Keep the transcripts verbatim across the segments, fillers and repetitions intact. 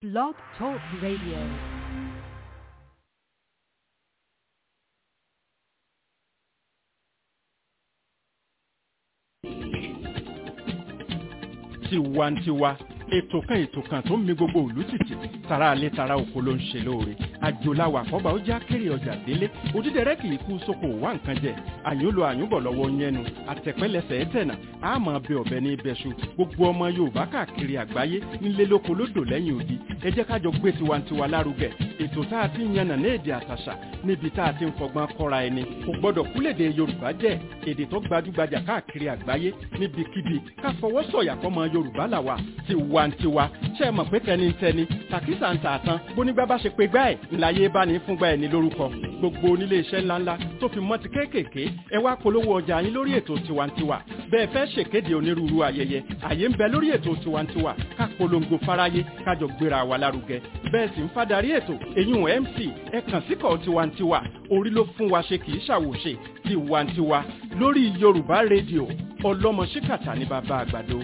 Blog Talk Radio. Tiwantiwa ètò kan ètò kan tó ń mi gbogbo ìlú tìtì tara alẹ́ tara oko ló ń ṣe lóore àjòláwà àkọ́bà ó já kéré ọjà délé òdídẹrẹ́ kì í kú sóko wá nǹkan jẹ àyúnlò àyúnbọ̀ lọ́wọ́ yẹnu àtẹ̀pẹ́lẹsẹ̀ ẹ̀tẹ̀nà àmọ́ bẹ ọ̀bẹ ní ibẹ̀ṣu gbogbo ọmọ Yorùbá káàkiri àgbáyé nílé lóko lódò lẹ́yìn odi ẹ jẹ́ kájọ gbé tiwantiwa lárugẹ ètò tá a ti ń yànnà ní èdè àtàṣà níbi tá a ti ń fọgbọ́n kọ́ra ẹni kò gbọ́dọ̀ kúlèdè Yorùbá jẹ́ èdè tó gbajúgbajà káàkiri àgbáyé níbikíbi ká fọwọ́ sọ̀yà fọmọ Yorùbá làwà tiwantiwa ṣe mọ̀ pé tẹnitẹni tàkísà ń tààtàn bónígbà bá ṣe pé gbá ẹ̀ ńláyé bá ní fúngbà ẹ̀ ní lórúkọ gbogbo onílé iṣẹ́ ńláńlá tó fi mọ́ ti kéékèèké ẹ wá polówó ọjà yín lórí ètò tiwantiwa bẹ́ẹ̀ fẹ́ ṣèkéde onírúurú ayẹyẹ àyè ń bẹ lórí ètò tiwantiwa ká polongo fáráyé kájọ gbéra wa lárugẹ bẹ́ẹ̀ sì ń fádàrí ètò èyún M C ẹ kàn síkọ̀ tiwantiwa orí ló fún wa ṣe kì í ṣàwòṣe tiwantiwa lórí Yorùbá rédíò ọlọ́mọ ṣíkàtà ní bàbá àgbàdo.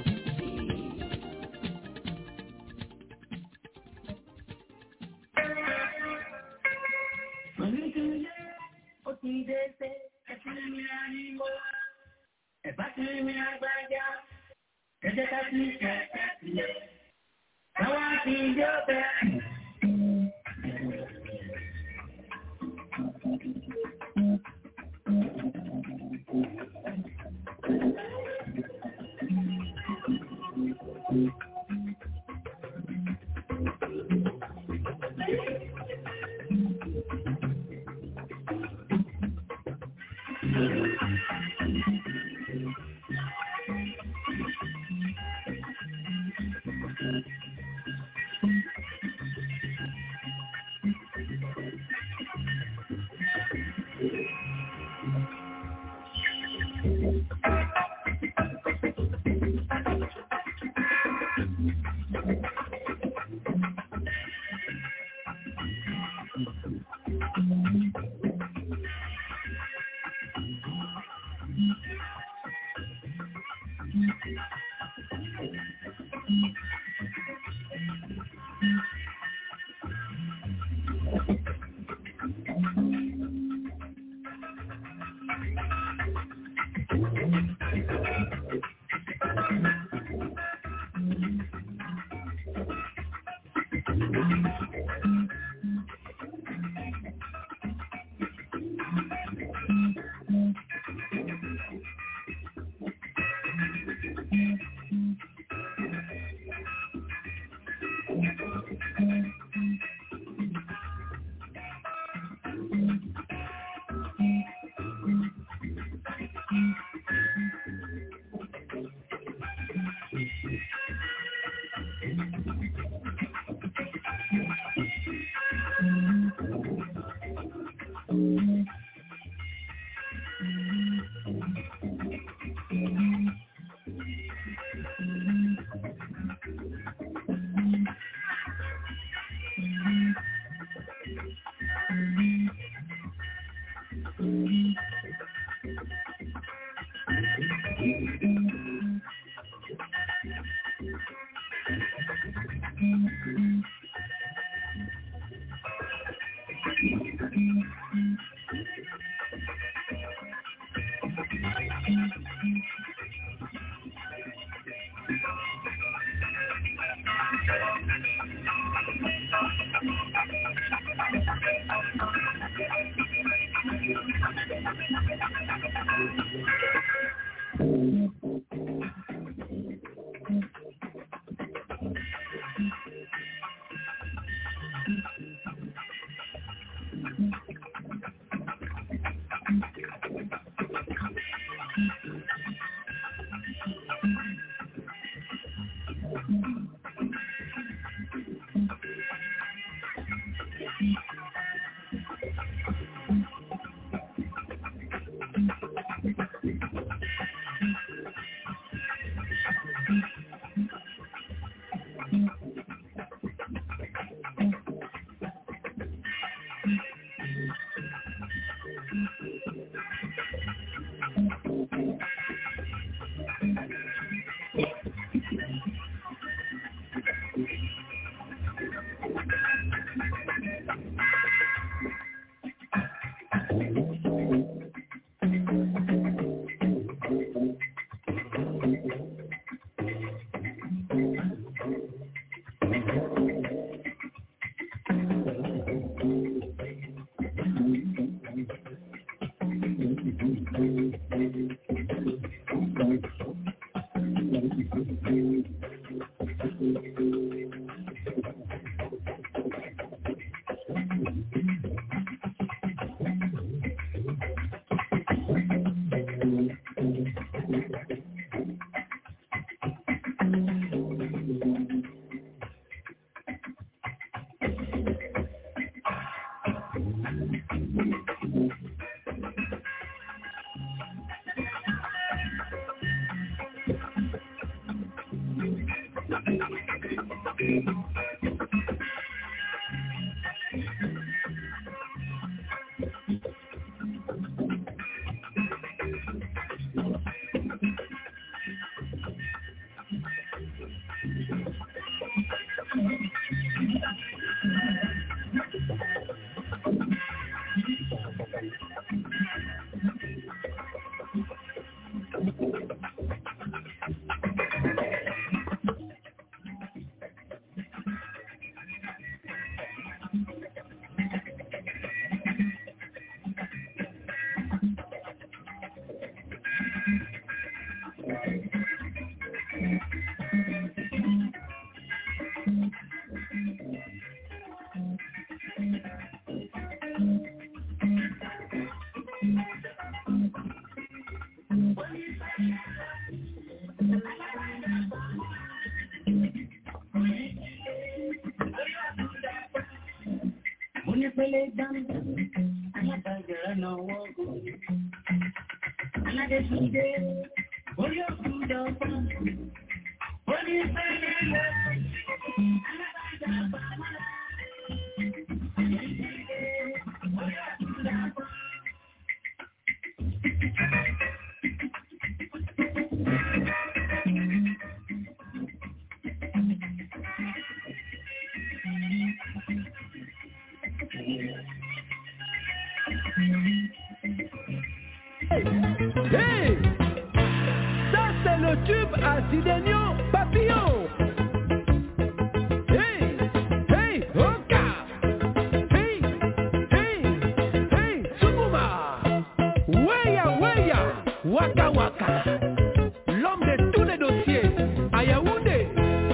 Hey, ça c'est le tube à Sidenio Papillon. Hey, hey, Oka. Hey, hey, hey, Sukuma. Weya, weya, waka, waka. L'homme de tous les dossiers, à Yaoundé.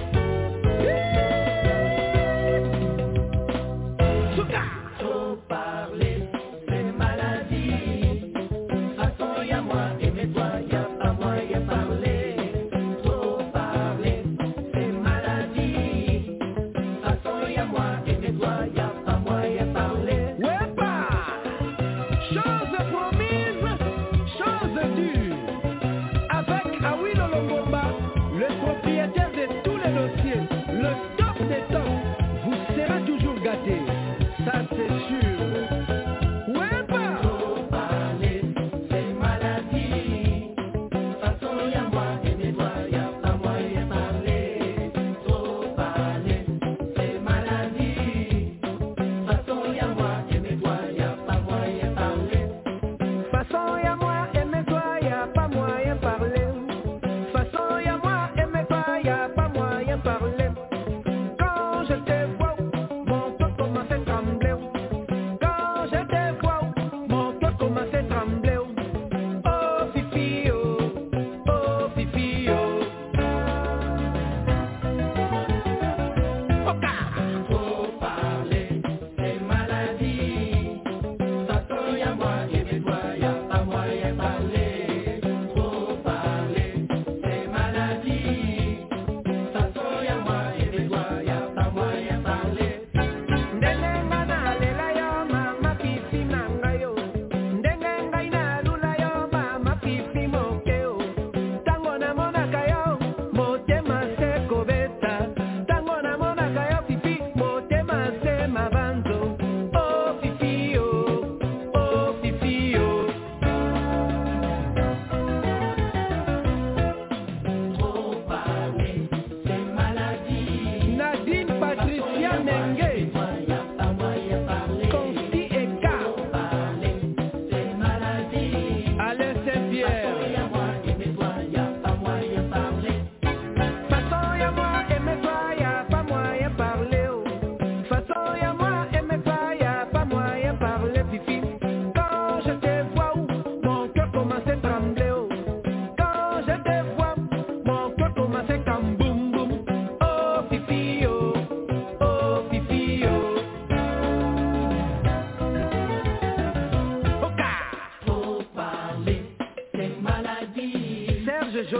Souka. Trop parler, c'est maladie. Attends, y'a moi, aimez-toi, y'a pas moi, y'a parler. Trop parler, c'est maladie. Attends, y'a moi, aimez-toi, y'a pas moi, y'a parler. Ouais, pas. Chose promise, chose dure. Avec Awilo Longomba, le propriétaire de tous les dossiers, le top des tops, vous serez toujours gâtés. Ça c'est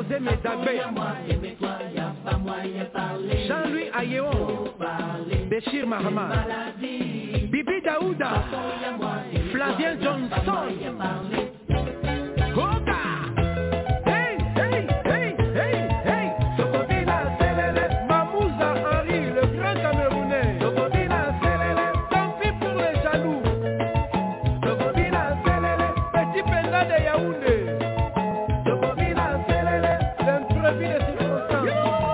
José Médabé, Jean-Louis Ayéon, Béchir Mahama, Bibi Daouda, Flavien Johnson, Koga, hey, hey, hey, hey, hey, Sokobila Selele, Mamouza Henri, le grand Camerounais, Sokobila Selele, tant pis pour les jaloux, Sokobila Selele, petit Penda de Yaoundé, Sokobila Selele, l'imprévu des circonstances.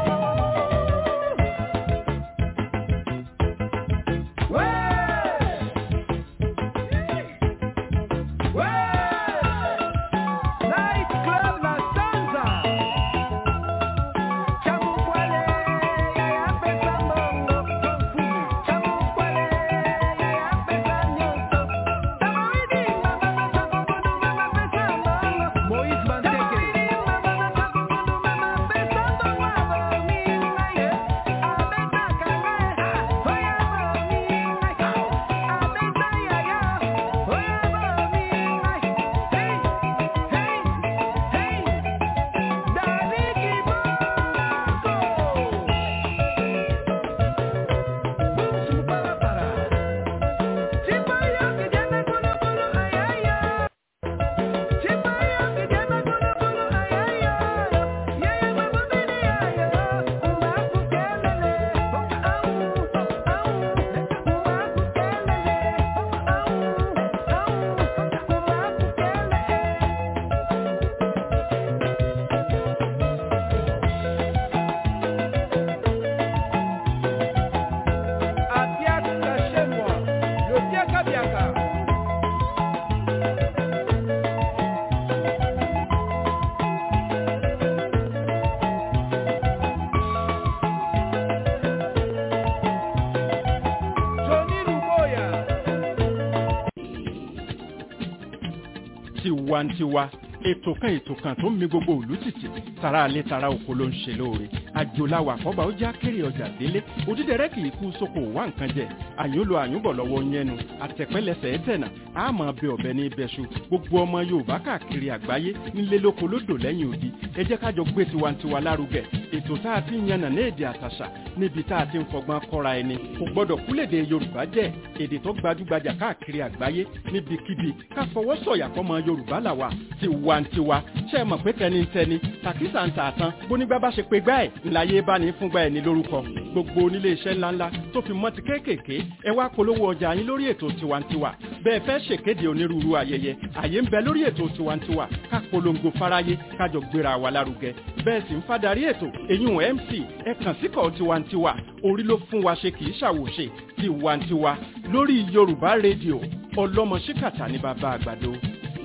Tiwantiwa, ètò kan ètò kan tó ń mi gbogbo ìlú tìtì, tara alẹ́ tara oko ló ń ṣe lóore. Àjòláwà àkọ́bà ó já kéré ọjà délé, òdídẹrẹ́ kì í kú sóko wá nǹkan jẹ. Àyúnlò àyúnbọ̀ lọ́wọ́ yẹnu, àtẹ̀pẹ́lẹsẹ̀ ẹ̀tẹ̀nà, àmọ́ bẹ ọ̀bẹ ní ibẹ̀ṣu. Gbogbo ọmọ Yorùbá káàkiri àgbáyé nílé lóko lódò lẹ́yìn odi. Ẹ jẹ́ ká jọ gbé tiwantiwa lárugẹ. Ètò tá a ti ń yànnà ní èdè àtàṣà, níbi tá a ti ń fọgbọ́n kọ́ra ẹni. Kò gbọ́dọ̀ kúlèdè Yorùbá jẹ́, èdè tó gbajúgbajà káàkiri àgbáyé, níbikíbi ká fọwọ́ sọ̀yà fọmọ Yorùbá làwà. Tiwantiwa, ṣé ẹ mọ̀ pé tẹnitẹni tàkísà ń tà tán bónígbà bá ṣe pé gbá ẹ̀ ńláyé bá ní fúngbà ẹ̀ ní lórúkọ. Gbogbo onílé iṣẹ́ ńláńlá tó fi mọ́ ti kéékèèké ẹ wá polówó ọjà yín lórí ètò Tiwantiwa. Bẹ́ẹ̀ fẹ́ ṣèkéde onírúurú ayẹyẹ, àyè ń bẹ lórí ètò Tiwantiwa ká polongo fáráyé kájọ gbéra wa lárugẹ. Bẹ́ẹ̀ sì ń fadarí ètò èyún M C ẹ kàn síkọ̀ Tiwantiwa orí ló fún wa ṣe kì í ṣàwòṣe. Tiwantiwa lórí Yorùbá rédíò ọlọ́mọ ṣíkàtà ní bàbá àgbàdo.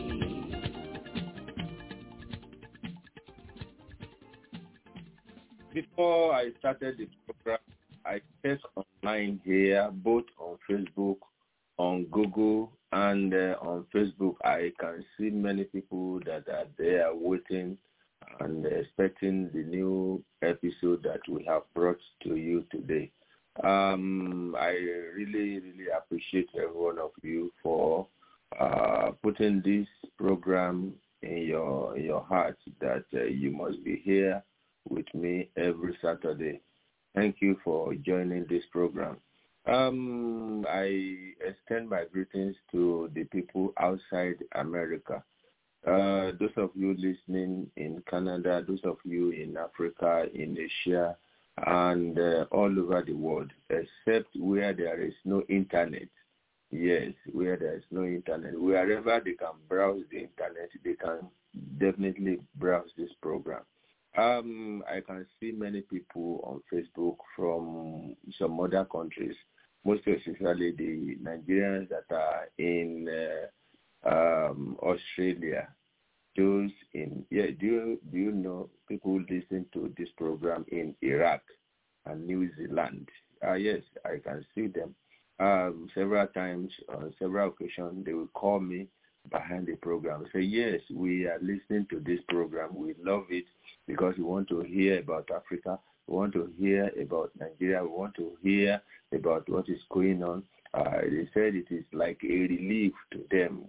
Before I started the program, I checked online here, both on Facebook, on Google, and uh, on Facebook. I can see many people that are there waiting and expecting the new episode that we have brought to you today. Um, I really, really appreciate every one of you for uh, putting this program in your in your heart that uh, you must be here with me every Saturday. Thank you for joining this program. Um, I extend my greetings to the people outside America. Uh, those of you listening in Canada, those of you in Africa, in Asia, and uh, all over the world, except where there is no internet. Yes, where there is no internet. Wherever they can browse the internet, they can definitely browse this program. Um, I can see many people on Facebook from some other countries, most especially the Nigerians that are in uh, um, Australia. Those in yeah, do you do you know people who listen to this program in Iraq and New Zealand? Uh, yes, I can see them. Um, several times on several occasions, they will call me behind the program. Say, yes, we are listening to this program. We love it because we want to hear about Africa. We want to hear about Nigeria. We want to hear about what is going on. Uh, they said it is like a relief to them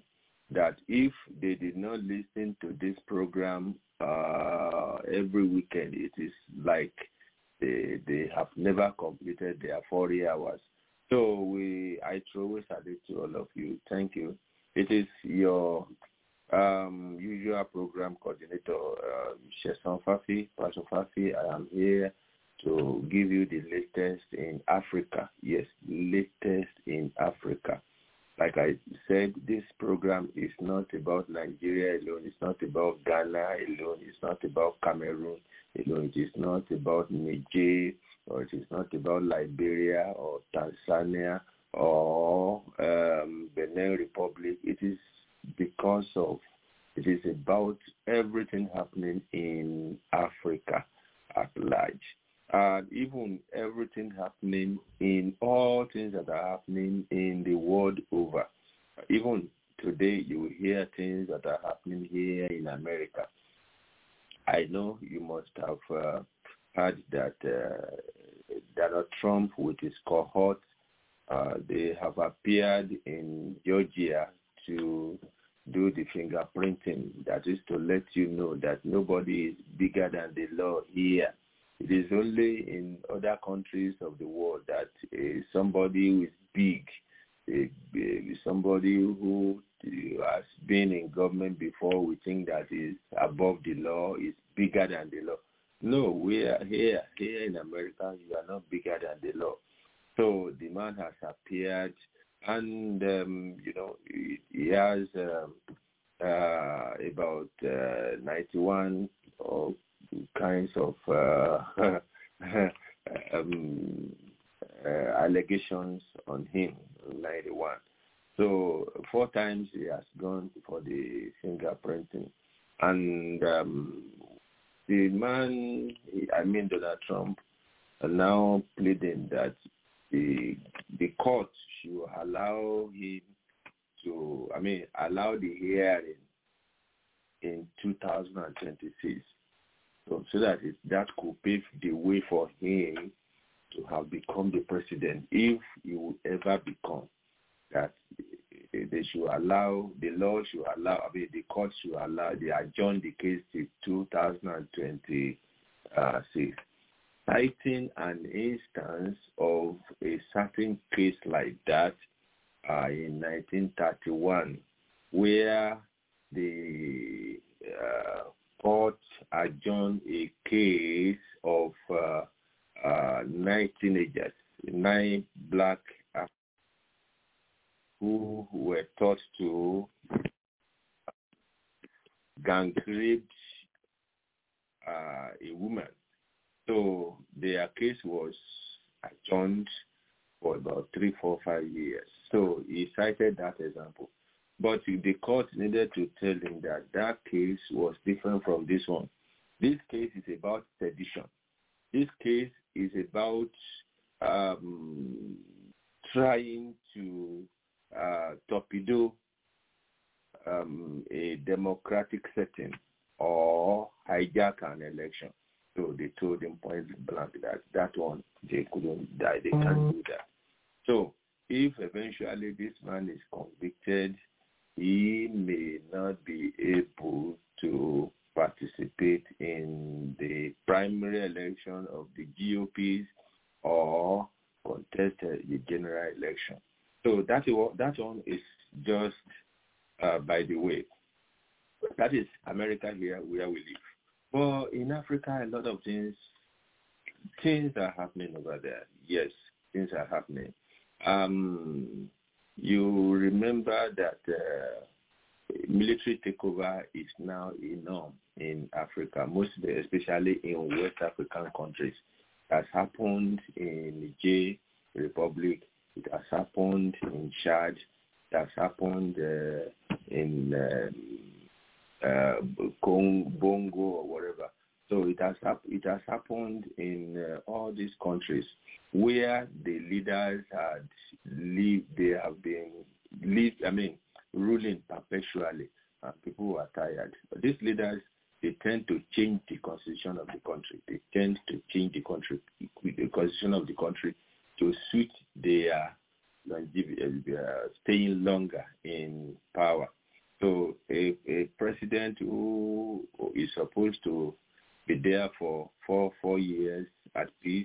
that if they did not listen to this program uh, every weekend, it is like they, they have never completed their forty hours. So we, I throw a salute to all of you. Thank you. It is your um, usual program coordinator, uh, Sheson Fafi, Pastor Fafi. I am here to give you the latest in Africa. Yes, latest in Africa. Like I said, this program is not about Nigeria alone. It's not about Ghana alone. It's not about Cameroon alone. It is not about Niger, or it is not about Liberia or Tanzania or um, Benin Republic. It is because of, it is about everything happening in Africa at large. And even everything happening in all things that are happening in the world over. Even today, you will hear things that are happening here in America. I know you must have uh, heard that uh, Donald Trump with his cohort, uh, they have appeared in Georgia to do the fingerprinting. That is to let you know that nobody is bigger than the law here. It is only in other countries of the world that uh, somebody who is big, uh, somebody who has been in government before, we think that is above the law, is bigger than the law. No, we are here, here in America, you are not bigger than the law. So the man has appeared, and, um, you know, he, he has um, uh, about uh, ninety-one or kinds of uh, um, uh, allegations on him, ninety-one. So four times he has gone for the fingerprinting. And um, the man, I mean Donald Trump, are now pleading that the the court should allow him to, I mean, allow the hearing in two thousand twenty-six. So, so that it, that could pave the way for him to have become the president, if he would ever become. That they should allow, the law should allow, I mean, the court should allow, they adjourn the case to two thousand twenty-six. Citing an instance of a certain case like that uh, in nineteen thirty-one, where the uh, court adjourned a case of uh, uh, nine teenagers, nine black Africans who were thought to gang rape uh, a woman. So their case was adjourned for about three, four, five years. So he cited that example. But the court needed to tell him that that case was different from this one. This case is about sedition. This case is about um, trying to uh, torpedo um, a democratic setting or hijack an election. So they told him point blank that that one, they couldn't die, they can't do that. So if eventually this man is convicted, he may not be able to participate in the primary election of the G O Ps or contest the general election. So that, that one is just uh, by the way. That is America here where we live. But in Africa, a lot of things, things are happening over there. Yes, things are happening. Um, you remember that uh, military takeover is now a norm in Africa, mostly, especially in West African countries. It has happened in Niger Republic. It has happened in Chad. It has happened uh, in uh, uh, Bongo or whatever. So it has it has happened in uh, all these countries where the leaders had lived. They have been lived. I mean, ruling perpetually, and people were tired. But these leaders, they tend to change the constitution of the country. They tend to change the country, the constitution of the country, to suit their longevity, uh, staying longer in power. So a, a president who is supposed to be there for four, four years at peace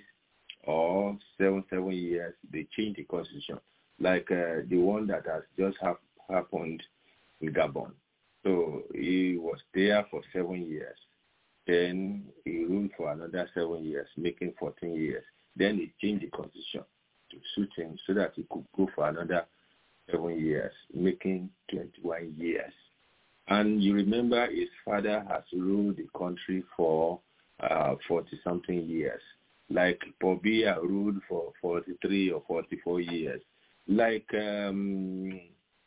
or seven, seven years, they change the constitution, like uh, the one that has just ha- happened in Gabon. So he was there for seven years. Then he ruled for another seven years, making fourteen years. Then he changed the constitution to suit him so that he could go for another seven years, making twenty-one years. And you remember his father has ruled the country for uh, forty-something years. Like Paul Biya ruled for forty-three or forty-four years. Like um,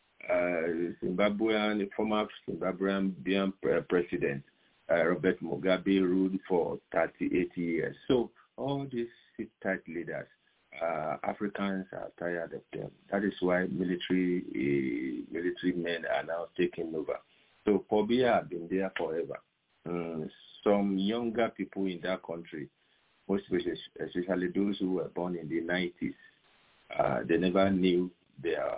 uh, Zimbabwean, former Zimbabwean president, uh, Robert Mugabe ruled for thirty-eight years. So all these sit-tight leaders, Uh, Africans are tired of them. That is why military uh, military men are now taking over. So Paul Biya have been there forever. Um, some younger people in that country, most especially those who were born in the nineties, uh, they never knew there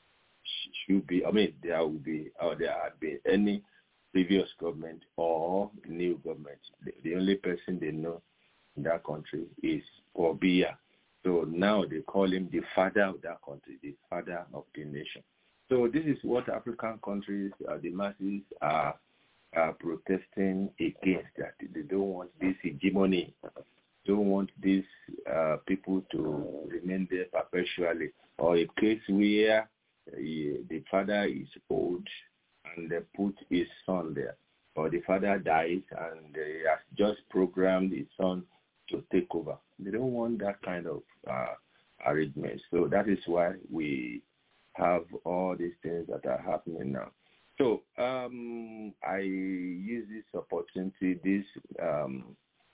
should be, I mean, there will be, or there had been any previous government or new government. The, the only person they know in that country is Paul Biya. So now they call him the father of that country, the father of the nation. So this is what African countries, uh, the masses are, are protesting against, that they don't want this hegemony, don't want these uh, people to remain there perpetually, or a case where uh, the father is old and they put his son there, or the father dies and they has just programmed his son to take over. They don't want that kind of uh, arrangement. So that is why we have all these things that are happening now. So um, I use this opportunity, this um,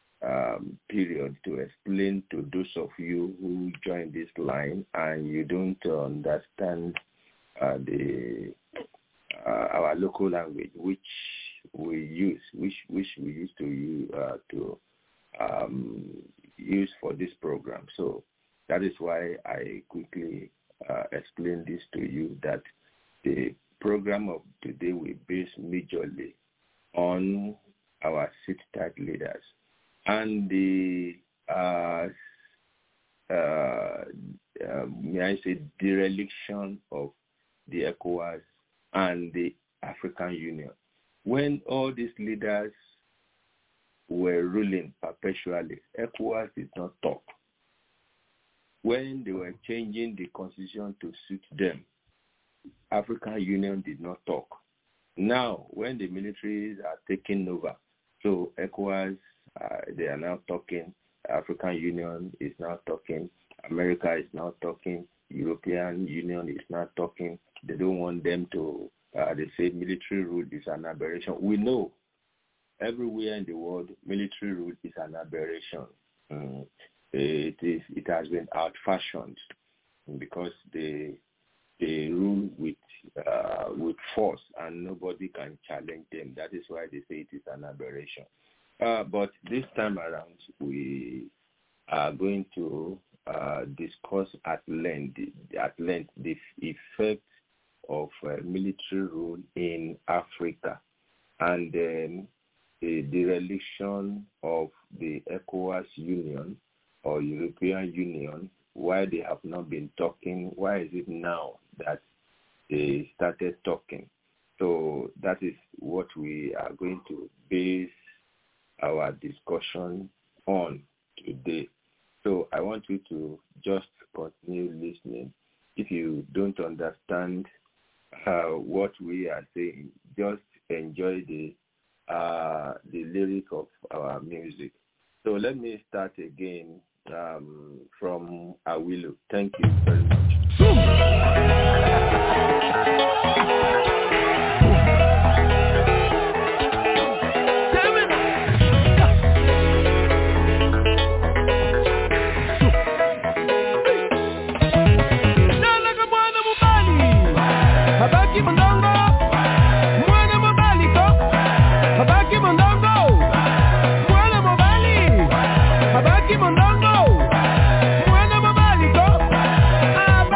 um, period, to explain to those of you who join this line and you don't understand uh, the uh, our local language, which we use, which which we used to use uh, to um, use for this program. So that is why I quickly uh, explain this to you, that the program of today will base majorly on our sit-tight leaders and the, uh, uh, uh, may I say, dereliction of the ECOWAS and the African Union. When all these leaders were ruling perpetually, ECOWAS did not talk. When they were changing the constitution to suit them, African Union did not talk. Now, when the militaries are taking over, so ECOWAS, uh, they are now talking, African Union is now talking, America is now talking, European Union is now talking. They don't want them to, uh, they say military rule is an aberration. We know everywhere in the world, military rule is an aberration. Mm. It is. It has been out-fashioned because they they rule with uh, with force, and nobody can challenge them. That is why they say it is an aberration. Uh, but this time around, we are going to uh, discuss at length at length the effect of uh, military rule in Africa, and then the dereliction of the ECOWAS Union or European Union. Why they have not been talking? Why is it now that they started talking? So that is what we are going to base our discussion on today. So I want you to just continue listening. If you don't understand uh, what we are saying, just enjoy the uh, the lyric of our music. So let me start again um, from Awilu. Thank you very much. Habaki mondongo, mwana mabaliko,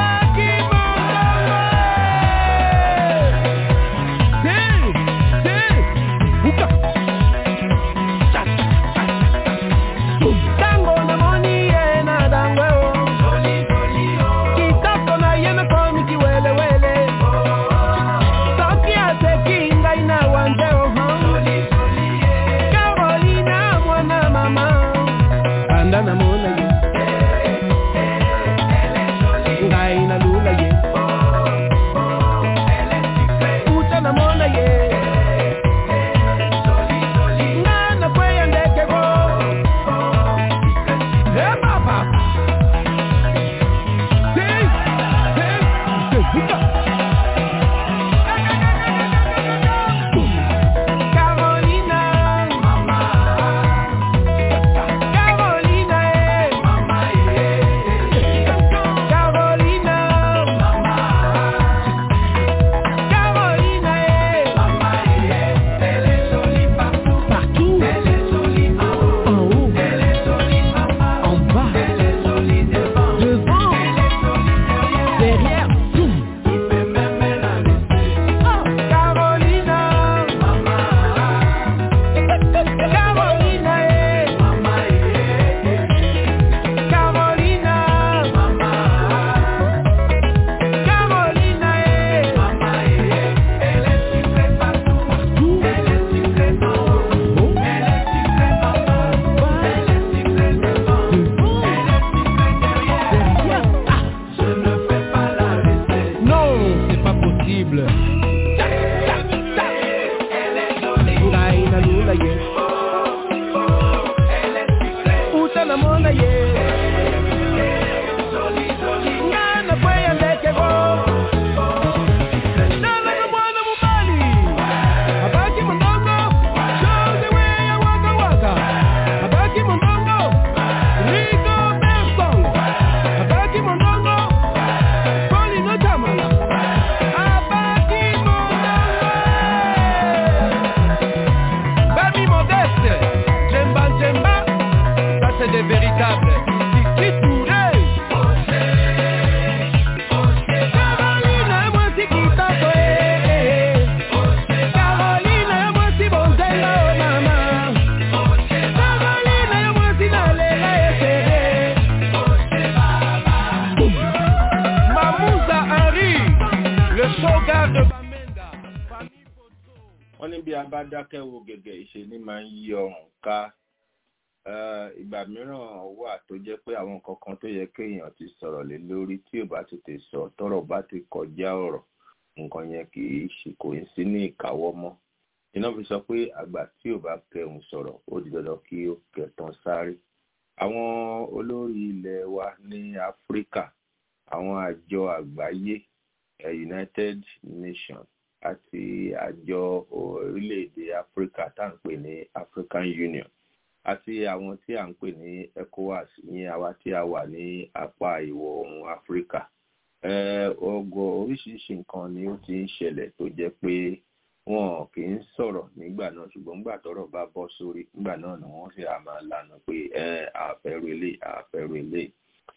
Sauvegarde de Bamenda. wọ́n ní bí a bá dákẹ́ wo gẹ́gẹ́ ìṣe ní máa ń yí ọrùn ká. Ìgbà mìíràn wà tó jẹ́ pé àwọn nǹkan kan tó yẹ kéèyàn ti sọ̀rọ̀ lé lórí tí ò bá tètè sọ tọ́rọ̀ bá ti kọjá ọ̀rọ̀ nǹkan yẹn kì í ṣe kò ń sí ní ìkáwọ́ mọ́. Iná fi sọ pé àgbà tí ò bá kẹhùn sọ̀rọ̀ ó di dandan kí ó kẹtàn sáré. Àwọn olórí ilẹ̀ wa ní Áfíríkà, àwọn àjọ àgbáyé, United Nations àti àjọ orílẹ̀-èdè Áfíríkà tá à ń pè ní African Union àti àwọn tí à ń pè ní ECOWAS ní àwa tí a wà ní apá ìwọ̀ oòrùn Áfíríkà. Ọ̀gọ̀ oríṣiríṣi nǹkan ni ó ti ń ṣẹlẹ̀ tó jẹ́ pé wọn kì í sọ̀rọ̀ nígbà náà ṣùgbọ́n nígbà tọ́rọ̀ bá bọ́ sórí nígbà náà ni wọ́n sì á máa lànà pé àfẹ́rù eléyìí àfẹ́rù eléyìí.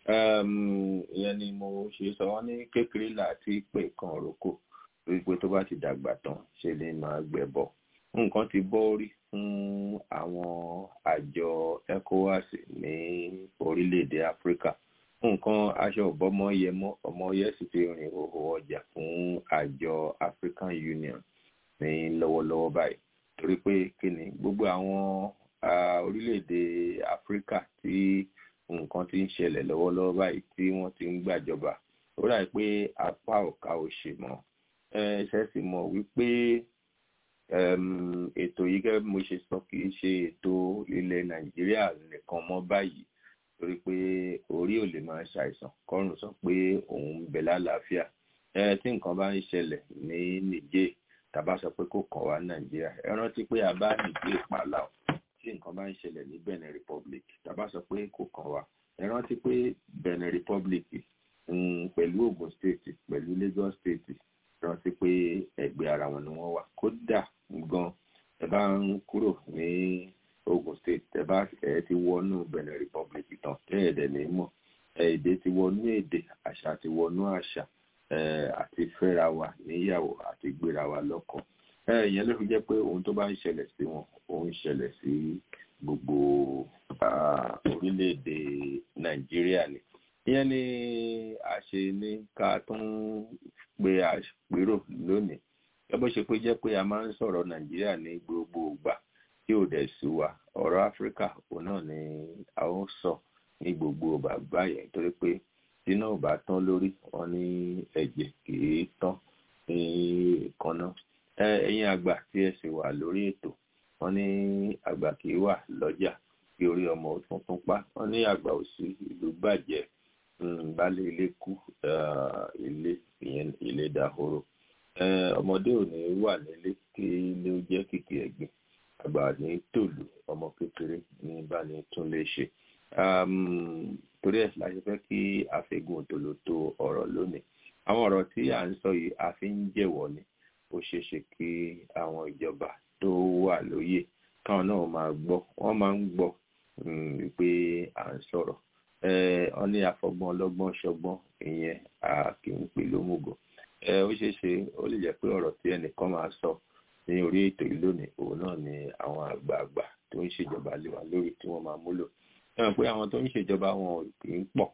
Ìyẹn ni mo ṣe sọ wọ́n ní kékeré láti pè kan roko torí pé tó bá ti dàgbà tán ṣe lè máa gbẹ̀bọ̀. Nǹkan ti bọ́ orí fún àwọn àjọ ECOWAS ní orílẹ̀-èdè Áfíríkà. Nǹkan aṣọ ọ̀bọ́mọyẹmọ ọmọyẹ sì ti rìn òhò ọjà fún àjọ African Union ní lọ́wọ́lọ́wọ́ báyìí torí pé kí ni gbogbo àwọn orílẹ̀-èdè Áfíríkà tí nǹkan ti ń ṣẹlẹ̀ lọ́wọ́lọ́wọ́ báyìí tí wọ́n ti ń gbàjọba ó dà pé apá ọ̀ka ò ṣe mọ́. Ṣe sì mọ̀ wípé ètò yìí gẹ́gẹ́ bí mo ṣe sọ kì í ṣe ètò ilẹ̀ Nàìjíríà nìkan mọ́ báyìí torí pé orí ò lè máa ṣàìsàn kọ́rùn sọ pé òun ń bẹ lálàáfíà. Tí nǹkan bá ń ṣẹlẹ̀ ní Niger tàbá sọ pé kò kàn wá Nàìjíríà ẹ rántí pé a bá Niger pàlà tí nǹkan bá ń ṣẹlẹ̀ ní Benin Republic tàbá sọ pé kò kàn wá ẹ rántí pé Benin Republic pẹ̀lú Ogun State pẹ̀lú Lagos State rántí pé ẹgbẹ́ ara wọn ni wọ́n wà. Kódà gan ẹ bá ń kúrò ní Ogun State ẹ bá ẹ ti wọnú Benin Republic tán tẹ́ ẹ̀dẹ̀ ní mọ̀ èdè ti wọnú èdè àṣà ti wọnú àṣà àti fẹ́ra wa níyàwó àti gbéra wa lọ́kọ. Ìyẹn ló fi jẹ́ pé ohun tó bá ń ṣẹlẹ̀ sí wọn ó ń ṣẹlẹ̀ sí gbogbo orílẹ̀-èdè Nàìjíríà ni. Ìyẹn ni a ṣe ní ká tún pe àpérò lónìí. Ẹ bó ṣe pé jẹ́ pé a máa ń sọ̀rọ̀ Nàìjíríà ní gbogbo ìgbà tí ò dẹ̀ sí wa. Ọ̀rọ̀ Áfíríkà òun náà ni a ó sọ ní gbogbo bàbá yẹn torí pé tíná ò bá tán lórí wọn ní ẹ̀jẹ̀ kì í tán ní ìkànnà. Ẹ̀yin àgbà tí ẹ sì wà lórí ètò wọn ní àgbà kì í wà lọ́jà kí orí ọmọ tuntun pa. Wọn ní àgbà òsì ìlú bàjẹ́ baálé ilé kú ilé ìyẹn ilé dahoro. Ọmọdé ò ní wà nílé kí ilé ó jẹ́ kìkì ẹ̀gbin àgbà ní tòlù ọmọ kékeré ní bá ní tún lè ṣe. Torí ẹ̀ la ṣe fẹ́ kí àfẹ́gùn òtòlótò ọ̀rọ̀ lónìí. Àwọn ọ̀rọ̀ tí à ń sọ yìí a fi ń jẹ́wọ́ ni ó ṣeé ṣe kí àwọn ìjọba tó wà lóyè káwọn náà máa gbọ́ wọ́n máa ń gbọ́ pé à ń sọ̀rọ̀. Wọ́n ní àfọgbọ́n ọlọ́gbọ́n ṣọgbọ́n ìyẹn a kì í pè lómùgọ̀. Ó ṣeé ṣe ó lè jẹ́ pé ọ̀rọ̀ tí ẹnìkan máa sọ ní orí ètò yìí lónìí òun náà ni àwọn àgbààgbà tó ń ṣèjọba lé wa lórí tí wọ́n máa múlò. Ẹ mọ̀ pé àwọn tó ń ṣèjọba wọn kì í pọ̀.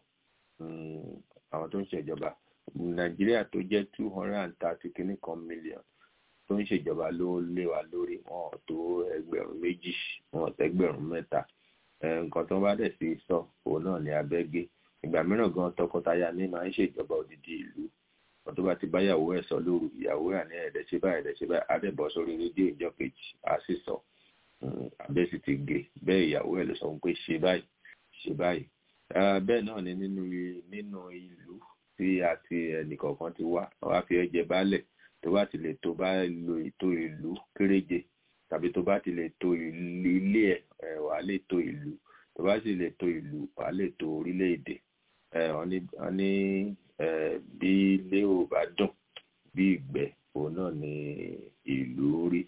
Àwọn tó ń ṣèjọba Nàìjíríà tó jẹ́ two hundred and thirty kìíní kan million tó ń ṣèjọba ló lé wa lórí wọn tó ẹgbẹ̀rún méjì wọn tẹ́gbẹ̀rún mẹ́ta. Nǹkan tó bá dẹ̀ sí sọ òun náà ni abẹ́gẹ́. Ìgbà mìíràn gan tọkọtaya ní máa ń ṣèjọba odidi ìlú. Wọ́n tó bá ti bá ìyàwó ẹ̀ sọ lóru ìyàwó ẹ̀ ní ẹ̀ẹ́dẹ̀ ṣe báyìí ẹ̀ẹ́dẹ̀ ṣe báyìí adẹ́bọ̀ sórí rédíò ìjọ kejì á sì sọ abẹ́ sì ti gé bẹ́ẹ̀ ìyàwó ẹ̀ ló sọ pé ṣe báyìí ṣe báyìí. Bẹ́ẹ̀ náà ni nínú nínú ìlú tí a ti ẹnìkọ̀ọ̀kan ti wá wọ́n á fi ẹ̀jẹ̀ bálẹ̀ tó bá ti lè tó bá lo ètò ìlú kéréje tàbí tó bá ti lè tó ilé ẹ̀ wà á lè tó ìlú tó bá sì lè tó ìlú wà á lè tó orílẹ̀-èdè. Wọ́n ní bí ilé ò bá dùn bí ìgbẹ́ òun náà ni ìlú rí.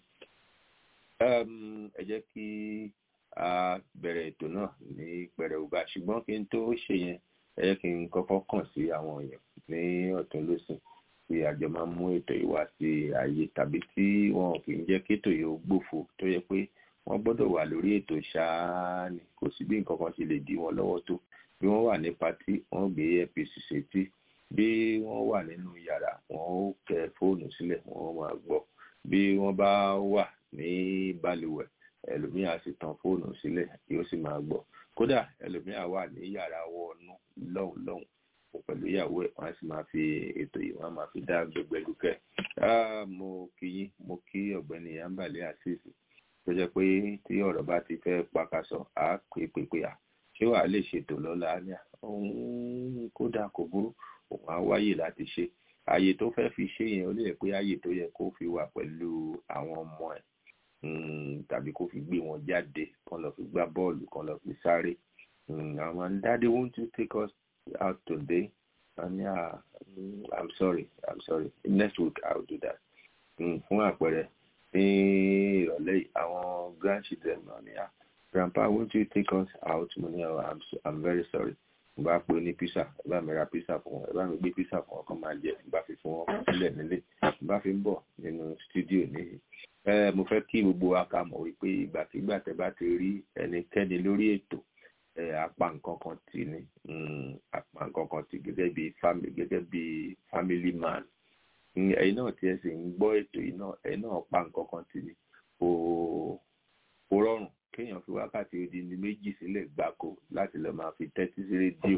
Ẹ jẹ́ kí a bẹ̀rẹ̀ ètò náà ní pẹrẹu bá ṣùgbọ́n kí n tó ṣe yẹn ẹ jẹ́ kí n kọ́kọ́ kàn sí àwọn èèyàn ní ọ̀tún lósìn tí àjọ máa ń mú ètò yìí wá sí ayé tàbí tí wọn kì í jẹ́ kí ètò yìí ó gbófo tó yẹ pé wọ́n gbọ́dọ̀ wà lórí ètò ṣáá ni kò sí bí nǹkan kan ṣe lè dí wọn lọ́wọ́ tó bí wọ́n wà ní patí wọ́n gbé apc sétí bí wọ́n wà nínú yàrá wọ́n ó tẹ fóònù sílẹ̀ wọ́n máa gbọ́ bí wọ́n bá wà ní balùwẹ̀ ẹlòmíà sì tan fóònù sílẹ̀ yóò sì máa gbọ́ kódà ẹlòmíà wà ní yàrá wọnú lọ́hùn lọ́hùn pẹ̀lú ìyàwó ẹ̀ wọ́n á sì máa fi ètò yìí wọ́n á máa fi dá gbẹgbẹ lúkẹ́. mo kí yín mo kí ọ̀gbẹ́ni Ambali Azeez tó jẹ́ pé tí ọ̀rọ̀ bá ti fẹ́ pakasọ á pè pé pé à ṣé wàá lè ṣètò lọ́la ní òun kódà kò burú òun á wáyè láti ṣe ààyè tó fẹ́ fi ṣe yẹn ó lè pé ààyè tó yẹ kó fi wà pẹ̀lú àwọn ọmọ ẹ̀ tàbí kó fi gbé wọn jáde kán lọ fi gbá bọ́ọ̀lù kán lọ fi sáré àwọn daddy won't you take us out today and yeah mm, I'm sorry I'm sorry next week I'll do that fún àpẹẹrẹ ní ìrọ̀lẹ́ àwọn grandchildren náà ni ah grandpa won't you take us out mo ní I'm, I'm very sorry mo bá pè ní pizza ẹ bá mi ra pizza fún wọn ẹ bá mi gbé pizza fún wọn kán máa jẹ mo bá fi fún wọn sílẹ̀ nílé mo bá fi ń bọ̀ nínú studio níyì ẹ mo fẹ́ kí gbogbo wa ká mọ̀ wípé ìgbàkigbà tẹ́ bá ti rí ẹnikẹ́ni lórí ètò ẹ apá nǹkan kan tì ní apá nǹkan kan tì gẹ́gẹ́ bí family gẹ́gẹ́ bí family man ẹ̀yin náà tí ẹ sì ń gbọ́ ètò yìí náà ẹ̀yin náà pa nǹkan kan tì ní kò kò rọrùn kéèyàn fi wákàtí odindi méjì sílẹ̀ gbáko láti lọ máa fi tẹ́tí sí rédíò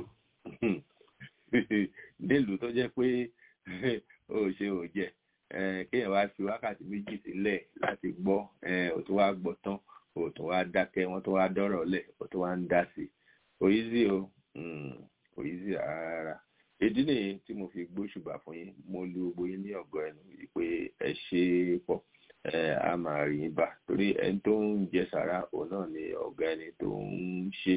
nílùú tó jẹ́ pé ó ṣe ò jẹ́ kéèyàn wá fi wákàtí méjì sílẹ̀ láti gbọ́ ò tó wá gbọ́ tán ò tó wá dákẹ́ wọ́n tó wá dọ́rọ̀ lẹ̀ ò tó wá ń dá sí kò easy o kò easy rárá ìdí nìyí tí mo fi gbóṣùbà fún yín mo lu gbogbo yín ní ọ̀gọ́ ẹnu yìí pé ẹ ṣe é pọ̀ ẹ á máa rí yín bá torí ẹni tó ń jẹ sàrà òun náà ni ọ̀gá ẹni tó ń ṣe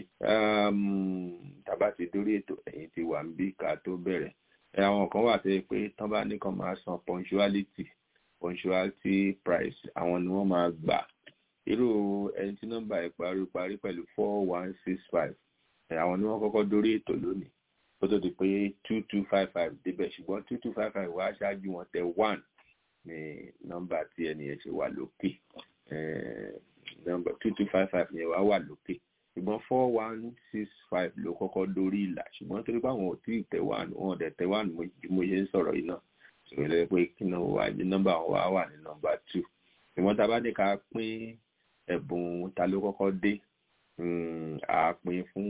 tàbá ti dórí ètò ẹ̀yìn ti wà ń bí ká tó bẹ̀rẹ̀ àwọn kan wà tó yẹ pé tán bá ní kan máa san punctuality punctuality price àwọn ni wọ́n máa gbà irú ẹni tí nọ́mbà ẹ̀ parí parí pẹ̀lú four one six five àwọn ni wọ́n kọ́kọ́ dórí ètò lónìí ó tó di pé two two five five débẹ̀ ṣùgbọ́n two two five five wá ṣáájú wọn tẹ one ní nọ́mbà tí ẹni yẹn ṣe wà lókè nọ́mbà two two five five yẹn wá wà lókè ṣùgbọ́n four one six five ló kọ́kọ́ dórí ìlà ṣùgbọ́n torí pé àwọn ò tí ì tẹ one wọn ò dẹ̀ tẹ one mo ṣe ń sọ̀rọ̀ yìí náà ṣòro lẹ́yìn pé kí náà wà ní nọ́mbà wọn wá wà ní nọ́mbà two ṣùgbọ́n tá a bá ní ká pín ẹ̀bùn ta ló kọ́kọ́ dé a pín fún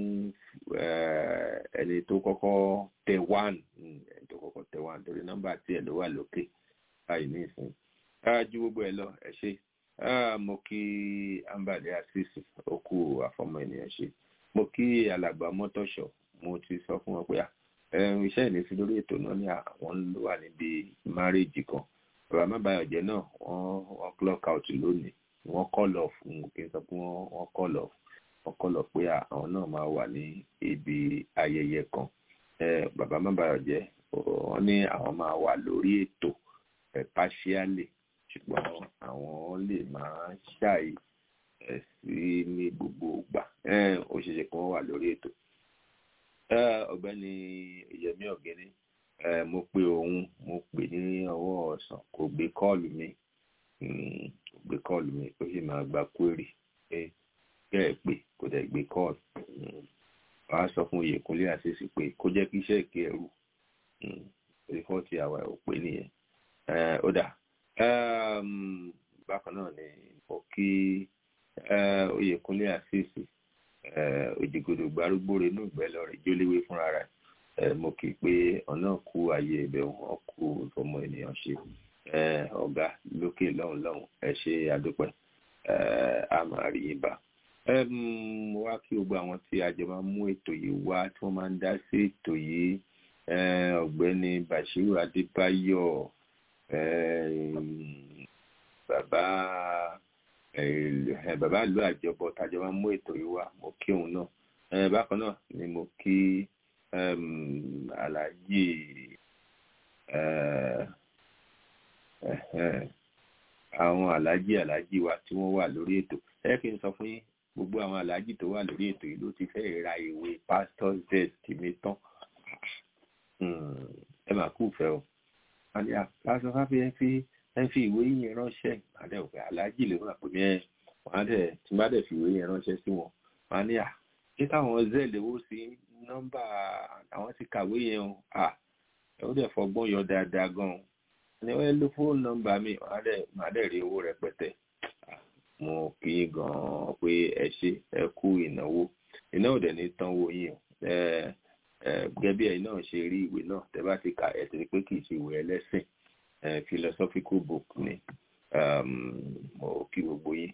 ẹni tó kọ́kọ́ tẹ one ẹni tó kọ́kọ́ tẹ one torí nọ́mbà tí ẹ̀ ló wà lókè báyìí ní ìsìn ju gbogbo ẹ lọ ẹ ṣe mo kí Ambali Azeez òkú àfọmọ ènìyàn ṣe mo kí alàgbà mọ́tòṣọ́ mo ti sọ fún wọn pé iṣẹ́ ìnísí lórí ètò náà ní àwọn ló wà níbi márèèjì kan bàbá mábàyọ̀jẹ́ náà wọ́n clock out lónìí wọ́n call off kí n sọ pé wọ́n call off wọ́n call off pé àwọn náà máa wà ní ibi ayẹyẹ kan bàbá mábàyọ̀jẹ́ wọ́n ní àwọn máa wà lórí ètò partially ṣùgbọ́n àwọn lè máa ṣàì sí ní gbogbo ìgbà ó ṣe ṣe kí wọ́n wà lórí ètò. ọ̀gbẹ́ni Yẹmí Ọ̀gẹ́ni mo pe òun mo pè ní ọwọ́ ọ̀sán kò gbé kọ́ọ̀lù mi kò gbé kọ́ọ̀lù mi ó sì máa gba query pé kẹ́ ẹ̀ pé kò dẹ̀ gbé kọ́ọ̀lù wàá sọ fún Oyèkúnlé Azeez pé kó jẹ́ kí iṣẹ́ ìké ẹ̀rù orí fọ́ọ̀tì àwa ẹ̀ ò pé nìyẹn. ó dà bákan náà ni mo kí Oyèkúnlé Azeez òjìgòdò gbárùgbòrè inú ìgbẹ́ lọ rẹ̀ jóléwé fúnra rẹ̀ mo kì í pé ọ̀nà kú ayé ibẹ̀ wọn kú ọmọ ènìyàn ṣe ọ̀gá lókè lọ́hùn lọ́hùn ẹ ṣe àdúpẹ́ a máa rí yín bá. mo wá kí gbogbo àwọn tí a jọ máa mú ètò yìí wá tí wọ́n máa ń dá sí ètò yìí ọ̀gbẹ́ni Bashiru Adébáyọ̀ bàbá bàbá ìlú àjọbọ tàjọ máa mú ètò yìí wá mo kí òun náà bákan náà ni mo kí aláàjì àwọn aláàjì aláàjì wa tí wọ́n wà lórí ètò ẹ kí n sọ fún yín gbogbo àwọn aláàjì tó wà lórí ètò yìí ló ti fẹ́ ra ìwé Pastor's Death tèmi tán ẹ máa kú fẹ́ o àní àpáṣọ fáfi ẹ fi ẹ fi ìwé yẹn ránṣẹ́ àdẹ òpè aláàjì lè wà pé ẹ wọn á dẹ tí wọn bá dẹ fi ìwé yẹn ránṣẹ́ sí wọn wọn á ní à ṣé káwọn zẹ lówó sí nọ́mbà àwọn ti kàwé yẹn o à ó dẹ̀ fọgbọ́n yọ dáadáa gan-an ni wọ́n lo fóònù nọ́mbà mi màá dẹ̀ rí owó rẹpẹtẹ. Mo kì í gan-an pé ẹ ṣe ẹ kú ìnáwó iná ò dẹ̀ ní tánwó yín o. Gẹ́gẹ́ bí ẹ̀yin náà ṣe rí ìwé náà tẹ́ bá ti kà ẹ̀ tẹ́lẹ̀ pé kì í ṣe ìwé ẹlẹ́sìn philosophical book ni. Mo kí gbogbo yín.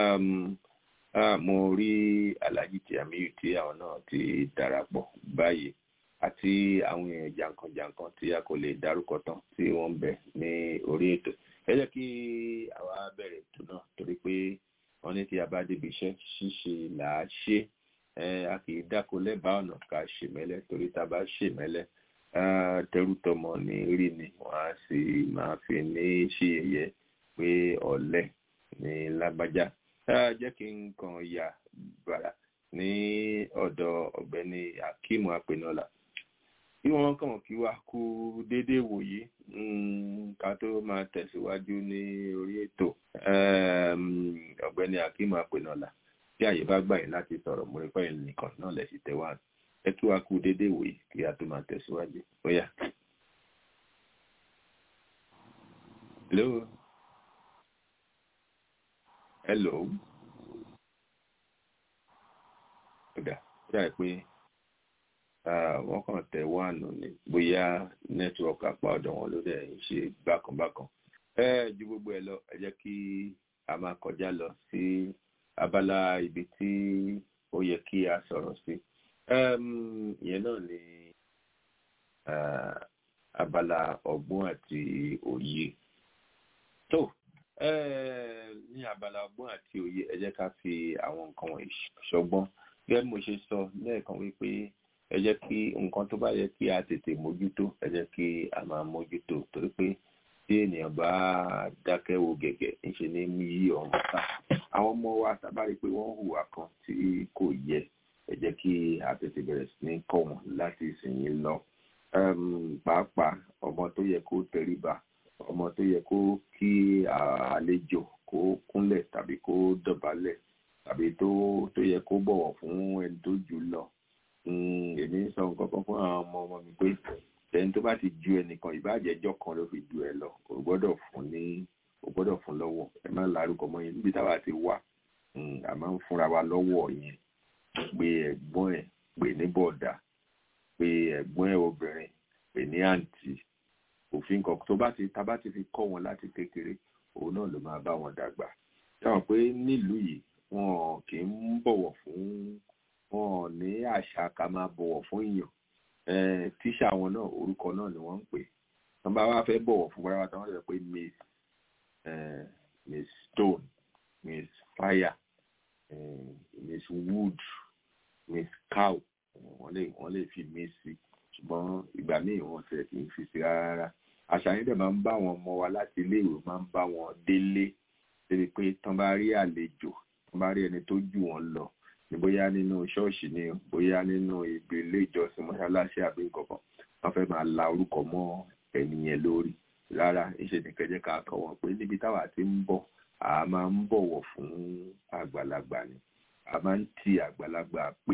Mo rí Alhaji Tìámíyù tí àwọn náà ti darapọ̀ báyìí àti àwọn èèyàn jàǹkànjàǹkàn tí a kò lè dárúkọ tán tí wọ́n ń bẹ ní orí ètò. Ẹ jẹ́ kí àwa bẹ̀rẹ̀ ètò náà torí pé wọ́n ní tí a bá débi iṣẹ́ ṣíṣe là á ṣe. A kì í dáko lẹ́bàá ọ̀nà ká ṣèmẹ́lẹ́ torí tá a bá ṣèmẹ́lẹ́ tẹrútọmọ ní rí ni wọ́n á sì máa fi ní ṣe yẹ̀yẹ́ pé ọ̀lẹ ní lágbájá. Jẹ́ kí n kàn yà bàrà ní ọ̀dọ̀ ọ̀gbẹ́ni Akeem Apenola kí wọ́n kàn kí wá kú déédéé wòye ká tó máa tẹ̀síwájú ní orí ètò. Ọ̀gbẹ́ni Akeem Apenola tí àyè bá gbà yín láti sọ̀rọ̀ mo rí pẹ́yìn nìkan náà lẹ̀ sí tẹ̀wá ẹ kí wá kú déédéé wòye kí a tó máa tẹ̀síwájú. Ó yá. Hello. Hello. Ọ̀dà dáa pé wọ́n kàn tẹ̀ wáànù ni bóyá nẹ́tíwọ́ọ̀kì apá ọ̀dọ̀ wọn ló dẹ̀ ń ṣe bákanbákan. Ẹ ju gbogbo ẹ lọ ẹ jẹ́ kí a máa kọjá lọ sí abala ibi tí ó yẹ kí a sọ̀rọ̀ sí. Ìyẹn náà ni abala ọgbọ́n àti òye. Tó ní abala ọgbọ́n àti òye ẹ jẹ́ ká fi àwọn nǹkan wọ̀nyí ṣọgbọ́n. Gẹ́gẹ́ bí mo ṣe sọ lẹ́ẹ̀kan wípé ẹ jẹ́ kí nǹkan tó bá yẹ kí a tètè mójútó ẹ jẹ́ kí a máa mójútó torí pé tí ènìyàn bá dákẹ́ wo gẹ̀gẹ̀ ńṣe ní yí ọ̀run ká. Àwọn ọmọ wa sábà rí pé wọ́n hùwà kan tí kò yẹ ẹ jẹ́ kí a tètè bẹ̀rẹ̀ sí ní kọ́ wọn láti ìsinyìí lọ. Pàápàá ọmọ tó yẹ kó tẹríba ọmọ tó yẹ kó kí àlejò kó kúnlẹ̀ tàbí kó dọ̀bálẹ̀ tàbí tó tó yẹ kó bọ̀wọ̀ fún ẹni tó jù lọ. Èmi sọ nǹkan kan fún àwọn ọmọ ọmọ mi pé ẹni tó bá ti ju ẹnìkan ìbájẹ́jọ́ kan ló fi ju ẹ lọ o gbọ́dọ̀ fún ní o gbọ́dọ̀ fún lọ́wọ́ ẹ má lárúkọ mọ́ yẹn níbi táwa ti wà a máa ń fúnra wa lọ́wọ́ yẹn pé ẹ̀gbọ́n ẹ̀ pè ní bọ̀dà pé ẹ̀gbọ́n ẹ̀ obìnrin pè ní àǹtí òfin kan tó bá ti ta bá ti fi kọ́ wọn láti kékeré òun náà ló máa bá wọn dàgbà. Táwọn pé nílùú yìí wọn kì í bọ̀wọ̀ fún wọn ní àṣà ká máa bọ̀wọ̀ fún èèyàn. Tíṣà wọn náà orúkọ náà ni wọ́n ń pè. Wọ́n bá wá fẹ́ bọ̀wọ̀ fún wáyà táwọn sọ pé miss miss stone miss fire miss wood miss cow wọ́n lè wọ́n lè fi miss sí ṣùgbọ́n ìgbà míì wọ́n ṣe kì í fi sí rárá. Àṣà yẹn dẹ̀ máa ń bá wọn ọmọ wa láti ilé ìwé máa ń bá wọn délé débi pé tán bá rí àlejò tán bá rí ẹni tó jù wọ́n lọ ní bóyá nínú ṣọ́ọ̀ṣì ni bóyá nínú ibi ilé ìjọsìn mọ́ṣáláṣí àbí nǹkan kan wọ́n fẹ́ máa la orúkọ mọ́ ẹni yẹn lórí rárá ìṣe nìkan jẹ́ ká kọ́ wọn pé níbi táwa ti ń bọ̀ a máa ń bọ̀wọ̀ fún àgbàlagbà ni a máa ń ti àgbàlagbà pè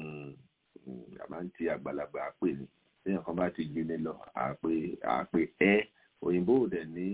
a máa ń ti àgbàlagbà pè ní èèyàn kan bá ti ju ní lọ àpè àpè ẹ òyìnbó ò dẹ̀ ní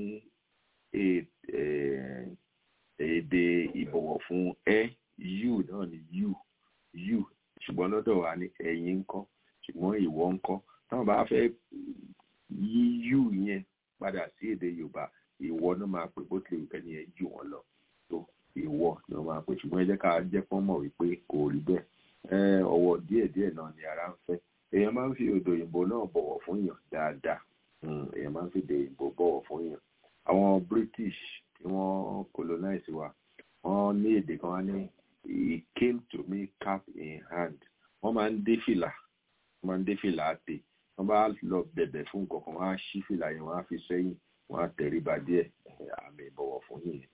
èdè ìbọ̀wọ̀ fún ẹ you náà ni you you ṣùgbọ́n lọ́dọ̀ wa ní ẹ̀yin ńkọ́ ṣùgbọ́n ìwọ ńkọ́ táwọn bá fẹ́ yí you yẹn padà sí èdè Yorùbá ìwọ náà máa pè bó tilẹ̀ ìfẹ́ ni ẹ jù wọ́n lọ tó ìwọ ni wọ́n máa pè ṣùgbọ́n ẹ jẹ́ ká jẹ́ pọ́n mọ̀ wípé kò rí bẹ́ẹ̀ ọwọ́ díẹ̀díẹ̀ náà ni ara ń fẹ́ èèyàn máa ń fi èdè òyìnbó náà bọ̀wọ̀ fún èèyàn dáadáa èèyàn máa ń fi èdè òyìnbó bọ̀wọ̀ fún èèyàn àwọn British tí wọ́n colonize wa wọ́n ní èdè kan wá ní he came to me cap in hand wọ́n máa ń dé fìlà wọ́n máa ń dé fìlà àtẹ wọ́n bá lọ bẹ̀bẹ̀ fún nǹkan kan wọ́n á ṣí fìlà yẹn wọ́n á fi sẹ́yìn wọ́n á tẹríba díẹ̀ àmì ìbọ̀wọ̀ fún yìnyín.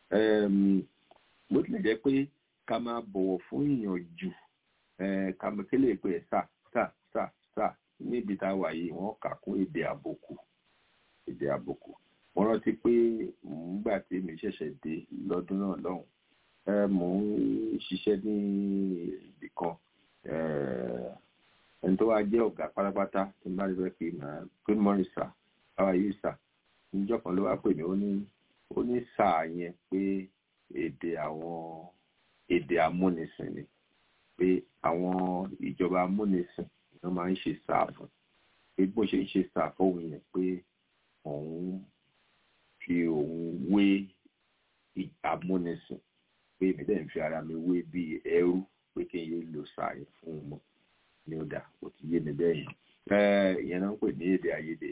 bó tilẹ̀ jẹ́ pé ká máa bọ̀wọ̀ fún èèyàn jù ká máa kélé pé ẹ̀ sà sà sà sà níbi tá a wà yìí wọ́n kà kún èdè àbùkù èdè àbùkù. mo rántí pé nígbà tí mi ṣẹ̀ṣẹ̀ dé lọ́dún náà lọ́hùn mò ń ṣiṣẹ́ ní ibì kan ẹni tó wá jẹ́ ọ̀gá pátápátá tí n bá rí bẹ́ẹ̀ pé máa good morning sir how are you sir níjọ́ kan ló wá pè mí ó ní ó ní sáà yẹn pé èdè àwọn èdè amúnisìn ni pé àwọn ìjọba amúnisìn ló máa ń ṣe sáà fún pé bó ṣe ń ṣe sáà fóun yẹn pé òun fi òun wé amúnisìn pé èmi dẹ̀ ń fi ara mi wé bíi ẹrú pé kí n yé lò sáà yẹn fún un mọ́ ní ọ̀dà kò ti yé mi bẹ́ẹ̀ yẹn ìyẹn náà ń pè ní èdè àìyedè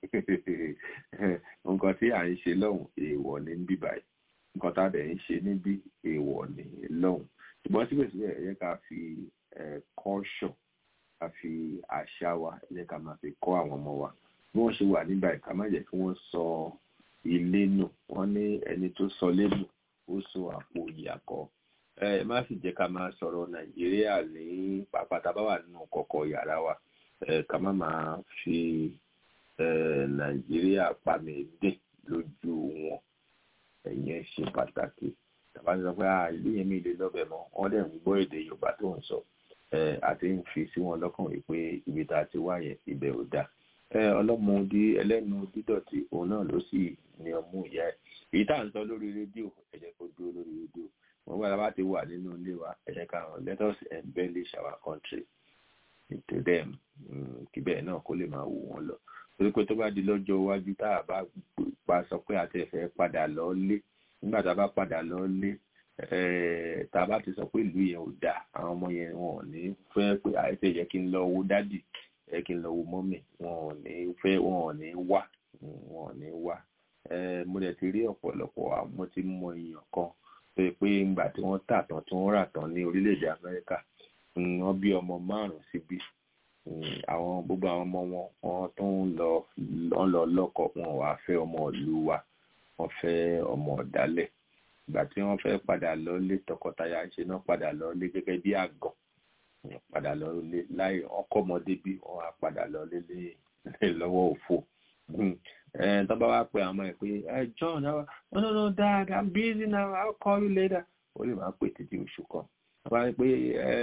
nǹkan tí à ń ṣe lọ́hùn èèwọ̀ ní bíbá yìí nǹkan tá a dẹ̀ ń ṣe níbí èèwọ̀ ní lọ́hùn ṣùgbọ́n síbẹ̀síbẹ̀ ẹ jẹ́ ká fi kọ́ṣọ̀ ká fi àṣà wa ẹ jẹ́ ká máa fi kọ́ àwọn ọmọ wa bí wọ́n ṣe wà níbà yìí ká má jẹ́ kí wọ́n sọ ilé nù wọ́n ní ẹni tó sọ lé nù ó sọ àpò ìyàkọ́ ẹ má sì jẹ́ ká máa sọ̀rọ̀ nàìjíríà ní pàápàá bá wà nínú kọ̀kọ̀ yàrá wa ẹ ká má máa fi nàìjíríà pàmì dín lójú wọn ẹ̀yẹn ṣe pàtàkì tàbá sọ pé ìlú yẹn mi lè lọ́bẹ̀ mọ́ wọ́n dẹ̀ ń gbọ́ èdè yorùbá tó ń sọ àti ń fi sí wọn lọ́kàn wípé ibi tá a ti wá yẹn ibẹ̀ ò dáa ọlọ́mọdé ẹlẹ́nu dídọ̀tí òun náà ló sì ní ọmú ìyá ẹ̀ èyí tá à ń sọ lórí rédíò ẹ jẹ́ kó dúró lórí rédíò wọ́n gbọ́dọ̀ bá ti wà nínú ilé wa ẹ jẹ́ ká hàn let us embellish our country to them kí bẹ́ẹ̀ náà kó lè máa wù wọ́n lọ torí pé tó bá di lọ́jọ́ iwájú tá a bá pa sọ pé àti ẹ̀fẹ́ padà lọ lé nígbà tá a bá padà lọ lé tá a bá ti sọ pé ìlú yẹn ò dáa àwọn ọmọ yẹn wọn ò ní fẹ́ pé àìsè yẹ kí n lọ wo dádì ẹ kí n lọ wo mọ́mì wọn ò ní fẹ́ wọn ò ní wá wọn ò ní wá mo dẹ̀ ti rí ọ̀pọ̀lọpọ̀ àwọn tí mọ èèyàn kan tó yẹ pé ńgbà tí wọ́n tà tán tí wọ́n rà tán ní orílẹ̀-èdè Amẹ́ríkà wọ́n bí ọmọ márùn-ún síbí àwọn gbogbo àwọn ọmọ wọn wọn tó ń lọ wọn lọ lọ́kọ wọn wàá fẹ́ ọmọ ìlú wa wọ́n fẹ́ ọmọ ọ̀dálẹ̀ ìgbà tí wọ́n fẹ́ padà lọ́lé tọkọtaya ṣe náà padà lọ́lé gẹ́gẹ́ bí àgàn padà lọ́lé láì ọkọ ọmọdé bí wọ́n á padà lọ́lé lọ́wọ́ òfò tó bá wá pé àwọn ẹ̀ pé John no no no dad I'm busy now I'll call you later ó lè máa pè títí oṣù kan wọ́n bá rí pé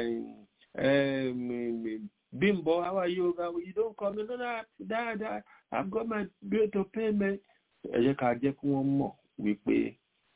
Bimbo, how are you? You don't call me. No, no, dad, dad, I've got my bill to pay, man. Ẹ jẹ́ ká jẹ́ kí wọ́n mọ̀ wípé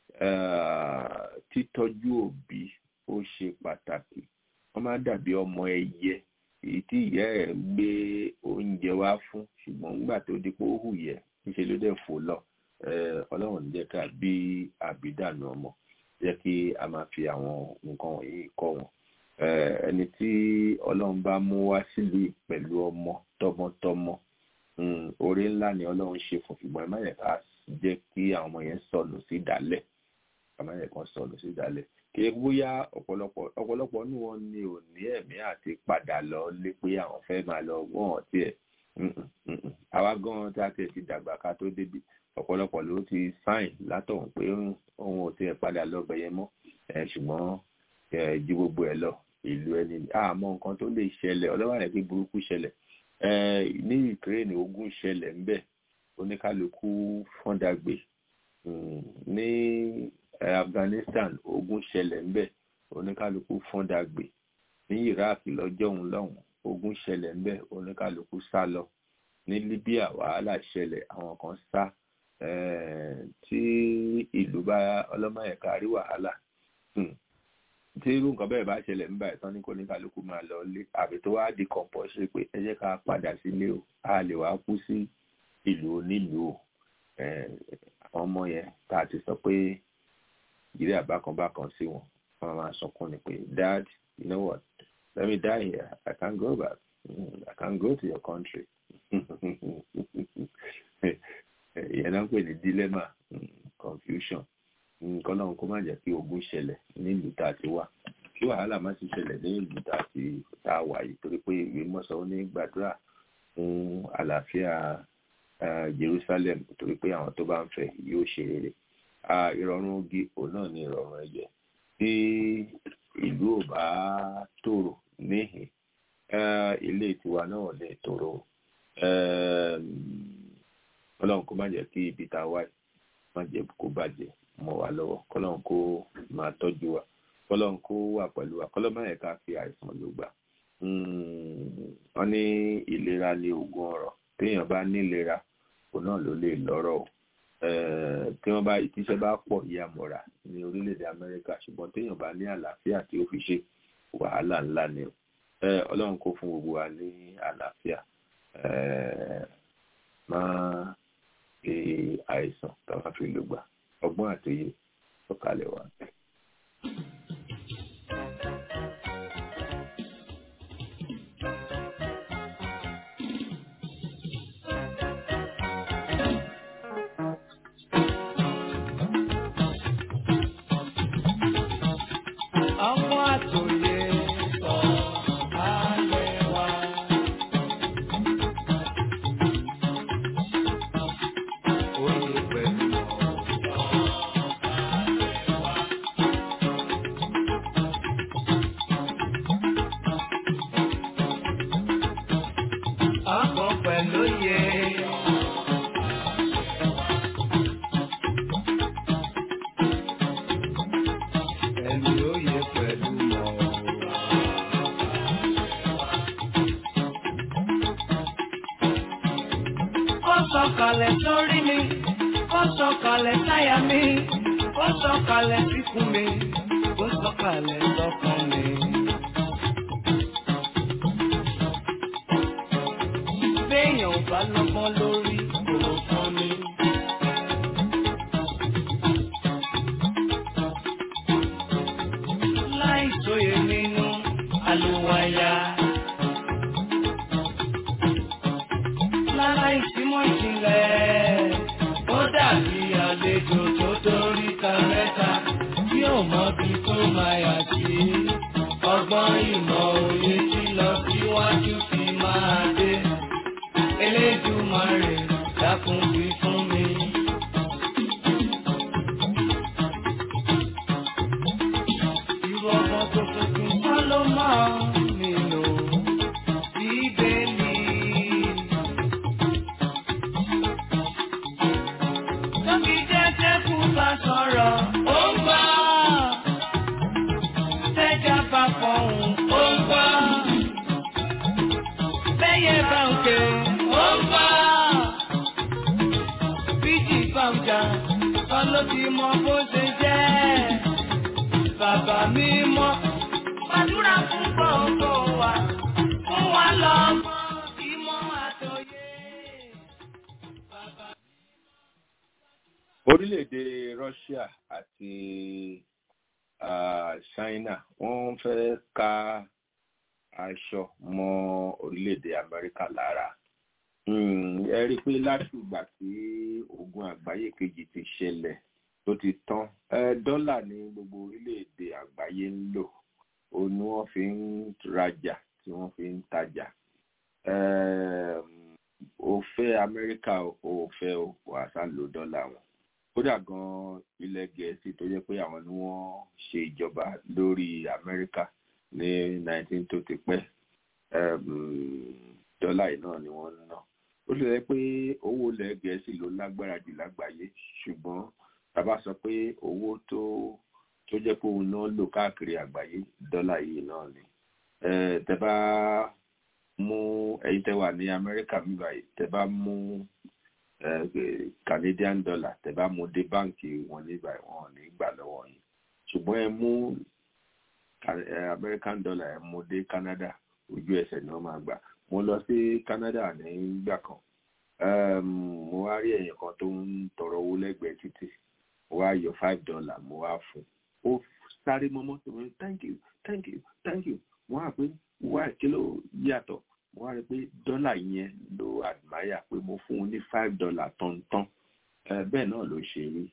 títọ́jú òbí ó ṣe pàtàkì. Wọ́n máa dàbí ọmọ ẹyẹ èyí tí ìyá ẹ̀ gbé oúnjẹ wá fún ṣùgbọ́n nígbà tó di pé ó hù yẹ níṣẹ́ ló dẹ̀ fò lọ. Ọlọ́run jẹ́ ká bí àbídànù ọmọ jẹ́ kí a máa fi àwọn nǹkan wọ̀nyí kọ́ wọn. Ẹni tí ọlọ́run bá mú wá sílùú pẹ̀lú ọmọ tọmọtọmọ oore ńlá ni ọlọ́run ṣe fún ṣùgbọ́n ẹ má yẹ ká jẹ́ kí àwọn ọmọ yẹn sọnù sí ìdálẹ̀ ẹ má yẹ kán sọnù sí ìdálẹ̀ kí bóyá ọ̀pọ̀lọpọ̀ ọ̀pọ̀lọpọ̀ ní wọn ni ò ní ẹ̀mí àti padà lọ lé pé àwọn fẹ́ máa lọ wọ́n ọ̀tí ẹ̀ àwa gan-an tí a ti ti dàgbà ká tó débi ọ̀pọ̀lọpọ̀ ló ti sáìn látọ̀hún pé òun ò tiẹ̀ padà lọ bẹ̀yẹ mọ́ ṣùgbọ́n ju gbogbo ẹ̀ lọ ìlú ẹni àmọ́ nǹkan tó lè ṣẹlẹ̀ ọlọ́wà rẹ̀ pé burúkú ṣẹlẹ̀ ní Ukraine ogun ṣẹlẹ̀ ńbẹ̀ oníkálukú fọ́ndàgbé ní Afghanistan ogun ṣẹlẹ̀ ńbẹ̀ oníkálukú fọ́ndàgbé ní Iraq lọ́jọ́ òun lọ́hùn ogun ṣẹlẹ̀ ńbẹ̀ oníkálukú sá lọ ní Libya wàhálà ṣẹlẹ̀ àwọn kan sá tí ìlú bá ọlọ́mọ̀ẹ̀ká rí wàhálà tí irú nǹkan bẹ́ẹ̀ bá ṣẹlẹ̀ ń bá ìtàn ní kò ní kálukú máa lọ lé àbí tó wá di compulsory pé ẹ jẹ́ ká padà sílé o a lè wá kú sí ìlú onílùú o àwọn ọmọ yẹn tá a ti sọ pé ìrírí àbákanbákan sí wọn wọn máa sọkún ni pé dad you know what let me die here I can't go back I can't go to your country ìyẹn náà ń pè ní dilemma confusion nǹkan náà kó má jẹ́ kí ogun ṣẹlẹ̀ nílùú tá a ti wà kí wàhálà má sì ṣẹlẹ̀ ní ìlú tá a ti tá a wà yìí torí pé ìwé mọ́sán ní gbàdúrà fún àlàáfíà Jerusalem torí pé àwọn tó bá ń fẹ́ yóò ṣe rere ìrọ̀rùn ogi òun náà ní ìrọ̀rùn ẹ̀jẹ̀ tí ìlú ò bá tòrò níhìn ilé tiwa náà lè tòrò ọlọ́run kó má jẹ́ kí ibi tá a wà má jẹ́ kó bàjẹ́ mọ́ wa lọ́wọ́ kọ́lọ́n kó máa tọ́jú wa kọ́lọ́n kó wà pẹ̀lú wa kọ́lọ́n máa yẹ ká fi àìsàn ló gbà wọ́n ní ìlera ní oògùn ọrọ̀ téèyàn bá ní ìlera òun náà ló lè lọ́rọ̀ o tí wọ́n bá ìtíṣẹ́ bá pọ̀ yá mọ́ra ní orílẹ̀-èdè Amẹ́ríkà ṣùgbọ́n téèyàn bá ní àlàáfíà tí ó fi ṣe wàhálà ńlá ni o Ọlọ́run kó fún gbogbo wa ní àlàáfíà máa ṣe àìsàn táwa fi lò gbà ọgbọ́n àtòyè sọ̀kalẹ̀ wa. sọ̀kalẹ̀ sórí mi, ó sọ̀kalẹ̀ sáyà mi, ó sọ̀kalẹ̀ síkùn mi, ó sọ̀kalẹ̀ sọ́kàn mi. Béèyàn ò bá lọ́gbọ́n lórí kò fún mi. Láì sóye nínú àlùwàyà. Lára ìsímọ̀ ìjìnlẹ̀, ó dàbí àlejò tó dórí ta mẹ́ta, tí ò mọ bí tó máa yà sí. Ọgbọ́n ìmọ̀ òye tí lọ síwájú fi máa dé. Elédùmarè dákun wí fún mi. Irú ọgbọ́n tó tuntun kọ́ ló máa ń nílò Bíbélì. Tóbi jẹ́jẹ́ kú bá sọ̀rọ̀, ó ń gbọ́. Tẹ́jà bá fọ̀hún, ó ń gbọ́. Bẹ́yẹ bá ń ké, ó ń gbọ́. Bíjì bá ń jà, kọ́ ló ti mọ bó ṣe jẹ́. Bàbá mi mọ́, gbàdúrà fún gbogbo wa, fún wa lọ́mọ ìmọ̀ àtòyé. Bàbá orílẹ̀-èdè Russia àti uh, China wọ́n fẹ́ ká aṣọ mọ́ orílẹ̀-èdè Amẹ́ríkà lára. Hmm, ẹ rí i pé láti ìgbà tí ogun àgbáyé kejì ti ṣẹlẹ̀ tó ti tán eh, dọ́là ní gbogbo orílẹ̀-èdè àgbáyé ń lò òun ni wọ́n fi ń rajà tí wọ́n fi ń tajà. Ó fẹ́ Amẹ́ríkà ó fẹ́ wàá sá lo dọ́là wọn. Kódà gan ilẹ̀ Gẹ̀ẹ́sì tó jẹ́ pé àwọn ni wọ́n ṣe ìjọba lórí Amẹ́ríkà ní nineteen tó ti pẹ́ dọ́là yìí náà ni wọ́n ń ná. Ó lè rẹ́ pé owó ilẹ̀ Gẹ̀ẹ́sì ló lágbára jù lágbàáyé ṣùgbọ́n tàbá sọ pé owó tó tó jẹ́ pé òun náà lò káàkiri àgbáyé dọ́là yìí náà ni. Tẹ́ bá mú ẹ̀yin tẹ́ wà ní Amẹ́ríkà mi báyìí tẹ́ bá mú Uh, Canadian dollar tẹ́ bá mú dé báǹkì wọn nígbà wọn ní gbà lọ́wọ́ yín ṣùgbọ́n ẹ mú American dollar ẹ mú dé Canada ojú ẹsẹ̀ ni wọ́n máa gbà. Mo lọ sí Canada nígbà kan mo wá rí èèyàn kan tó ń tọrọ owó lẹ́gbẹ̀ẹ́ títì mo wá yọ five dollar mo wá fún ó sáré mọ́mọ́ tó wọ́n thank you thank you thank you mo wá pé wá kí ló yàtọ̀ mo wá rí pé dọ́là yẹn ló admire pé mo fún un ní five dollar tọ̀ntọ̀n bẹ́ẹ̀ náà ló ṣe rí.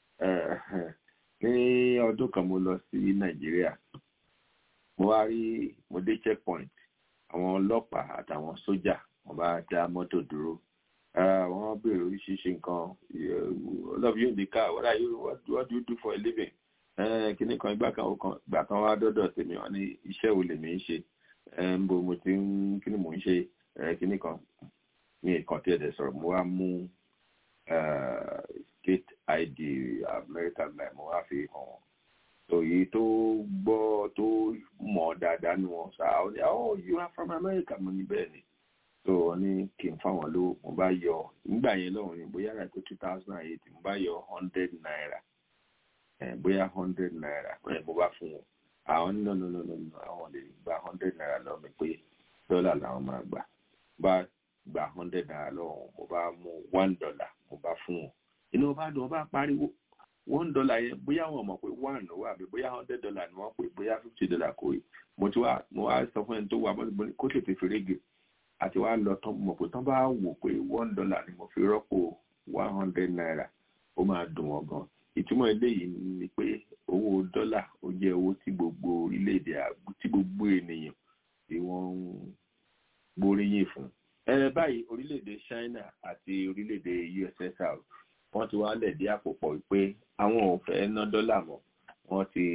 Ní ọdún kan mo lọ sí Nàìjíríà mo wá rí mo dé checkpoint àwọn ọlọ́pàá àtàwọn sójà wọ́n bá dá mọ́tò dúró wọ́n béèrè oríṣiríṣi nǹkan all of you in the car what are you what, what do you do for a living kíní kan ìgbà kan ìgbà kan wá dọ́dọ̀ tèmi wọ́n ní iṣẹ́ wo lèmi ń ṣe mbo mo ti ń kí ni mò ń ṣe kíní kan ní ìkan tí ẹ̀dẹ̀ sọ̀rọ̀ mo wá mú state I D American guy mo wá fi hàn wọ́n òye tó gbọ́ tó mọ̀ dáadáa nù wọn ṣáà ó ní oh you are from America mo ní bẹ́ẹ̀ ni so wọ́n ní kí n fáwọn lówó mo bá yọ nígbà yẹn lọ́wọ́ ni bóyá rà pé two thousand eight mo bá yọ hundred naira ẹ̀ bóyá hundred naira ẹ̀ mo bá fún wọn àwọn no no no no no àwọn lè gba hundred naira lọ mi pé dọ́là làwọn máa gbà bá gba hundred naira lọ́wọ́ mo bá mú one dollar mo bá fún wọn inú bá dùn bá pariwo one dollar yẹn bóyá wọn mọ̀ pé one ló wà bí bóyá hundred dollar ni wọ́n pè bóyá fifty dollar kò yìí mo ti wá mo wá sọ fún ẹni tó wà mọ́ kó tètè fèrègè àti wá lọ tán mọ̀ pé tán bá wò pé one dollar ni mo fi rọ́pò one hundred naira ó máa dùn wọ́n gan ìtumọ̀ eléyìí ni pé owó dọ́là ó jẹ́ owó tí gbogbo orílẹ̀-èdè tí gbogbo ènìyàn tí wọ́n ń gbóríyìn fún ẹ báyìí orílẹ̀-èdè China àti orílẹ̀-èdè U S S R wọ́n ti wá lẹ̀dí àpò pọ̀ pé àwọn ò fẹ́ ná dọ́là mọ́ wọ́n ti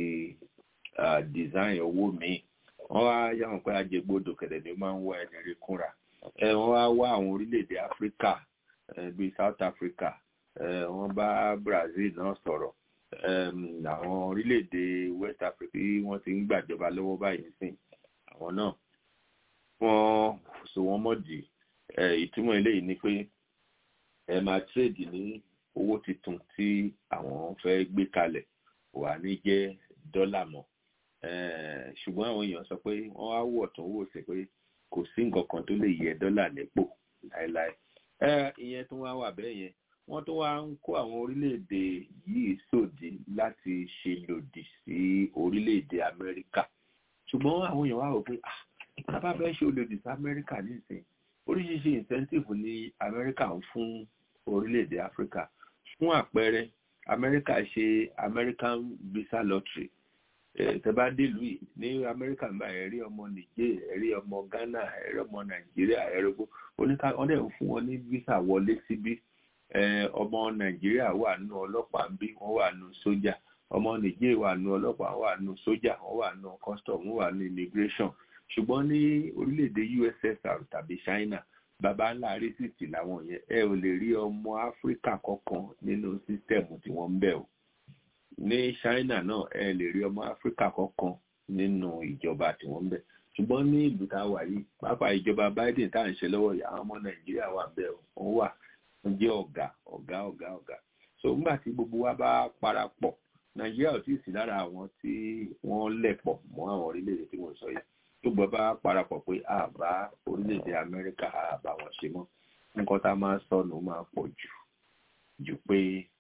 design owó míì wọ́n wá yáwọn pé ajẹgbodò kẹ̀dẹ̀ ni máa ń wá ẹni rí kúnra wọ́n wá wá àwọn orílẹ̀-èdè Áfíríkà bíi South Africa wọ́n bá Brazil náà sọ̀rọ̀ àwọn orílẹ̀-èdè West Africa tí wọ́n ti ń gbàjọba lọ́wọ́ báyìí sìn àwọn náà wọ́n so wọ́n mọ̀dì ìtumọ̀ eléyìí ni pé ẹ máa trade ní owó tuntun tí àwọn fẹ́ gbé kalẹ̀ wà ní jẹ́ dọ́là mọ́ ṣùgbọ́n àwọn èèyàn sọ pé wọ́n wá wọ̀ tó wò sí pé kò sí nǹkan kan tó lè yẹ dọ́là nípò láéláé ìyẹn tó wá wà bẹ́ẹ̀ yẹn wọ́n tó wá ń kó àwọn orílẹ̀-èdè yìí sòdì láti ṣe lòdì sí orílẹ̀-èdè Amẹ́ríkà ṣùgbọ́n àwọn èèyàn wá rò pé ah bá fẹ́ ṣe olòdì sí Amẹ́ríkà nísìnyí oríṣiríṣi incentive ní Amẹ́ríkà ń fún orílẹ̀-èdè Áfíríkà fún àpẹẹrẹ Amẹ́ríkà ṣe American visa lottery tẹ́bá délùú yìí ní Amẹ́ríkà ń bá ẹ̀rí ọmọ Niger ẹ̀rí ọmọ Ghana ẹ̀rí ọmọ Nàìjíríà ẹ̀rọgbó oníkàwọ́dẹ̀ ń fún wọn ní visa wọlé síbí ọmọ Nàìjíríà wà nù ọlọ́pàá ń bí wọ́n wà nù sójà ọmọ Niger wà nù ọlọ́pàá wà nù sójà wọ́n wà nù custom wọ́n wà nù immigration ṣùgbọ́n ní orílẹ̀-èdè U S S R tàbí China bàbá ńlá rìsíìtì làwọn yẹn ẹ ò lè rí ọmọ Áfíríkà kankan nínú sísítẹ̀mù tí wọ́n ń bẹ̀ o ní China náà ẹ lè rí ọmọ Áfíríkà kankan nínú ìjọba tí wọ́n ń bẹ̀ ṣùgbọ́n ní ìlú tá a wà yìí pàápàá ìjọba Biden tá à ń ṣe lọ́wọ́ yìí àwọn ọmọ Nàìjíríà wà ń bẹ̀ o wọ́n wà ń jẹ́ ọ̀gá ọ̀gá ọ̀gá ọ̀gá so nígbà tí gbogbo wa bá parapọ̀ Nàìjíríà ò tí ì sí lára àwọn tí wọ́n lẹ̀ pọ̀ mọ́ àwọn orílẹ̀-èdè tí wọ́n sọ yìí tó gbọ́ bá parapọ̀ pé àbá orílẹ̀-èdè Amẹ́ríkà àbá wọn ṣe mọ́ nǹkan tá a máa sọnù máa pọ̀ jù jù pé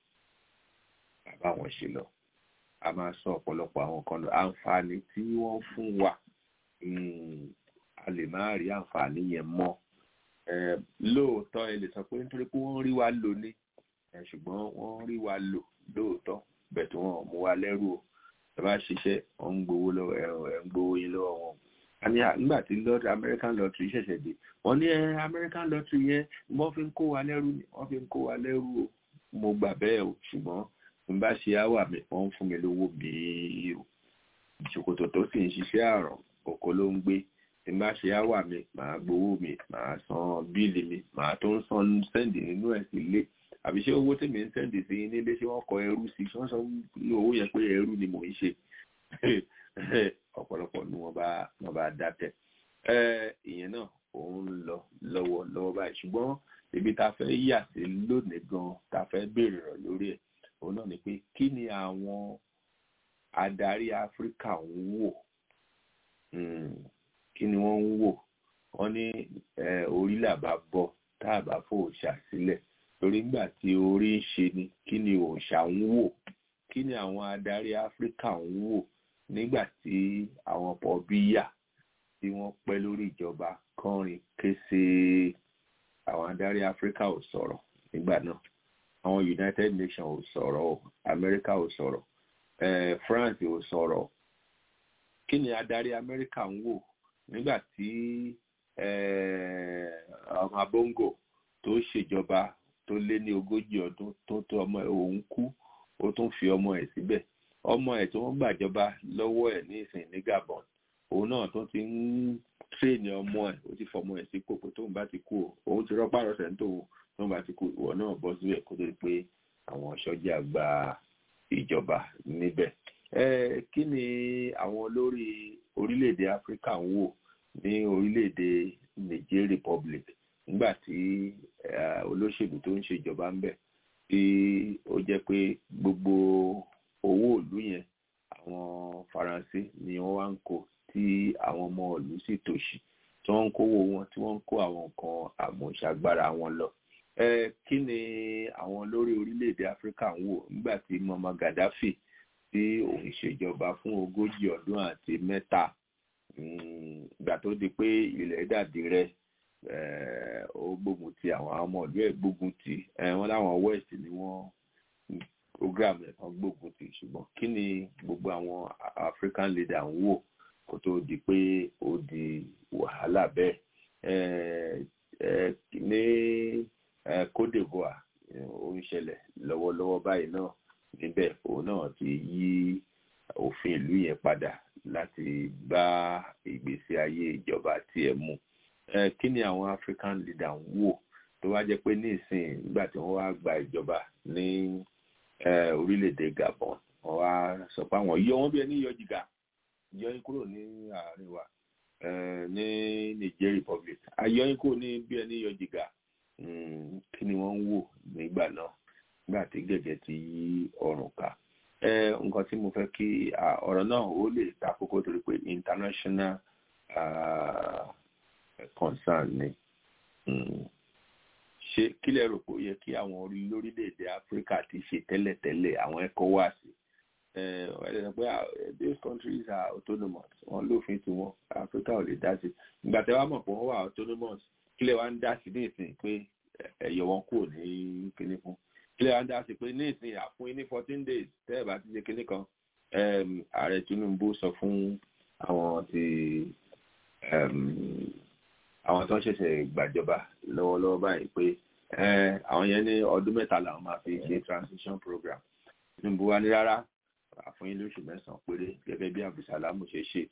àbá wọn ṣe lọ a máa sọ ọ̀pọ̀lọpọ̀ àwọn kan lọ àǹfààní tí wọ́n fún wa a lè má rí àǹfààní yẹn mọ́ lóòótọ́ ẹ lè sọ pé nítorí pé wọ́n rí wa lò ní ṣùgbọ́n wọ́n rí wa lò lóòótọ́ bẹ̀ tí wọ́n mú wa lẹ́rù o ẹ bá ṣiṣẹ́ wọ́n ń gbowó lọ́wọ́ ẹ̀ ń gbowó yín lọ́wọ́ wọn àní nígbà tí lord American lottery ṣẹ̀ṣẹ̀ dé wọ́n ní American lottery yẹn wọ́n fi ń kó wa lẹ́rù ni wọ́n fi ń kó wa lẹ́rù o mo gbà bẹ́ẹ̀ o ṣùgbọ́n n bá ṣe áwà mi wọ́n ń fún mi lówó bíi o ìṣòkòtò tó sì ń ṣiṣẹ́ àrùn òkò ló ń gbé n bá ṣe áwà mi màá gbowó mi màá san bíìlì mi màá tó ń san sẹ́ǹdì nínú ẹ̀ sí ilé àbí ṣé owó tèmi ń sẹ́ǹdì sí nílé ṣé wọ́n kọ ẹrú sí wọ́n sọ ní owó yẹn pé ẹrú ni mò ń ṣe ọ̀pọ̀lọpọ̀ ni wọ́n bá wọ́n bá dákẹ́ ìyẹn náà òun lọ lọ́wọ́ lọ́wọ́ báyìí ṣùgbọ́n ibi tá a fẹ́ yà sí lónìí gan tá a fẹ́ béèrè rọ̀ lórí ẹ̀ òun náà ni pé kí ni àwọn adarí Áfíríkà ń wò kí ni wọ́n ń wò wọ́n ní orí làbá bọ́ tá a bá fòòṣà sílẹ̀ torí nígbà tí orí ń ṣe ni kí ni òòṣà ń wò kí ni àwọn adarí Áfíríkà ń wò nígbà tí àwọn pọ̀ bíyà tí wọ́n pẹ́ lórí ìjọba kọrin kése àwọn adarí Áfíríkà ò sọ̀rọ̀ nígbà náà àwọn United Nations ò sọ̀rọ̀ Amẹ́ríkà ò sọ̀rọ̀ eh, France ò sọ̀rọ̀ kí ni adarí Amẹ́ríkà ń wò nígbà tí ọmọ Bongo tó ṣèjọba tó lé ní ogójì ọdún tó tó ọmọ òun kú ó tún fi ọmọ ẹ̀ síbẹ̀ ọmọ ẹ̀ tí wọ́n gbàjọba lọ́wọ́ ẹ̀ ní ìsìn ní Gabon òun náà tó ti ń tréènì ọmọ ẹ̀ ó ti fọmọ ẹ̀ sí kòkó tóun bá ti kú o òun ti rọ́pá rọ̀ṣẹ̀ ń tòun tóun bá ti kú ìwọ náà bọ́ síbẹ̀ kó tó di pé àwọn sọ́jà gba ìjọba níbẹ̀ ẹ kí ni àwọn olórí orílẹ̀-èdè Áfíríkà ń wò ní orílẹ̀-èdè Niger Republic nígbà tí olóṣèlú tó ń ṣèjọba ń bẹ̀ tí ó jẹ́ pé gbogbo owó ìlú yẹn àwọn Faransé ni wọ́n wá ń kó tí àwọn ọmọ ìlú sì tòṣì tí wọ́n ń kówó wọn tí wọ́n ń kó àwọn nǹkan àmúṣagbára wọn lọ. ẹ kí ni àwọn olórí orílẹ̀-èdè Áfíríkà ń wò nígbà tí Muammar Gaddafi tí òun ṣèjọba fún ogójì ọdún àti mẹ́ta ìgbà tó di pé ilẹ̀ dàdí rẹ̀ ó gbógun ti àwọn ọmọ ìlú ẹ̀ gbógun ti wọ́n láwọn West ni wọ́n program ẹ̀ kan gbógun ti ṣùgbọ́n kí ni gbogbo àwọn African leader ń wò kó tó di pé ó di wàhálà bẹ́ẹ̀ ní Côte d'Ivoire ó ń ṣẹlẹ̀ lọ́wọ́lọ́wọ́ báyìí náà níbẹ̀ òun náà ti yí òfin ìlú yẹn padà láti bá ìgbésí ayé ìjọba tiẹ̀ mu. Kí ni àwọn African leader ń wò tó wá jẹ́ pé ní ìsìn nígbà tí wọ́n wá gba ìjọba ní orílẹ̀-èdè Gabon wọ́n wá sọ pé àwọn yọ wọ́n bí ẹni yọ jìgà yọ yín kúrò ní àárín wa ní Niger Republic ayọ yín kúrò ní bí ẹni yọ jìgà kí ni wọ́n ń wò nígbà náà nígbà tí gẹ́gẹ́ ti yí ọrùn ká. Nǹkan tí mo fẹ́ kí ọ̀rọ̀ náà ó lè ta kókó torí pé international uh, concern ni. Ṣé kí lẹ rò pé ó yẹ kí àwọn orílẹ̀-èdè Áfíríkà ti ṣe tẹ́lẹ̀tẹ́lẹ̀ àwọn ECOWAS these countries are autonomous wọ́n lófin tí wọ́n Áfíríkà ò lè dá sí ìgbà tí wọ́n mọ̀ pé wọ́n wà autonomous kí lẹ wá ń dá sí ní ìsìn pé ẹ̀yọ̀ wọn kúrò ní kíní fún kí lẹ wá ń dá sí pé ní ìsìn àfún yín ní fourteen days tẹ́ ẹ̀ bá ti ṣe kíní kan ààrẹ Tinubu sọ fún àwọn ti àwọn tó ń ṣẹ̀ṣẹ̀ gbàjọba lọ́wọ́lọ́wọ́ báyìí pé àwọn yẹn ní ọdún mẹ́ta làwọn máa fi ṣe transition program Tinubu wá ní rárá àfún yín lóṣù mẹ́sàn-án péré gẹ́gẹ́ bí Abdulsalamu ṣe ṣe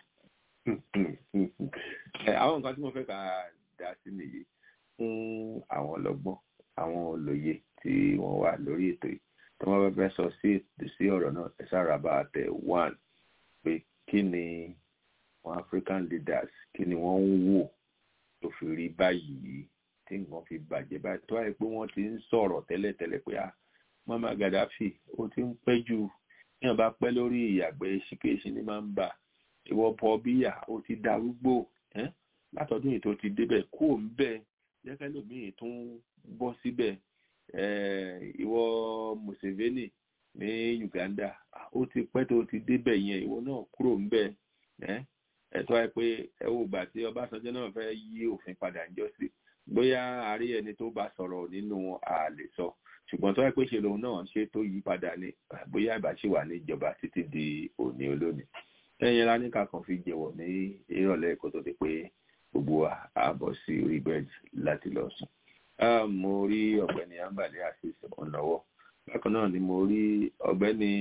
àwọn nǹkan tí mo fẹ́ ká dá sí nìyí fún àwọn ọlọ́gbọ́n àwọn olóye tí wọ́n wà lórí ètò yìí tí wọ́n bá fẹ́ sọ sí ọ̀rọ̀ náà ẹ sára bá tẹ one pé kí ni àwọn African leaders kí ni wọ́n ń wò tó fi rí báyìí tí nǹkan fi bàjẹ́ báyìí tó wáyé pé wọ́n ti ń sọ̀rọ̀ tẹ́lẹ̀tẹ́lẹ̀ pé ah Muammar Gaddafi ó ti ń pẹ́ jù yíyan bá pẹ́ lórí ìyàgbẹ́ ṣìkèṣì ni máa ń bà ìwọ pọ̀ bíyà ó ti darúgbó látọdún yìí tó ti débẹ̀ kó ń bẹ̀ jẹ́kẹ́ lómìn tó ń bọ́ síbẹ̀ ìwọ Museveni ní Uganda ó ti pẹ́ tó ti débẹ̀ yẹn ìwọ náà kúrò ń bẹ̀ ẹ̀tọ́ ẹ pé ẹ wò gbà tí Ọbásanjọ́ náà fẹ́ yí òfin padà ń jọ sí bóyá àárí ẹni tó bá sọ̀rọ̀ nínú àlè sọ ṣùgbọ́n tó ẹ pé ṣe lòun náà ṣe tó yí padà ní bóyá ìbá ṣì wà níjọba títí di òní olónìí ẹ̀yìn ńlá níka kan fi jẹ̀wọ̀ ní ìrọ̀lẹ́ kó tó di pé gbogbo àbọ̀ sí orí bẹ́ẹ̀dì láti lọ sùn. Mo rí ọ̀gbẹ́ni Ambali Azeez ọ̀nàwọ́ bákan náà ni mo rí ọ̀gbẹ́ni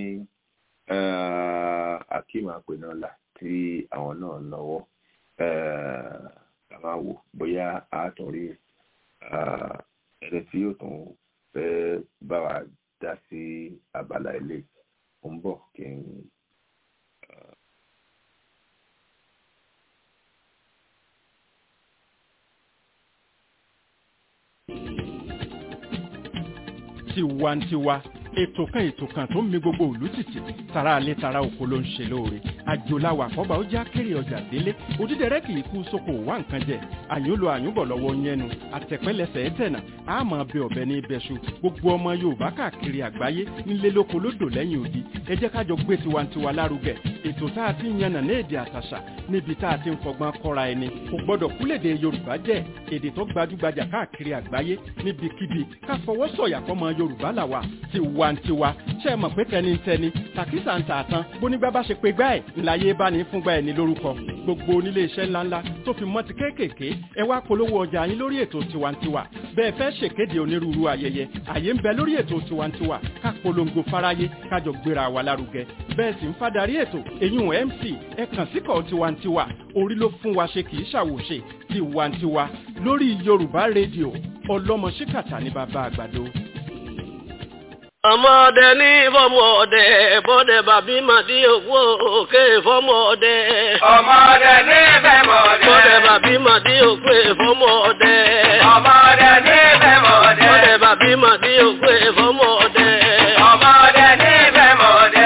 Akeem Apenola tí àwọn náà lọ́wọ́ ká máa wò bóyá a tún rí ẹni tí yóò tún fẹ́ bá wa dá sí abala ilé ó ń bọ̀ kí n. Tiwantiwa ètò kan ètò kan tó ń mi gbogbo ìlú tìtì tara alẹ́ tara oko ló ń ṣe lóore àjòláwà àkọ́bà ó já kéré ọjà délé òdídẹrẹ́ kì í kú sóko wá nǹkan jẹ àyùnlò àyùnbọ̀ lọ́wọ́ yẹnu àtẹ̀pẹ́lẹsẹ̀ ẹ̀tẹ̀nà àmọ́ bẹ ọ̀bẹ ní ibẹ̀ṣu gbogbo ọmọ Yorùbá káàkiri àgbáyé nílé lóko lódò lẹ́yìn odi ẹ jẹ́ ká jọ gbé tiwantiwa lárugẹ ètò tá a ti ń yànnà ní èdè àtàṣà níbi tá a ti ń fọgbọ́n kọ́ra ẹni kò gbọ́dọ̀ kúlèdè Yorùbá jẹ́ èdè tó gbajúgbajà káàkiri àgbáyé níbikíbi ká fọwọ́ sọ̀yà fọmọ Yorùbá làwà tiwantiwa ṣe mọ̀ pé tẹnitẹni tàkísà ń tààtàn bónígbà bá ṣe pé gbá ẹ̀ ńláyé bá ní fúngbà ẹ̀ ní lórúkọ gbogbo onílé iṣẹ́ ńláńlá tó fi mọ́ ti kéékèèké ẹ wá polówó ọjà yín lórí ètò tiwantiwa bẹ́ẹ̀ fẹ́ ṣèkéde onírúurú ayẹyẹ àyè ń bẹ lórí ètò tiwantiwa ká polongo fáráyé kájọ gbéra wa lárugẹ bẹ́ẹ̀ sì ń fadarí ètò èyún M C ẹ kàn síkọ̀ tiwantiwa orí ló fún wa ṣe kì í ṣàwòṣe tiwantiwa lórí Yorùbá rédíò ọlọ́mọ ṣíkàtà ní bàbá àgbàdo. ọmọdé ní fọmọdé bọ́dẹ bàbí màdí òkú òkè fọmọdé. ọmọdé ní fẹ́mọdé. bọ́dẹ bàbí màdí òkú fọmọdé. ọmọdé ní fẹ́mọdé. bọ́dẹ bàbí màdí òkú fọmọdé. ọmọdé ní fẹ́mọdé.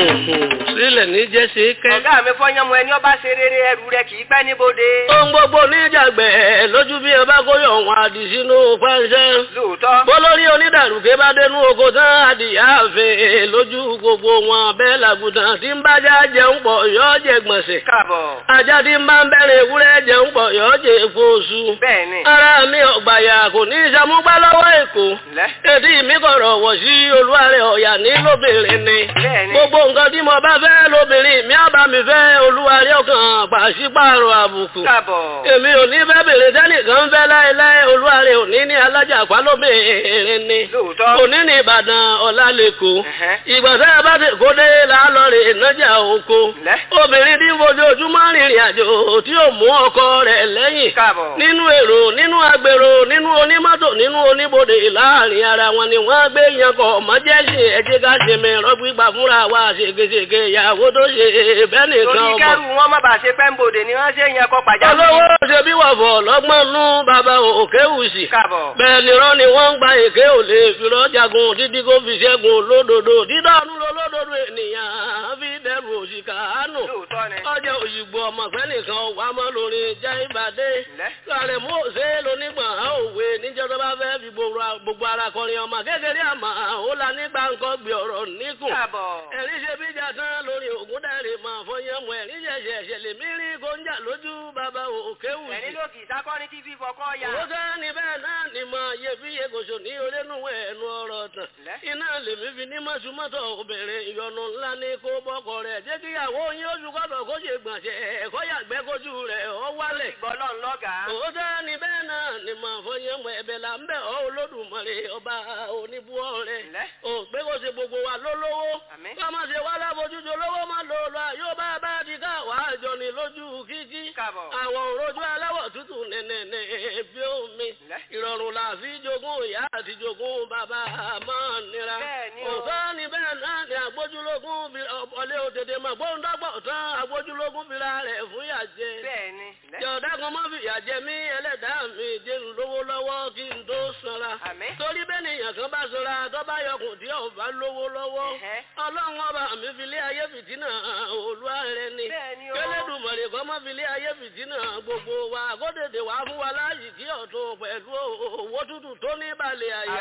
sílẹ̀ ní jẹ́sí kẹ́. ọ̀gá mi fọyánmu ẹni ọba ṣe rere ẹrù rẹ kì í pẹ́ níbodè. ohun gbogbo níjàgbẹ́ lójú bí ẹ bá kóyọ̀ wọn àdì sínú pẹ́ńsẹ́. lóòótọ́. bólórí onídàrúkẹ́ bá dénú oko tán adìyá àfẹ́ lójú gbogbo wọn bẹ́ẹ̀ làgùtàn tí ń bájá jẹun pọ̀ yọ́ jẹ gbọ̀nsẹ̀. káàbọ̀. ajá tí ń bá ń bẹ̀rẹ̀ ewúrẹ́ jẹun pọ̀ yọ́ jẹ fóṣù. bẹ́ẹ̀ni. ara mi ọ̀gbàyà kò ní ìṣàmúgbá lọ́wọ́ èkó. lẹ́. èdè mi kọ̀rọ̀ wọ̀ sí olúwarẹ̀ ọ̀yà ní lóbìnrin ni. bẹ́ẹ̀ni. gbogbo nǹkan tí mo bá fẹ́ lóbìnrin mi á bá mi fẹ́ olúwarẹ̀ ọkàn pàṣípààrọ̀ àbùkù. káàbọ̀. èmi ò ní fẹ́ bèrè sẹ́nìkan fẹ́ láéláé olúwarẹ̀ òní ní alájàpá lóbìnrin ni. lóòótọ́. òní ní ìbàdàn ọ̀la lẹ́kọ̀ọ́. ìgbọ̀nsẹ̀ bá ti kó dé lálọ́rẹ̀ nájà oko. obìnrin tí ń fojoojúmọ́ rìnrìn àjò tí ò mú ọkọ rẹ̀ lẹ́yìn. káàbọ̀. nínú èrò nínú agbèrò nínú onímọ́tò nínú oníbodè láàrin ara wọn ni wọ́n gbé yankọ̀ mọ́jẹ́sì ẹ̀jẹ̀ ká ṣe mi rọ́gbígbà fúnra wa ṣègeṣège ìyàwó tó ṣe bẹ́ẹ̀ nìkan ọmọ. torí kẹ́rù wọn má bàa ṣe pẹ́ńbodè ni wọ́n ṣe yankọ̀ pàjáwìrì. olówó ṣe bí wọ̀fọ̀ lọ́gbọ́n nú bàbá òkè wùsì. káàbọ̀. bẹ́ẹ̀ ni rọ́ ni wọ́n ń gba èké ò lè fi rọ́ jagun títí kó fi ṣẹ́gun lódodo dídánú lólódodo ènìyàn fi dẹrù òṣìkà ánù. lóòótọ́ ni. ọjọ́ òyìnbó ọmọ pẹ́ nìkan wà mọ́ lórí jẹ́ ìbàdé. lọ́rẹ̀ mú òṣè lónígbọ̀n òwe níjọ́ tó bá fẹ́ fi gbogbo ara kọrin ọmọ kékeré àmọ́ ó la nígbà ńkọ́ gbé ọ̀rọ̀ níkùn. káàbọ̀. ẹ̀rí ṣe bíjà tán lórí ògùn dẹ́rẹ̀ máa fọyín mọ́ ẹ̀rí ṣẹ̀ṣẹ̀ ṣẹlẹ̀ mírí kóńjà lójú bàbá òkè wù. ẹ̀rí lókì ìsákọ́ni tí fífọ kọ́ ya. ó sẹ́ ni bẹ́ẹ̀ náà ni mo yẹ fi yẹ kòṣò ní orénú ẹ̀nu ọ̀rọ̀ tán. iná lèmi fi ní mọ́sùmọ́tò obìnrin ìyọnu ńlá ní kó bọ́kọ rẹ̀ jẹ́ kí ìyàwó yín oṣù kọ́tọ̀ kó ṣe gbọ̀nsẹ̀ ẹ̀kọ́ yàgbẹ́ kojú rẹ̀ ọ wálẹ̀. gbọ́lọ́n lọ́gàá. ó sẹ́ ni bẹ́ẹ̀ náà ni mo fọyín mọ́ ẹ̀bẹ̀ là ń bẹ̀ ọ́ Olódùmarè ọba oníbúọ́ rẹ̀. ó pé kó ṣe gbogbo wa lólówó. kọ́ máa ṣe wá lábojújọ lówó máa lò lọ àyò bá bá di ká wàá jọ ní lójú kíkí. àwọn òrojú aláwọ̀ tútù nẹ̀nẹ̀nẹ̀ bí omi. ìrọ̀rùn la fi jogún ìyá àti jogún bàbá máa nira. òfẹ́ ni bẹ́ẹ̀ náà ni àgbójúlógún ọlẹ́ òtètè mọ̀ gbóńdọ́gbọ̀ tán àgbójúlógún fira rẹ̀ fún ìyàjẹ. jọ̀dágun mọ́ fi ìyàjẹ mí ẹlẹ́dàá mi dẹnu lówó lọ́wọ́ kí n tó sanra. torí bẹ́ẹ̀ nìyàn kan bá sanra tó bá yọkùn tí ò bá lówó lọ́wọ́. ọlọ́run ọba mi fi lé ayé fìtínà Olúwa rẹ̀ ni. kẹlẹ́dùmarè kọ́ mọ́ fi lé ayé fìtínà gbogbo wa kó tètè wá fún wa láàyè kí ọ̀tún pẹ̀lú owó tútù tó ní balẹ̀ àyà.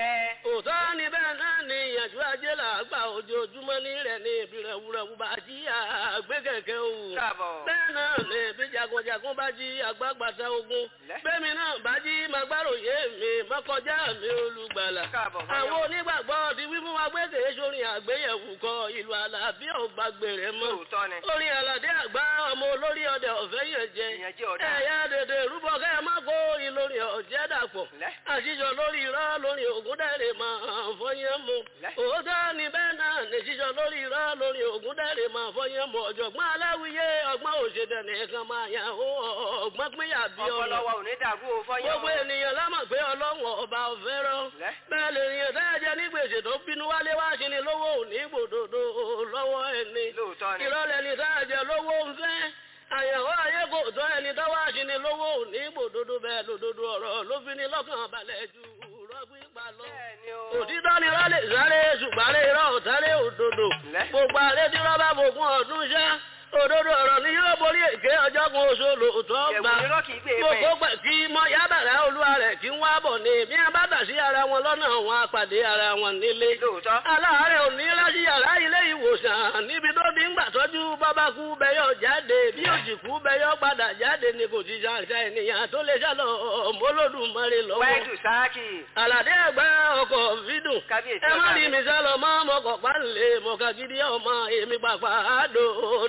òótọ́ ni bẹ́ẹ̀ náà ni ìyànjú ajé là gbà ojoojúmọ́ ní rẹ̀ ní ìbílẹ̀ wúrẹ́wú bá jí àgbé kẹ̀kẹ́ òwú. bẹ́ẹ̀ náà ni bí jagunjagun bá jí àgbàgbàta ogun. bẹ́ẹ̀mi náà bá jí magbáròyé mi mọ́kọjá mi olùgbàlà. àwọn onígbàgbọ́ ti wí fún wa pé kèé sórin àgbéyẹ̀wò kọ ìlú àlàáfíà ògbàgbèrè mọ́. orin àlàdé àgbà ọmọ olórí ọdẹ ọ̀fẹ́ yẹn jẹ. ẹ̀yà dèdè rúbọ kẹ́ ẹ má kó ìlórin ọ̀jẹ́ dàpọ̀. àṣìṣọ lórí irọ́ lórí ògúndẹ̀rẹ̀ máa fọyín mu. òótọ́ ni bẹ́ẹ̀ náà ní ṣíṣọ lórí irọ́ lórí ògúndẹ̀rẹ̀ máa fọyín mu. ọ̀jọ̀gbọ́n aláwìyé ọgbọ́n òṣèdè nìkan máa yàn ó ọgbọ́n pínyà bí ọ̀nà. ọpọlọwọ ò ní dàgbù fọyín mu. gbogbo ènìyàn lámọ̀ pé ọlọ́run ọba ọ̀fẹ́ rọ. bẹ́ẹ̀ lè rìn ẹ̀dájẹ́ ní gbèsè tó bínú wálé wá sí ni lówó ò ní gbòdòdó lọ́wọ́ ẹni. ìrọ̀lẹ́ ni dájẹ́ lówó ń fẹ́. àyẹ̀wò ayé kò tọ́ ẹni tó wá sí ni lówó ò ní gbòdòdó bẹ́ẹ̀ lòdòdó ọ̀rọ̀ ló fi ní lọ́kàn balẹ̀ jù rọ́gbí pa lọ. òtítọ́ ni rọ́lẹ̀ sáré ṣùgbọ́n irọ́ sáré òdodo. gbogbo àrẹ tí rọ́bà fògùn ọdún ṣá. òdodo ọ̀rọ̀ ni yóò borí èké ọjọ́ kan oṣù lòótọ́ gbà. gbogbo pẹ̀ kí mọ yábàrá olúwa rẹ̀ kí wọ́n á bọ̀ ní bí wọ́n bá tà sí ara wọn lọ́nà wọn àpàdé ara wọn nílé. aláàárẹ̀ ò ní láti yàrá ilé ìwòsàn níbi tó ti ń gbà tọ́jú bábá kú bẹ́yọ̀ jáde bí òjì kú bẹ́yọ̀ padà jáde ni kò ti ṣàṣà ènìyàn tó lè ṣàlọ̀ mọ́lódùmarè lọ́wọ́. wáìdù sáàkì. àlàdé ẹgbẹ́ ọkọ̀ fídùn. ẹ má rí mi sálọ mọ́ mọ́kọ̀ pálẹ̀ mọ́kà gidi ọmọ èmi pàpà àdó níwà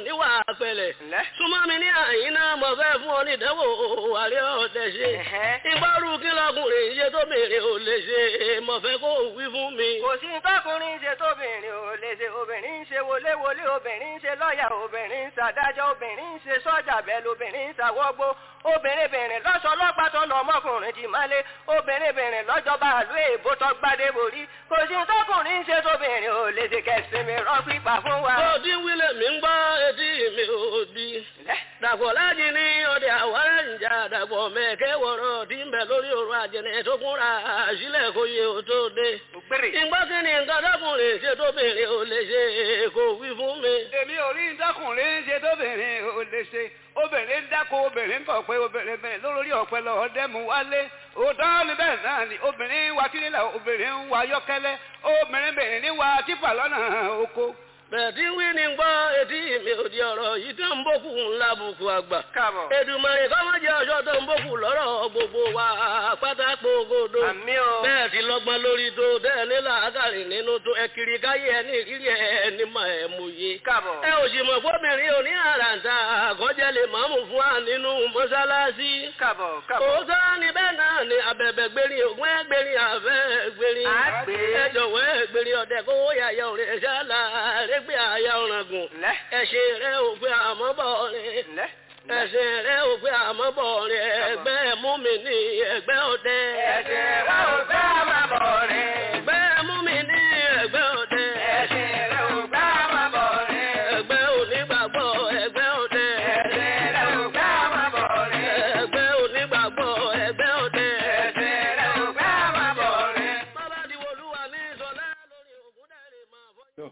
pẹ̀lẹ́. súnmọ́ mi ní àyín náà mo fẹ́ fún ọ ní ìdánwò àrí ọ̀tẹ̀ ṣe. ìgbọ́rú kí lọkùnrin ṣe tóbìnrin ò lè ṣe mo fẹ́ kó wí fún mi. kò sí tọkùnrin ṣe tóbìnrin ò lè ṣe obìnrin ṣe wọléwọlé obìnrin ṣe lọ́ọ̀yà obìnrin ṣàdájọ́ obìnrin ṣe sọ́jà bẹ́ẹ̀ lobìnrin ṣàwọ́gbó obìnrin bìnrin lọ́sọ̀ ọlọ́pàá tó lọ ọmọkùnrin jì máa obìnrin bìnrin lọ́jọba àlú èèbó tó gbádé borí kò sí tọkùnrin ṣe tóbìnrin ò lè ṣe kẹsìn mi rán pípa fún wa. ó dín wílẹ̀ mi ń gbọ́ etí mi ò di. dàpọ̀ láti ní ọdẹ àwárẹ̀ ń jà dàpọ̀ mẹ́kẹ́ wọ̀rọ̀ tí ń bẹ lórí òrùn àjẹnẹ́ tó kúnra sílẹ̀ kó yẹ ó tó dé. ìgbọ́ kí ni nǹkan tọkùnrin ṣe tóbìnrin ò lè ṣe kó wí fún mi. èmi ò rí tọkùnrin ṣe tóbìnrin ò lè ṣe obìnrin ń dáko obìnrin ń bọ̀ pé obìnrin bẹ̀rẹ̀ lórí ọ̀pẹ lọ ọdẹ́mu wálé òótọ́ ni bẹ́ẹ̀ náà ni obìnrin ń wa kírílà obìnrin ń wa yọ́kẹ́lẹ́ obìnrin bẹ̀rẹ̀ ní wa tífà lọ́nà oko. bẹ̀ẹ̀tí wí ní gbọ́ etí mi ò di ọ̀rọ̀ yìí tó ń bókù ńlá bùkù àgbà. káàbọ̀. Èdùmàrè kọ́ mọ́ jẹ́ ọjọ́ tó ń bókù lọ́rọ̀ gbogbo wa pátá gbogbo. àmì o. bẹ́ẹ̀ ti lọ́gbọ́n lórí tó bẹ́ẹ̀ ní làákàrí nínú tó ẹ kiri káyé ẹ ní ìrírí ẹ ní mà ẹ mú yé. káàbọ̀. ẹ ò sì mọ̀ fóbìnrin òní àràǹtà àkọ́jẹ́ lè máàmù fún wa nínú mọ́sálásí. káàbọ̀ káàbọ̀. òótọ́ ni bẹ́ẹ̀ náà ni abẹ̀bẹ̀ gbérin ògùn ẹgbẹ̀rin àfẹ́ gbérin. àgbè. ẹ jọ̀wọ́ ẹgbẹ̀rin ọ̀dẹ̀ kówó yàyà òrìn ṣáàlà rẹ́gbẹ̀ àyà ọ̀ràngùn. ẹ̀ṣẹ̀ rẹ̀ ògbé àmọ́bọ̀ rẹ̀. ẹ̀ṣẹ̀ rẹ̀ ògbé àmọ́bọ̀ rẹ̀ ẹgbẹ́ mú mi ní ẹgbẹ́ ọdẹ. ẹ̀ṣẹ̀ rẹ̀ ògbé àmọ́bọ̀ rẹ̀. ẹgbẹ́ mú mi ní ẹgbẹ́ ọdẹ. ẹ̀ṣẹ̀ rẹ̀ ògbé àmọ́bọ̀ rẹ̀. ẹgbẹ́ onígbàgbọ́ ẹgbẹ́ ọdẹ. ẹ̀ṣẹ̀ rẹ̀ ògbé àmọ́bọ̀ rẹ̀. ẹgbẹ́ onígbàgbọ́ ẹgbẹ́ ọdẹ. ẹ̀ṣẹ̀ rẹ̀ ògbé àmọ́bọ̀ rẹ̀. bàbá di Olúwa ní sọlá lórí ògùn dẹ́rẹ́ máa fọ́.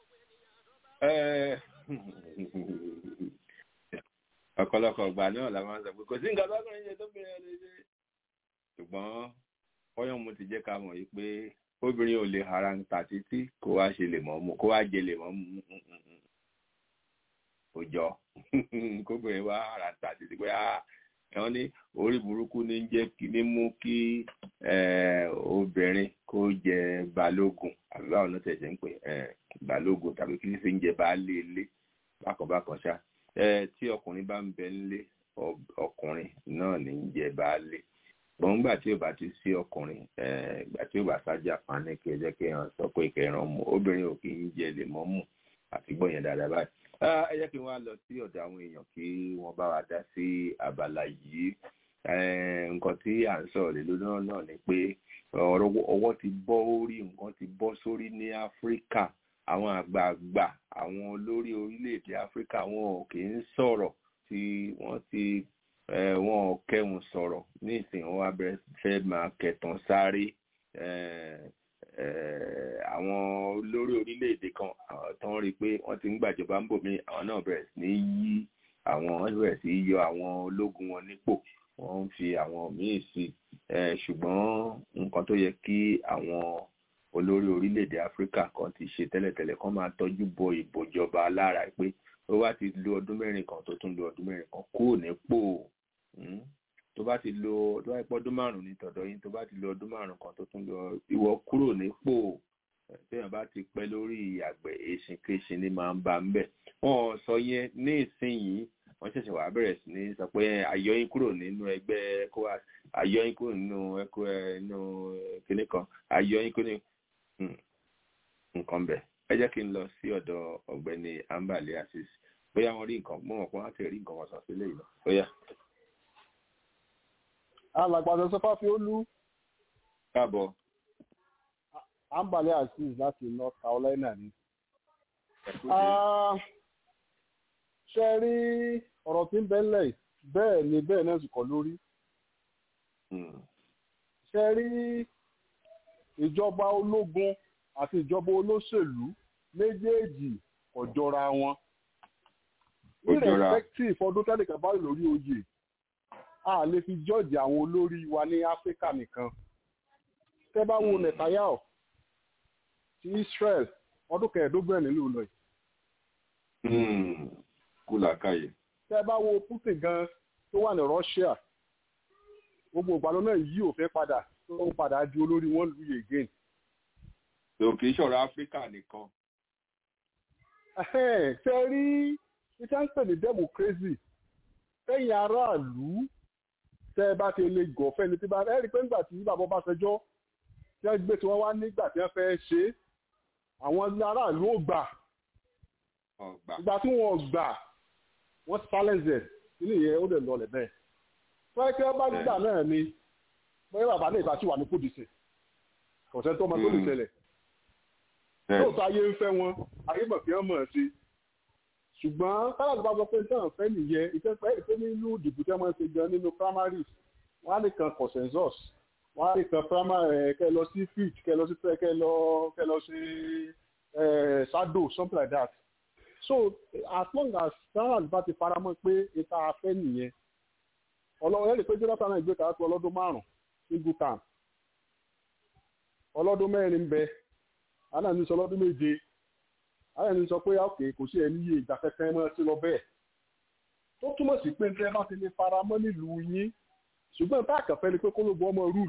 ọ̀pọ̀lọpọ̀ ọgbà náà la máa ń sọ pé kò sí nǹkan lọ́kùnrin ṣe tó bẹ̀rẹ̀ lè ṣe ṣùgbọ́n fọyọ́n mo ti jẹ́ ká mọ̀ yìí pé obìnrin ò lè hara ń ta títí kó wá ṣe lè mọ́ mu kó wá jẹ lè mọ́ mu kò jọ kóbìnrin wá hara ń ta títí pé ẹ̀wọ̀n ní orí burúkú ní jẹ́ ní mú kí obìnrin kó jẹ balógun àbí báwọn náà tẹ̀sẹ̀ ń pè balógun tàbí kí ṣe ń jẹ baálé ilé bákanbákan ṣá tí ọkùnrin bá ń bẹ nílé ọkùnrin náà ní ń jẹ baálé gbọ̀ngbà tí ò bá ti sí ọkùnrin ìgbà tí ò bá sájà pani kí ẹ jẹ́ kí wọ́n sọ pé kẹran mu obìnrin ò kì í jẹ lè mọ́ mù àti gbọ́ yẹn dáadáa báyìí. ẹ jẹ́ kí wọ́n á lọ sí ọ̀dọ̀ àwọn èèyàn kí wọ́n bá wa dá sí abala yìí nǹkan tí à ń sọ̀rọ̀ lé lórí náà náà ni pé ọwọ́ ti bọ́ orí nǹkan ti bọ́ sórí ní Áfíríkà àwọn àgbààgbà àwọn olórí orílẹ̀-èdè Áfíríkà wọn ò kì í sọ̀rọ̀ tí wọ́n ti wọn ò kẹ́hùn sọ̀rọ̀ ní ìsìn wọn wá bẹ̀rẹ̀ fẹ́ máa kẹtàn sáré àwọn olórí orílẹ̀-èdè kan tó ń rí i pé wọ́n ti ń gbàjọba ń bò mí àwọn náà bẹ̀rẹ̀ sí ní yí àwọn wọ́n bẹ̀rẹ̀ sí yọ àwọn ológun wọn nípò wọ́n ń fi àwọn míì sí ṣùgbọ́n nǹkan tó yẹ kí àwọn olórí orílẹ̀-èdè Áfíríkà kan ti ṣe tẹ́lẹ̀tẹ́lẹ̀ kan máa tọ́jú bọ ìbòjọba alára pé ó bá ti lo ọdún mẹ́rin kan tó tún lo ọdún mẹ́rin kan kúrò nípò tó bá ti lo tó bá pọ́ ọdún márùn-ún ní tọ̀dọ̀ yín tó bá ti lo ọdún márùn-ún kan tó tún lo ìwọ kúrò nípò téèyàn bá ti pẹ́ lórí àgbẹ̀ èsìnkéṣin ní máa ń bá ń bẹ̀ wọ́n sọ yẹn ní ìsinyìí wọ́n ṣẹ̀ṣẹ̀ wàá bẹ̀rẹ̀ sí ní sọ pé àyọyín kúrò nínú ẹgbẹ́ ECOWAS àyọyín kúrò nínú ẹkọ nínú kinní kan àyọyín kúrò ní nǹkan bẹ̀ ẹ jẹ́ kí n lọ sí ọ̀dọ̀ ọ̀gbẹ́ni Ambali Azeez bóyá wọ́n rí nǹkan mọ́ ọ̀pọ̀ láti rí nǹkan wọn sọ sílé ìlọ bóyá. alàgbàdo sọfà fi ó lú. káàbọ̀. Ambali Azeez láti North Carolina ni. ṣe rí ọ̀rọ̀ tí ń bẹ́lẹ̀ bẹ́ẹ̀ ni bẹ́ẹ̀ náà sì kọ́ lórí. ṣe rí ìjọba ológun àti ìjọba olóṣèlú méjèèjì kò jọra wọn. irrespective ọdún tẹ́lẹ̀kan bá lórí oyè a lè fi jọ́ọ̀jì àwọn olórí wa ní Áfíríkà nìkan. tẹ́ bá wo Netanyahu ti Israel ọdún kẹẹ̀ẹ́dógún nílùú lọ yìí. kú làákàyè. tẹ́ bá wo Putin gan tó wà ní Russia gbogbo ìgbàlọ́ náà yí òfin padà tó ń padà di olórí wọn lù yìí again. òkè ìṣọ̀rọ̀ Áfíríkà nìkan. ṣe rí ìtẹ́ ń pè ní democracy tẹ́yìn aráàlú tẹ́ ẹ bá ti lè gọ̀ fẹ́ni tí bá ẹ rí pé nígbà tí bàbá Ọbásanjọ́ tí wọ́n gbé tí wọ́n wá nígbà tí wọ́n fẹ́ ṣe àwọn aráàlú ò gbà ìgbà tí wọ́n gbà wọ́n silence ilé yẹn ó dẹ̀ lọlẹ̀ bẹ́ẹ̀ wọ́n kí wọ́n bá gbà náà ni bóyá bàbá náà ìbá tí wà ní kòdìsẹ̀ kọ̀ọ̀sẹ̀ tó máa tó lè ṣẹlẹ̀ lóòótọ́ ayé ń fẹ́ wọn ayé mọ̀ kí wọ́n mọ̀ sí ṣùgbọ́n tálàtì bá sọ pé náà fẹ́ nìyẹn ìfẹ́fẹ́ ìfẹ́ nínú ìdìbò tí wọ́n máa ń ṣe gan nínú primaries wọ́n á lè kan consensus wọ́n á lè kan primary kẹ́ lọ sí fit kẹ́ lọ sí fẹ́ kẹ́ lọ kẹ́ lọ sí sado something like that so as long as tálàtì bá ti faramọ́ pé ìta afẹ́ nìyẹn ọlọ́run ẹ̀rí pé Jonathan náà gbé kàá tó ọlọ́dún márùn-ún ní good time ọlọ́dún mẹ́rin bẹ àná ní sọ ọlọ́dún méje àná ní sọ pé òkè kò sí ẹni iye ìgbà kẹkẹ mọ́ sí lọ bẹ́ẹ̀ tó túmọ̀ sí pé nítorí bá ti lè fara mọ́ nílùú yín ṣùgbọ́n tá àkànfẹ́ ni pé kólógun ọmọ rúùlù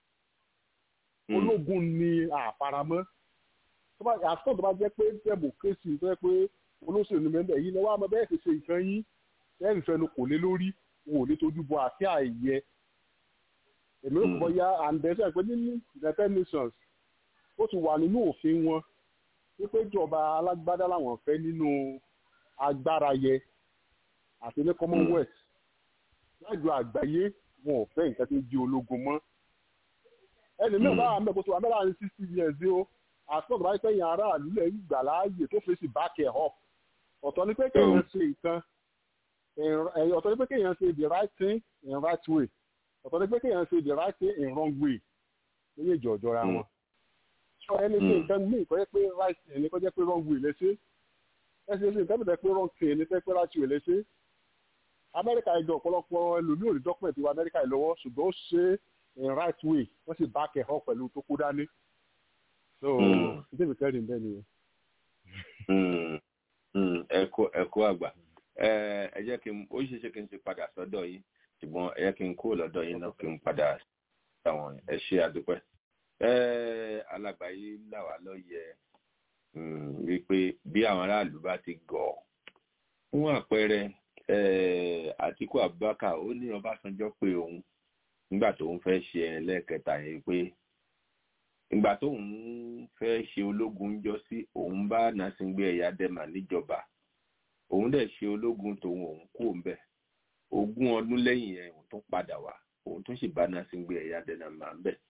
ológun ni àfaramọ́ àtúntò tó bá jẹ́ pé democracy tó jẹ́ pé olóṣèlú mẹ́bẹ̀ yìí lọ́wọ́ àmọ́ bẹ́ẹ̀ ti ṣe nǹkan yín ẹ̀rì fẹnu kò lé lórí wọn ò ní tójú bọ àti àìyẹ èmi ò kọ́ ya àǹdẹ́sẹ̀ pé nínú United Nations ó ti wà nínú òfin wọn wípé ìjọba alágbádá làwọn fẹ́ nínú agbára yẹ àti ní Commonwealth lájọ àgbáyé wọn ò fẹ́ nǹkan tó di ológun mọ́ ẹni náà bá àmì ẹ̀kọ́ tó wà mẹ́ta ní sixty years o àtúntò tó bá pẹ́ yẹn aráàlú lẹ́yìn ìgbà láàyè tó fèsì back ẹ̀ up ọ̀tọ̀ ni pé kéèyàn ṣe nǹkan ọ̀tọ̀ ni pé kéèyàn ṣe the right thing in right way ọ̀tọ̀ ni pé kéèyàn ṣe the right thing in wrong way méjèèjì ọ̀jọ̀ra wọn sọ ẹni pé nǹkan míì kọ́ jẹ́ pé right thing ni kọ́ jẹ́ pé wrong way léṣe ẹsẹ̀ ṣe nǹkan bẹ̀rẹ̀ pé wrong thing ni kọ́ jẹ́ pé right way léṣe Amẹ́ríkà ìjọ ọ̀pọ̀lọpọ̀ ẹlòmíì ò ní dọ́kúmẹ̀ntì wa Amẹ́ríkà ìlọ́wọ́ ṣùgbọ́n ó ṣe in right way wọ́n sì back ẹ̀ up pẹ̀lú tó kó dání so ìdí mi kẹ́rin bẹ́ẹ̀ nìyẹn. ẹ̀kọ́ ẹ̀kọ́ àgbà ẹ jẹ́ kí n ó ṣe ṣe kí n ti padà sọ́dọ̀ yìí ṣùgbọ́n ẹ jẹ́ kí n kúrò lọ́dọ̀ yìí náà kí n padà sáwọn ẹ ṣe àdúpẹ́ alàgbà yìí là wá lóye wípé bí àwọn aráàlú bá ti gọ̀ fún àpẹẹrẹ Àtíkù Abubakar ó ní Ọbásanjọ́ pé òun nígbà tó ń fẹ́ ṣe ẹlẹ́ẹ̀kẹta yẹn pé ìgbà tó ń fẹ́ ṣe ológun jọ sí òun bá Nàsìngbé Ẹ̀yà Dẹ́mà níjọba òun dẹ̀ ṣe ológun tòun òun kò ń bẹ̀ ogún ọdún lẹ́yìn ẹ̀ òun tún padà wá òun tún sì bá Nàsìngbé Ẹ̀yà Dẹ́mà ń bẹ̀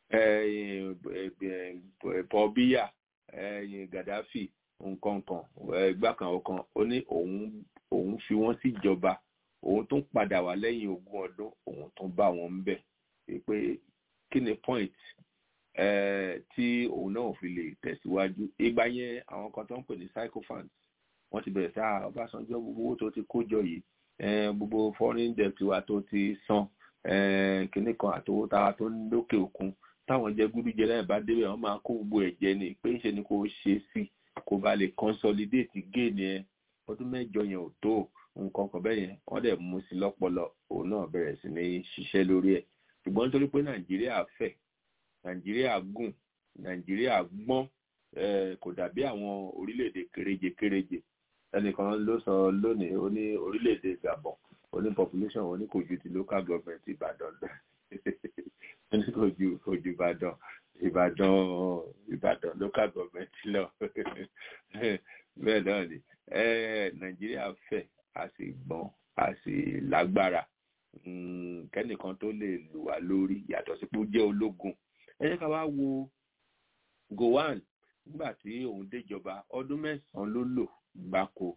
Paul Biya Gaddafi nǹkan kan ẹgbẹ́ kan ọ̀kan ó ní òun òun fi wọ́n síjọba òun tún padà wá lẹ́yìn ogún ọdún òun tún bá wọn ń bẹ̀ pé kí ni point tí òun náà fi lè tẹ̀síwájú ìgbà yẹn àwọn kan tó ń pè ní sycophants wọ́n ti bẹ̀rẹ̀ sáà Ọbásanjọ́ gbogbo owó tó ti kó jọ yìí gbogbo foreign debt wa tó ti san kínní kan àtowó táwa tó ń lókè òkun táwọn jẹ gúdújẹ náà bá débẹ̀ wọ́n máa kó gbogbo ẹ̀jẹ̀ ni pé ṣe ni kò ṣe sí kó bá lè consolidate gain yẹn ọdún mẹ́jọ yẹn ò tó nǹkan kan bẹ́ẹ̀ yẹn wọ́n dẹ̀ mú sí lọ́pọlọ òun náà bẹ̀rẹ̀ sí ní ṣiṣẹ́ lórí ẹ̀ ṣùgbọ́n nítorí pé Nàìjíríà fẹ̀ Nàìjíríà gùn Nàìjíríà gbọ́n kò dàbí àwọn orílẹ̀-èdè kéréje kéréje ẹnìkan ló sọ lónìí ó ní orílẹ̀-èdè Gabon ó ní population ó ní kò ju ti local government Ìbàdàn lọ ó ní kò ju kò ju Ìbàdàn Ìbàdàn Ìbàdàn local government lọ bẹ́ẹ̀ náà ni Nàìjíríà fẹ̀ a sì gbọ́n a sì lágbára kẹ́nìkan tó lè lù wá lórí yàtọ̀ sí pé ó jẹ́ ológun ẹ jẹ́ ká wá wo Gowon nígbà tí òun déjọba ọdún mẹ́sàn-án ló lò gbáko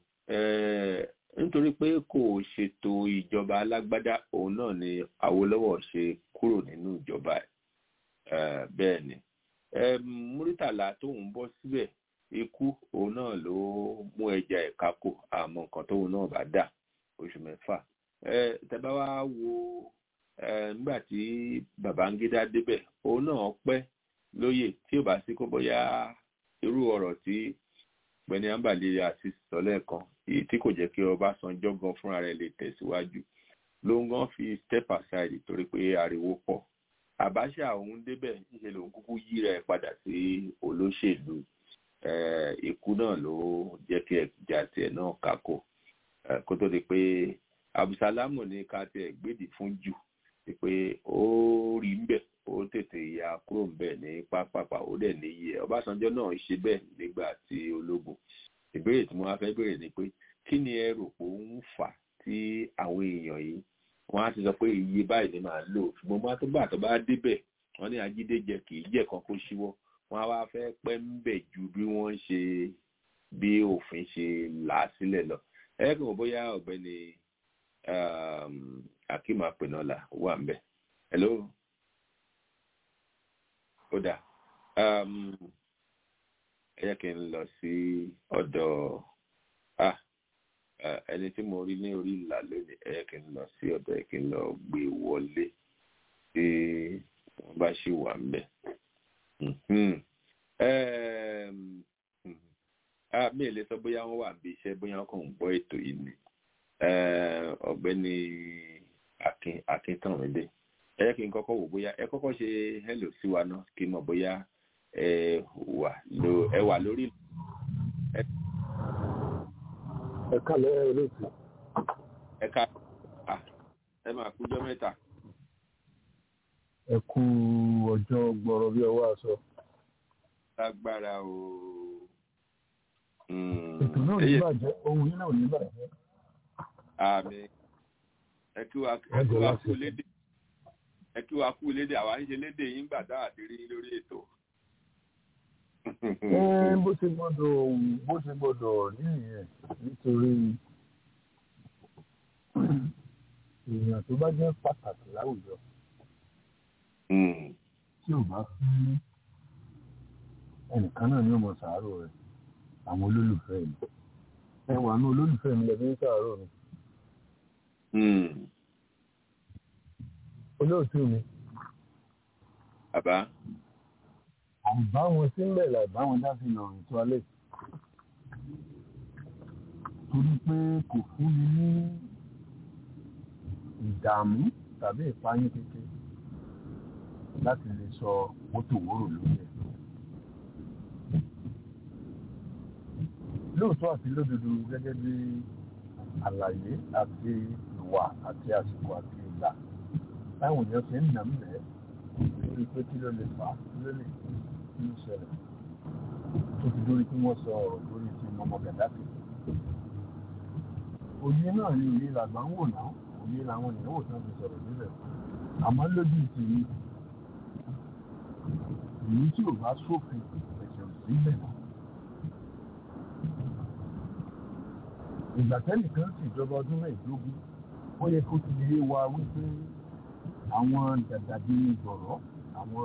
nítorí pé kò ṣètò ìjọba alágbádá òun náà ni Awólọ́wọ̀ ṣe kúrò nínú ìjọba ẹ̀ bẹ́ẹ̀ ni Múrítàlá tóun bọ́ síbẹ̀ ikú òun náà ló mú ẹja ẹ̀ka kò àmọ́ nǹkan tóun náà bá dà oṣù mẹ́fà tẹ́ bá wá wo nígbà tí Babangida débẹ̀ òun náà pẹ́ lóyè tí ò bá sí kó bóyá irú ọ̀rọ̀ tí Gbẹ́ni Ambali àti sọ lẹ́ẹ̀kan èyí tí kò jẹ́ kí Ọbásanjọ́ gan fúnra rẹ̀ lè tẹ̀síwájú ló ń gan fi step aside torí pé ariwo pọ̀ Abacha òun débẹ̀ níṣẹ́ lòun kúkú yí rẹ̀ padà sí olóṣèlú ikú náà ló jẹ́ kí ẹ̀jà tiẹ̀ náà kákò kó tó di pé Abdulsalamu ní ká tiẹ̀ gbèdì fún jù pé ó rí ń bẹ̀ ó tètè ya kúrò ń bẹ̀ ní pápápá ó dẹ̀ níyì ẹ̀ Ọbásanjọ́ náà ṣe bẹ́ẹ̀ nígbà tí ológun ìbéèrè tí mo wá fẹ́ béèrè ni pé kí ni ẹ rò pé ó ń fà tí àwọn èèyàn yìí wọ́n á ti sọ pé iye báyìí ni màá lò ṣùgbọ́n bá tó gbà tó bá débẹ̀ wọ́n ní ajídéjẹ kì í jẹ́ kan kó ṣíwọ́ wọ́n á wá fẹ́ pẹ́ ń bẹ̀ ju bí wọ́n ṣe bí òfin ṣe là á sílẹ̀ lọ ẹ kàn wọ́n bóyá ọ̀gbẹ́ni Akeem Apenola wà ń bẹ̀ hello ó dà ẹ yẹ kí n lọ sí ọ̀dọ̀ ah ẹni tí mo rí ní orí ìlà lónìí ẹ yẹ kí n lọ sí ọ̀dọ̀ ẹ kí n lọ gbé wọlé tí wọ́n bá ṣì wà ń bẹ̀. mi ò lè sọ bóyá wọ́n wà bí iṣẹ́ bóyá wọ́n kàn ń gbọ́ ètò yìí ni ọ̀gbẹ́ni Akin Akíntànmídé ẹ yẹ kí n kọ́kọ́ wò bóyá ẹ kọ́kọ́ ṣe hello sí wa náà kí n mọ̀ bóyá ẹ wà ló ẹ wà lórí. ẹ kálẹ̀ ẹ lóòtú. ẹ ká ẹ máa kújọ́ mẹ́ta. ẹ kú ọjọ́ gbọ́rọ̀ bí ọwọ́ aṣọ. lágbára o. ètò náà ní bàjẹ́ ohun yìí náà ní bàjẹ́. àmì ẹ kí wa ẹ kí wa kú lédè ẹ kí wa kú lédè àwa ń ṣe lédè yín gbà tá àti rí lórí ètò. bó ṣe gbọ́dọ̀ bó ṣe gbọ́dọ̀ nìyẹn nítorí èèyàn tó bá jẹ́ pàtàkì láwùjọ tí ò bá fún ẹnìkan náà ní ọmọ sàárò rẹ̀ àwọn olólùfẹ́ mi ẹ wà ní olólùfẹ́ mi lẹ́bí ń sàárò mi. olóòtú mi. bàbá. àbá wọn sílẹ̀ làbá wọn dá sí lọ́rùn tó alẹ́ torí pé kò fún mi ní ìdààmú tàbí ìpáyín kékeré láti lè sọ wótòwórò lórí ẹ̀. lóòótọ́ àti lódodo gẹ́gẹ́ bí àlàyé àti ìwà àti àsìkò àti ìgbà táwọn èèyàn fi ń nà ń bẹ̀ẹ́ lórí pé kí ló lè fà á kí ló lè kí ló ṣẹlẹ̀ tó fi dórí kí wọ́n sọ ọ̀rọ̀ lórí ti mọ́mọ́ Gàdáfì. òye náà ni òye làgbà ń wò náà òye làwọn èèyàn wò tán fi sọ̀rọ̀ níbẹ̀ àmọ́ lójú ìtìrí èyí tí ò bá sófin ẹ̀sẹ̀ síbẹ̀ náà. ìgbà tẹ́nìkan sì ìjọba ọdún mẹ́ẹ̀ẹ́dógún ó yẹ kó ti yé wa wípé àwọn dàdàbí gbọ̀rọ̀ àwọn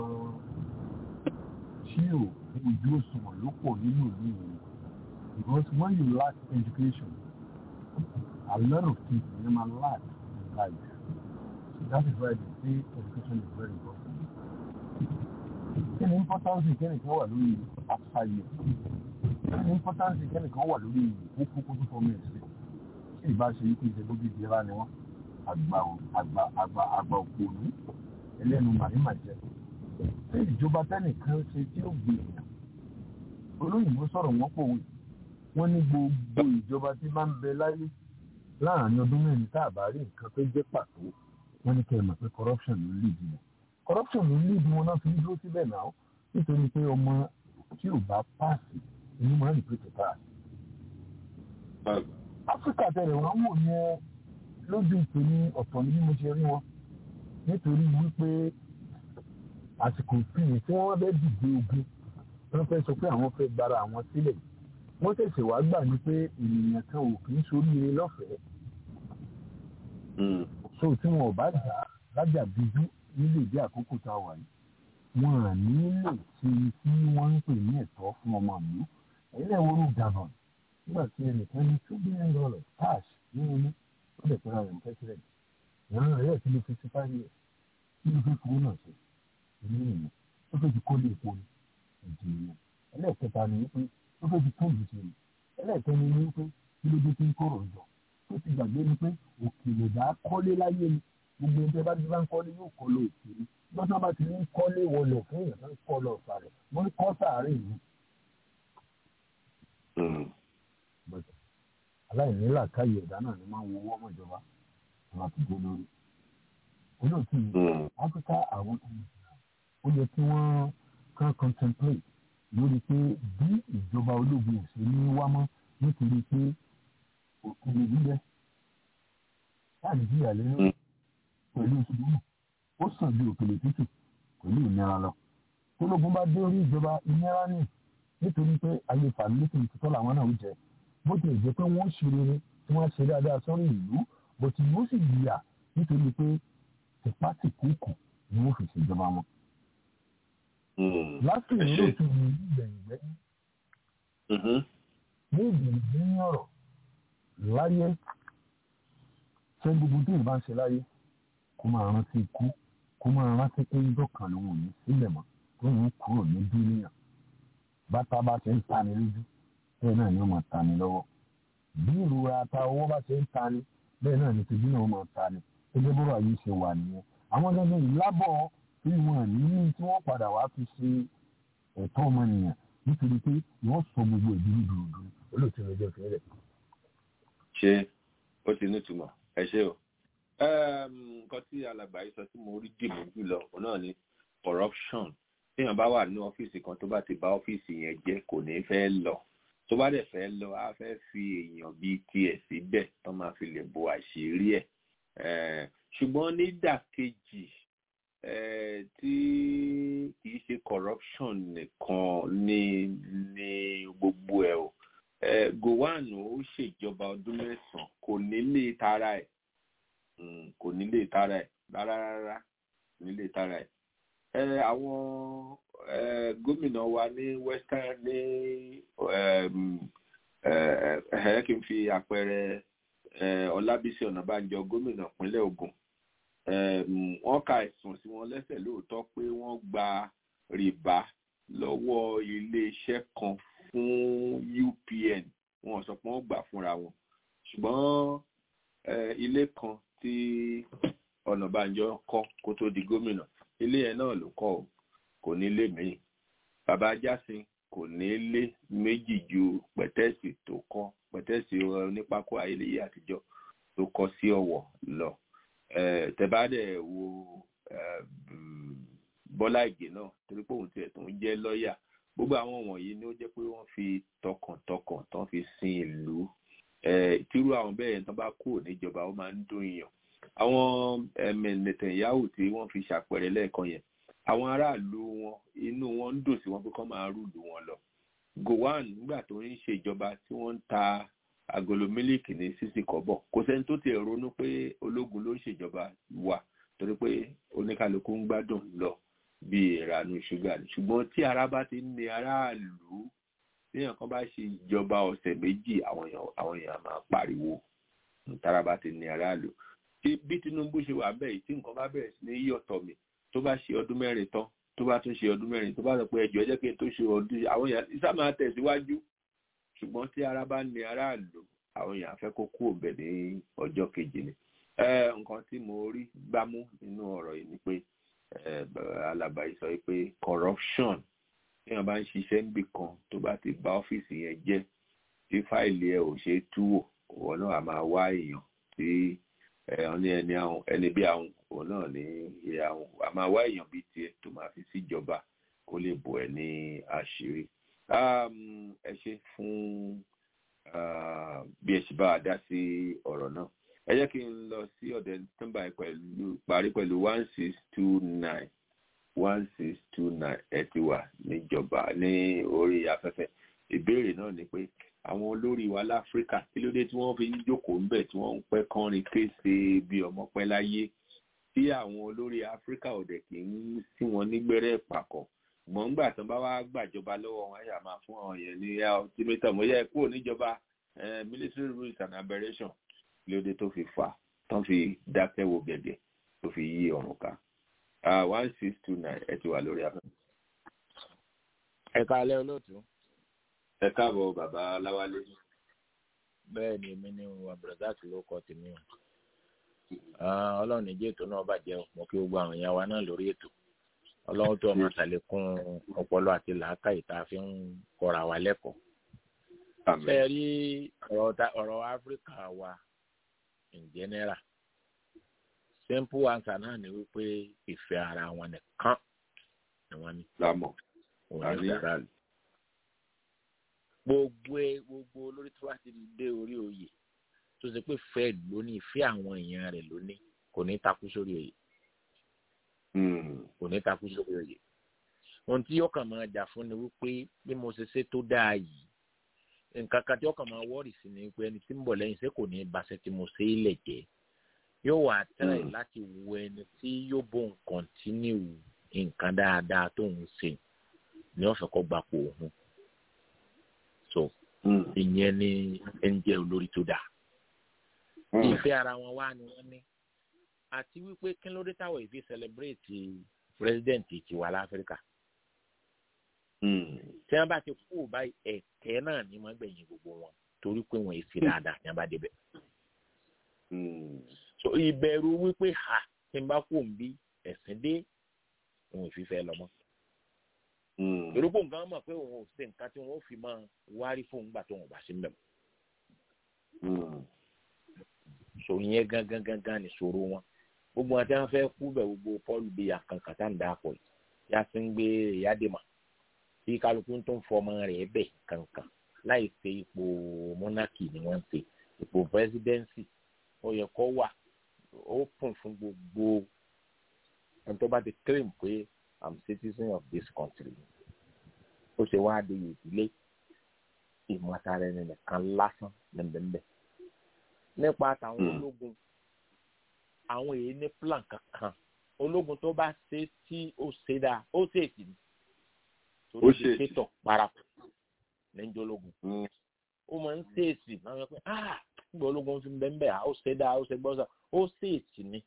tí ò ojú òṣùwọ̀n ló pọ̀ nínú ìlú yìí because when you lack education a lot of things you may lack in life so that is why they say education is very important. kí ni importance kẹ́nìkan wà lórí àṣàyè kí ni importance kẹ́nìkan wà lórí ìkókó kótó fọmọ ẹ̀sìn tí ìbá ṣe wípé ìṣẹ́ gbógi di ara ni wọ́n àgbà àgbà àgbà àgbà òpònú ẹlẹ́nu màrímà jẹ́ ṣé ìjọba tẹ́nìkan ṣe tí ó gbé èèyàn olóyìnbó sọ̀rọ̀ wọ́n pòwe wọ́n ní gbogbo ìjọba tí máa ń bẹ láyé láàrin ọdún mẹ́rin tá a bá rí nǹkan tó jẹ́ pàtó wọ́n ní kẹ́ ẹ mọ̀ pé corruption ló lead wọn corruption ló lead wọn náà fi ń dúró síbẹ̀ náà nítorí pé ọmọ tí ò bá páàsì inú máa ń rí pé kò páàsì. áfíríkà tẹ̀lé wọn wò yẹn lójú ìpè ní ọ̀tọ̀ ní bí mo ṣe rí wọn nítorí wípé àsìkò ìpìlẹ̀ tí wọ́n fẹ́ dìde ogun wọ́n fẹ́ sọ pé àwọn fẹ́ gbára àwọn sílẹ̀ wọ́n tẹ̀sẹ̀ wá gbà ní pé ènìyàn kan ò kì í soríire lọ́fẹ̀ẹ́ so tí wọn ò bá jà lájà bíjú nílé ìdí àkókò tá a wà yìí wọn à ní lè ṣe tí wọ́n ń pè ní ẹ̀tọ́ fún ọmọ mi ẹ̀yìn náà wọ́n ń gàbọ̀n nígbà tí ẹnìkan ní two billion dollars cash nínú ní ó lè pẹ́ra rẹ̀ president ìran rẹ̀ tí ló fi sí five years tí ló fi fowó náà ṣe ìlú nìyẹn ó fẹ́ ti kó lé epo ní ìdí ìyẹn ẹlẹ́ẹ̀kẹta ni wípé ó fẹ́ ti tó ìlú ṣe ní ẹlẹ́ẹ̀kẹni ni wípé kí ló dé tí ń kọ̀rọ̀ jọ ó ti gbàgbé ni pé òkèlè bá kọ́lé láyé ni gbogbo ẹgbẹ́ bá ti bá ń kọ́lé yóò kọ́ lọ òkèlè lọ́sàn bá ti ní kọ́lé wọlé fún èèyàn tó ń kọ́ lọ ọ̀sà rẹ̀ wọ́n ń kọ́ sàárè yìí. aláìní làákàyè ẹ̀dá náà ni máa ń wo owó ọmọ ìjọba láti gbé lórí. olóòtú yìí áfíríkà àwọn ó yẹ kí wọ́n kàn contemplate lórí pé bí ìjọba ológun ò ṣe ní wá mọ́ nítorí pé òkèlè gbígbẹ́ láti jíyà lẹ́nu pẹ̀lú ìṣubú ó sàn ju òkèlè tútù pẹ̀lú ìnira lọ. tólógun bá dé orí ìjọba ìnira ní nítorí pé ayé fàmílẹ́tì ìtútọ́ làwọn náà ń jẹ bó ti jẹ́ pé wọ́n ṣe rere tí wọ́n ṣe dáadáa sọ́rí ìlú bó ti wọ́n sì yíyà nítorí pé tìpátìkúùkù ni wọ́n fi ṣèjọba wọn. láti ìlú òtún ní ìgbẹ̀yìngbẹ́ ní ìgbẹ̀yìngbẹ́ ọ̀rọ̀ láyé ṣé gbogbo tí ìbá ń ṣe láyé kó máa rántí ikú kó máa rántí pé ijó kan lòun ò ní sílẹ̀ mọ́ tó ń kúrò ní dúníyàn bàtà bá ti ń tani lójú bẹ́ẹ̀ náà ni ó máa tani lọ́wọ́ bí ìrora ata owó bá ti ń tani bẹ́ẹ̀ náà ni tìjú náà ó máa tani gẹ́gẹ́ bọ́rọ̀ ayé ṣe wà nìyẹn àwọn gẹ́gẹ́ ìlábọ̀ tí wọ́n ní tí wọ́n padà wá fi ṣe ẹ̀tọ́ ọmọnìyàn nítorí pé wọ́n sọ gbogbo ìdílé dùrùdù olóòtú ẹjọ́ ìfẹ́ ṣé ó ti nítumọ̀ ẹ ṣé o nǹkan tí alàgbà yìí sọ tí mo rí dìbò jùlọ òun náà ni corruption téèyàn bá wà ní ọ́fíìsì kan tó bá ti bà ọ́fíìsì yẹn jẹ́ kò ní fẹ́ lọ tó bá dẹ̀ fẹ́ lọ á fẹ́ fi èèyàn bíi tiẹ̀ síbẹ̀ tó máa fi lè bo àṣírí ẹ̀ ṣùgbọ́n nídàkejì tí kìí ṣe corruption nìkan ní ní gbogbo ẹ̀ o Gowon ó ṣèjọba ọdún mẹ́sàn-án kò nílé tara ẹ̀ kò nílé tara ẹ̀ rárá rárá nílé tara ẹ̀ àwọn gómìnà wa ní western ní ẹ kí n fi àpẹẹrẹ Ọlábísí Ọ̀nàbánjọ gómìnà ìpínlẹ̀ Ògùn wọ́n ka ẹ̀sùn sí wọn lẹ́sẹ̀ lóòótọ́ pé wọ́n gba rìbá lọ́wọ́ iléeṣẹ́ kan fún U P N wọ́n sọ pé wọ́n gbà fúnra wọn ṣùgbọ́n ilé kan tí Ọ̀nàbánjọ kọ́ kó tó di gómìnà ilé ẹ̀ náà ló kọ́ ọ́ kò ní ilé míì bàbá Jásin kò ní ilé méjì ju pẹ̀tẹ́ẹ̀sì tó kọ́ pẹ̀tẹ́ẹ̀sì onípákó ayélujára àtijọ́ tó kọ́ sí Ọ̀wọ̀ lọ tẹ̀bádẹ̀ wo Bọ́lá Ìgè náà torí pé òun tiẹ̀ tó ń jẹ́ lọ́ọ̀yà gbogbo àwọn wọ̀nyí ni ó jẹ́ pé wọ́n fi tọkàntọkàn tán fi sin ìlú tírú àwọn bẹ́ẹ̀ tán bá kúrò níjọba ó máa ń dùn yàn àwọn Netanyahu tí wọ́n fi ṣàpẹẹrẹ lẹ́ẹ̀kan yẹn àwọn aráàlú wọn inú wọn ń dùn sí wọn pé kán máa rúlù wọn lọ Gowon nígbà tó ń ṣèjọba tí wọ́n ń ta agolo mílíkì ní sísì kọ́bọ̀ kò sẹ́ni tó ti ronú pé ológun ló ń ṣèjọba wa torí pé oníkálukú ń gbádùn lọ bí ìrànú ṣúgà ni ṣùgbọ́n tí ara bá ti ń ní aráàlú téèyàn kan bá ṣe ìjọba ọ̀sẹ̀ méjì àwọn èèyàn àwọn èèyàn máa pariwo tára bá ti ní aráàlú tí bí Tinubu ṣe wà bẹ́ẹ̀ tí nǹkan bá bẹ̀rẹ̀ sí ní yọ̀tọ̀ mi tó bá ṣe ọdún mẹ́rin tán tó bá tún ṣe ọdún mẹ́rin tó bá sọ pé ẹjọ́ ẹ jẹ́ kí n tó ṣe ọdún àwọn èèyàn ìsá máa tẹ̀síwájú ṣùgbọ́n tí ara bá ní aráàlú àwọn èèyàn fẹ́ kó kú òbẹ̀ ní ọjọ́ kejì ni nǹkan tí mo rí gbámú nínú ọ̀rọ̀ yìí ni pé alàgbà yìí sọ pé corruption tí wọ́n bá ń ṣiṣẹ́ níbì kan tó bá ti bà ọ́fíìsì yẹn jẹ́ tí fáìlì ẹ̀ ò ṣe é tú wò òun náà a máa wá èèyàn tí ẹ̀hún ní ẹni àwọn ẹni bí àwọn òun náà ní ilé àwọn a máa wá èèyàn bíi tiẹ̀ tó máa fi síjọba kó lè bò ẹ́ ní àṣírí. ẹ ṣe fún bí ẹ ṣe bá wa dá sí ọ̀rọ̀ náà ẹ jẹ́ kí n lọ sí ọ̀dẹ̀ nọ́mbà pẹ̀lú parí pẹ̀lú one six two nine one six two nine ẹ ti wà níjọba ní orí afẹ́fẹ́ ìbéèrè náà ni pé àwọn olórí wa láfíríkà kí ló dé tí wọ́n fi ń jókòó ńbẹ̀ tí wọ́n ń pẹ́ kánrin kése bí ọmọ pẹ́ láyé tí àwọn olórí áfíríkà ọ̀dẹ̀ kì í sí wọn nígbẹ́rẹ́ ìpàkọ́ gbọ̀ngbà tán bá wá gbàjọba lọ́wọ́ wọn yà máa fún àwọn yẹn ní ultimatum mo yẹ kúrò níjọba military rules and aberration kí ló dé tó fi fà tán fi dákẹ́ wo gẹ̀gẹ̀ tó fi yí ọ̀run ká one six two nine ẹ ti wà lórí afẹ́fẹ́. ẹ káalẹ́ olóòtú. ẹ káàbọ̀ bàbá Láwálé. bẹ́ẹ̀ ni èmi ní abdulrasaq ló kọ́ tèmi o. ọlọ́run ìjẹ́ ètò náà bàjẹ́ mo kí gbogbo àwọn èèyàn wa náà lórí ètò. ọlọ́run tó ọmọ ṣàlékún ọpọlọ àti làákàyè tá a fi ń kọ́ra wa lẹ́kọ̀ọ́. Ṣé rí ọ̀rọ̀ Áfíríkà wa in general simple answer náà ni wípé ìfẹ́ ara wọn nìkan ni wọ́n ní. lámọ̀ òní ìdára lù. gbogbo gbogbo olórí tí wàá ti dé orí oyè tó ṣe pé fẹ́ lónìí ìfẹ́ àwọn èèyàn rẹ̀ lónìí kò ní takú sórí oyè. kò ní takú sórí oyè. ohun tí yóò kàn máa jà fún ni wípé bí mo ṣe ṣe tó dáa yìí nǹkan kan tí yóò kàn máa wọ́ọ̀rì sí ni pé ẹni tí ń bọ̀ lẹ́yìn ṣé kò ní baṣẹ́ tí mo ṣe é lẹ̀ jẹ́ yóò wà tẹ́lẹ̀ láti wo ẹni tí yóò bó ń kọ́ntínú nǹkan dáadáa tó ń ṣe ní ọ̀fẹ́ kọ́ gbapò òun so ìyẹn ni ẹ ń jẹ́ olórí tó dáa ìfẹ́ ara wọn wá ni wọ́n ní àti wípé kí ló dé táwọn ìfi celebrate president tiwa láfíríkà tí wọ́n bá ti kú báyìí ẹ̀tẹ́ náà ni wọ́n gbẹ̀yìn gbogbo wọn torí pé wọ́n èsì dáadáa ní wọ́n bá débẹ̀ so ìbẹ̀rù wípé ha tí n bá kú ń bí ẹ̀sìn dé òun ìfífẹ́ lọ́mọ́ irúgbó nǹkan mọ̀ pé òun ò ṣe nǹkan tí wọ́n fi máa wárí fún un gbà tó wọn bá sí mbẹ̀ mọ́ so ìyẹn gangan gangan ni ṣòro wọn gbogbo wọn tí wọn fẹ́ kú bẹ̀ gbogbo Paul bíi àkànkàn tá ń dà pọ̀ yá sí ń gbé ìyáàdèmà tí kálukú tó ń fọmọ rẹ̀ bẹ̀ kankan láì ṣe ipò monarchy ni wọ́n ń ṣe ipò presidency ó yẹ kó wà open fún gbogbo ẹni tó bá ti claim pé I'm citizen of this country ó ṣe wá dé ìdílé ìmọ̀tara ẹni nìkan lásán lẹ́mbẹ̀ẹ́mbẹ̀ nípa àtàwọn ológun àwọn èyí ní plan kankan ológun tó bá ṣe tí ó ṣe dáa ó ṣe èsì ni torí ṣe ṣètò parapọ̀ lẹ́yìn ológun ó máa ń ṣe èsì náà wọ́n pẹ́ ah nígbà ológun fi bẹ́ẹ̀ bẹ́ẹ̀ ó ṣe dáa ó ṣe gbọ́sà ó ṣe èsì ni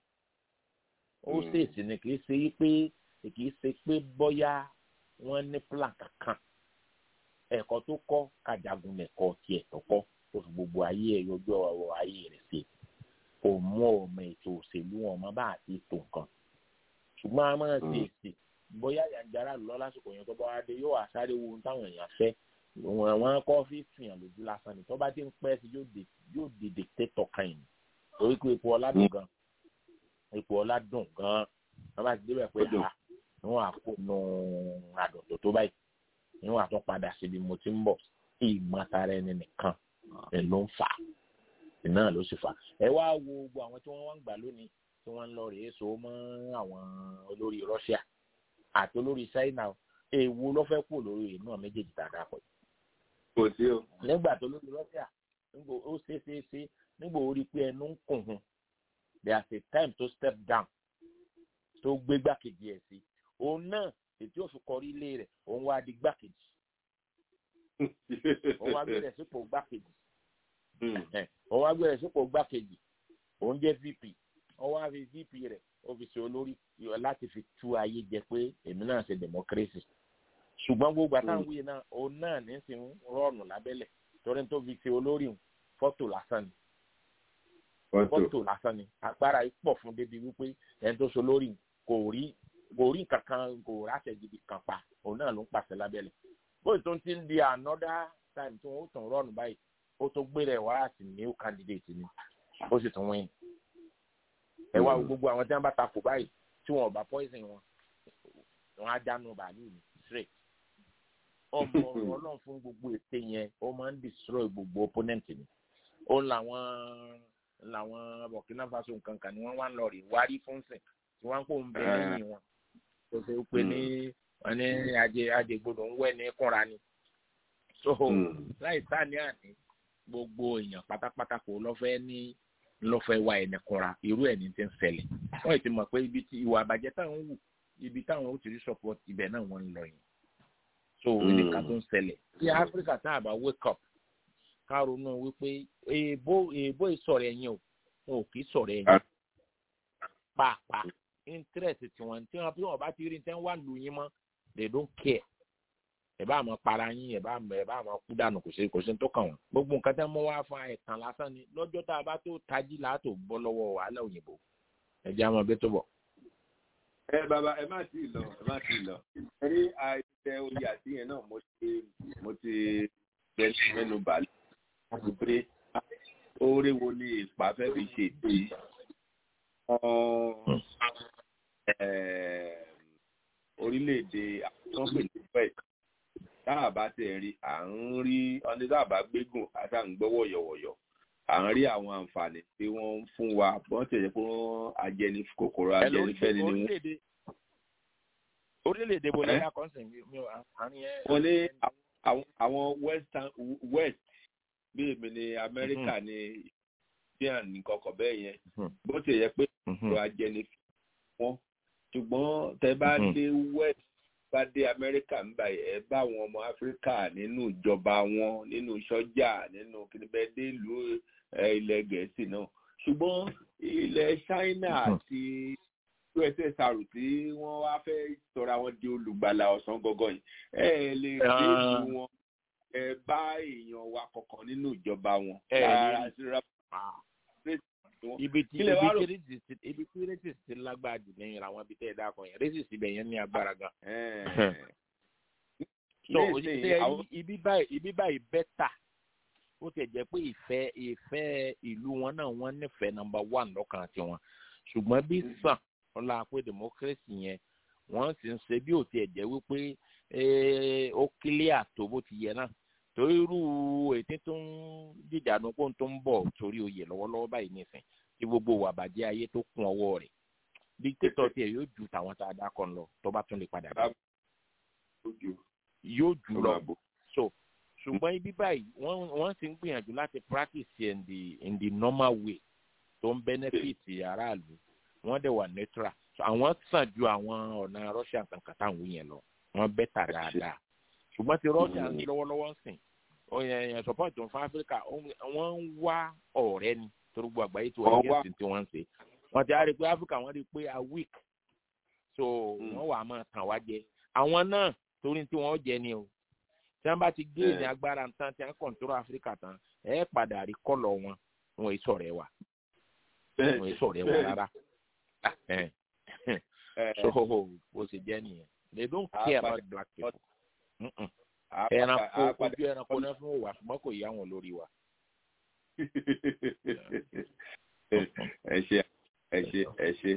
ó ṣe èsì ni kì í ṣe pé kì í ṣe pé bóyá wọ́n ní plan kankan ẹ̀kọ́ tó kọ́ kájagun ẹ̀kọ́ tiẹ̀ tó kọ́ ó fi gbogbo ayé ẹ̀ yọjọ́ ọ̀rọ̀ ayé rẹ̀ sí kò mú ọmọ ètò òṣèlú ọmọ bá àti ètò nǹkan ṣùgbọ́n a máa ṣe èsì bóyá yànjára lọ lásìkò yẹn tó bá wá dé yóò wá sáré wo ohun táwọn èèyàn fẹ́ wọn kọ́ fi fìyàn lójú lásán ni tó bá ti ń pẹ́ sí yóò di dictator kan yìí torí pé ipò ọlá dùn gan ipò ọlá dùn gan wọn bá ti débẹ̀ pé ha wọn à kó nu àdùntò tó báyìí wọn à tún padà síbi mo ti ń bọ̀ ìmọ̀tara ẹni nìkan ẹ̀ ló ń fà á iná ló sì fà ẹ wá wo gbogbo àwọn tí wọ́n wá ń gbà lónìí tí wọ́n ń lọ rèé so mọ́ àwọn olórí Russia àti olórí China èwo ló fẹ́ kú lórí ìlú náà méjèèjì dáadáa pọ̀ kò sí o nígbà tó lórí Russia nígbà ó ṣe é ṣe é ṣe nígbà ó rí pé ẹnu ń kùn hun there is a time to step down tó gbé gbàkejì ẹ̀ sí òun náà ètò òfin kọrí ilé rẹ̀ òun wá di gbàkejì òun wá gbé rẹ̀ sípò gbàkejì òun wá gbé rẹ̀ sípò gbàkejì òun jẹ́ V P òun wá fi V P rẹ̀ ó fi ṣe olórí láti fi tú ayé jẹ pé èmi náà ṣe democracy ṣùgbọ́n gbogbo àtàwọn wíyẹn náà òun náà ní sí ń rọrùn lábẹ́lẹ̀ torí tó fi ṣe olórí fọ́tò lásán ni fọ́tò lásán ni agbára yìí pọ̀ fún débi wípé ẹni tó ṣe olórí kò rí kò rí kankan kò ráṣẹ gidi kan pa òun náà ló ń pàṣẹ lábẹ́lẹ̀ bóyá tó ń ti ń di another time tí wọ́n ó tàn rọrùn báyìí ó tó gbé rẹ̀ wá àti new candidate ni ó sì tún win ẹ wá gbogbo àwọn tí wọ́n bá takò báyìí tí wọ́n bá poison wọn wọ́n á jánu bàálù ní straight ọmọ Ọlọ́run fún gbogbo ète yẹn ó máa ń destroy gbogbo opponent ni ó làwọn làwọn Burkina Faso nǹkan kan ni wọ́n wá ń lọ rí wárí fún sìn tí wọ́n ń kó ń bẹ lẹ́yìn wọn tó ṣe pé ní wọ́n ní ajé ajégbodò ń wẹ̀ ní kúnra ni so láì sáà ní àní gbogbo èèyàn pátápátá kò lọ́fẹ́ ní lọ́fẹ́ wa ẹni kúnra irú ẹni tí ń ṣẹlẹ̀ wọ́n ti mọ̀ pé ibi tí ìwà àbàjẹ́ táwọn wù ibi táwọn ó ti rí support ibẹ̀ náà wọ́n ń lọ yẹn so nǹkan tó ń ṣẹlẹ̀ tí Áfíríkà tá a bá wake up ká ronú wípé èèbó èèbó ìsọ̀rọ̀ ẹ̀yìn o wọn ò kì í sọ̀rọ̀ ẹ̀yìn pàápàá interest tiwọn tí wọn bí wọn bá ti rí ní wà lù yín mọ́ they don't care ẹ bá máa para yín ẹ bá ẹ bá máa kú dànù kò sí kò sí tó kàn wọn gbogbo nǹkan tẹ́ mọ́ wá fún ẹ̀tàn lásán ni lọ́jọ́ tá a bá tó tají láàtò bọ́ lọ́wọ́ wàhálà òyìnbó ẹ jẹ́ àwọn ọbẹ̀ tó bọ̀. ẹ bàbá ẹ má tíì lọ ẹ má tíì lọ ẹ ní àìsẹ oyè àti yẹn náà mo ti mo ti gbẹ́ni mẹ́nu balẹ̀ wọ́n pé oore wo ni ìpà fẹ́ fi ṣe ìdí orílẹ̀-èdè àkọsọ́gbè nípẹ́ táà bá tẹ̀ rí à ń rí ọdún táà bá gbégùn àtà ń gbọ́ wọ̀yọ̀wọ̀yọ̀ à ń rí àwọn àǹfààní tí wọ́n ń fún wa bọ́n tẹ̀lé pé wọ́n ajẹni kòkòrò ajẹnifẹ́ni ni wọ́n. orílẹ̀-èdè bo lẹ́yìn àkọsìn mi ò àárín ẹ̀. wọ́n ní àwọn western west bí èmi ní amẹ́ríkà ní indian ní kọ̀ọ̀kan bẹ́ẹ̀ yẹn bó ti yẹ pé kòkòrò ajẹnifẹ́ni wọ́n ṣùgbọ́n tẹ bá dé west bá dé amẹ́ríkà ń bá ẹ bá àwọn ọmọ áfíríkà nínú ìjọba wọn nínú sọ́jà nínú kìnìbẹ́dé ìlú ilẹ̀ gẹ̀ẹ́sì náà ṣùgbọ́n ilẹ̀ china àti U S S R tí wọ́n wá fẹ́ sọra wọn di olùgbàlà ọ̀sán gọ́gọ́ yìí ẹ lè dé ìlú wọn ẹ bá èèyàn wa kọ̀ọ̀kan nínú ìjọba wọn. ibi tí ibi tí racist ti lágbára jù lẹ́yìn àwọn ibi tẹ́ ẹ dákọ̀ yẹn racist ibẹ̀ yẹn ní agbára gan. so ibi báyìí ibi báyìí bẹ́tà ó ti jẹ́ pé ìfẹ́ ìfẹ́ ìlú wọn náà wọ́n nífẹ̀ẹ́ number one lọ́kàn tiwọn ṣùgbọ́n bí sàn ọlá pé democracy yẹn wọ́n sì ń ṣe bí ó ti jẹ́ wípé ó clear tó bó ti yẹ náà torí irú ètí tó ń dìjànú pé tó ń bọ̀ torí oyè lọ́wọ́lọ́wọ́ báyìí nìsín tí gbogbo wà bàjẹ́ ayé tó kún ọwọ́ rẹ̀ bí tètò tiẹ̀ yóò ju tàwọn tá a dá kan lọ tó bá tún lè padà bá yóò jù lọ so ṣùgbọ́n ibi báyìí wọ́n wọ́n sì ń gbìyànjú láti practice in the in the normal way tó ń benefit aráàlú wọ́n dẹ̀ wà neutral so àwọn sàn ju àwọn ọ̀nà Russia kankan táwọn yẹn lọ wọ́n bẹ́tà dáadáa ṣùgbọ́n ti Russia ń lọ́wọ́lọ́wọ́ sìn ọ̀yàn support tó ń fa Africa wọ́n ń wá ọ̀rẹ́ ni torí gbogbo àgbáyé tí wọ́n yẹ sí tí wọ́n ń ṣe wọ́n ti á rí i pé Africa wọ́n rí i pé a weak so wọ́n wà á máa tàn wá jẹ àwọn náà torí tí wọ́n jẹ ni o tí wọ́n bá ti gé ní agbára tán tí wọ́n kọ̀ǹtóró Africa tán ẹ̀ padà rí kọ́lọ̀ wọn wọn èso rẹ̀ wà wọn èso rẹ̀ wà rárá so bó ṣe jẹ́ nìyẹn they don't care about black people ẹranko ojú ẹranko náà fún wa ṣùgbọ́n kò yá wọn lórí wa. ẹ ṣe ẹ ṣe ẹ ṣe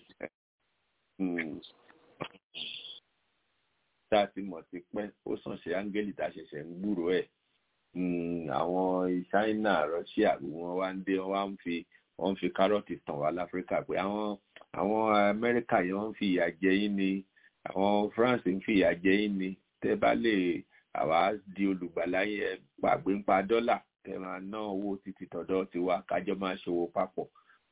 tá a ti mọ̀ sí pẹ́ ó sàn ṣe áńgẹ́lì tá a ṣẹ̀ṣẹ̀ ń gbúrò ẹ̀ àwọn China Russia wọ́n wá ń dé wọ́n wá ń fi wọ́n ń fi kárọ̀tì tàn wá láfíríkà pé àwọn àwọn Amẹ́ríkà yẹn wọ́n ń fi ìyà jẹ yín ni àwọn France ń fi ìyà jẹ yín ni tẹ́ bá lè àwa di olùgbàlà yẹn gbàgbé ń pa dọ́là tẹ́ máa ná owó títí tọ̀dọ̀ tiwa kájọ máa ṣòwò papọ̀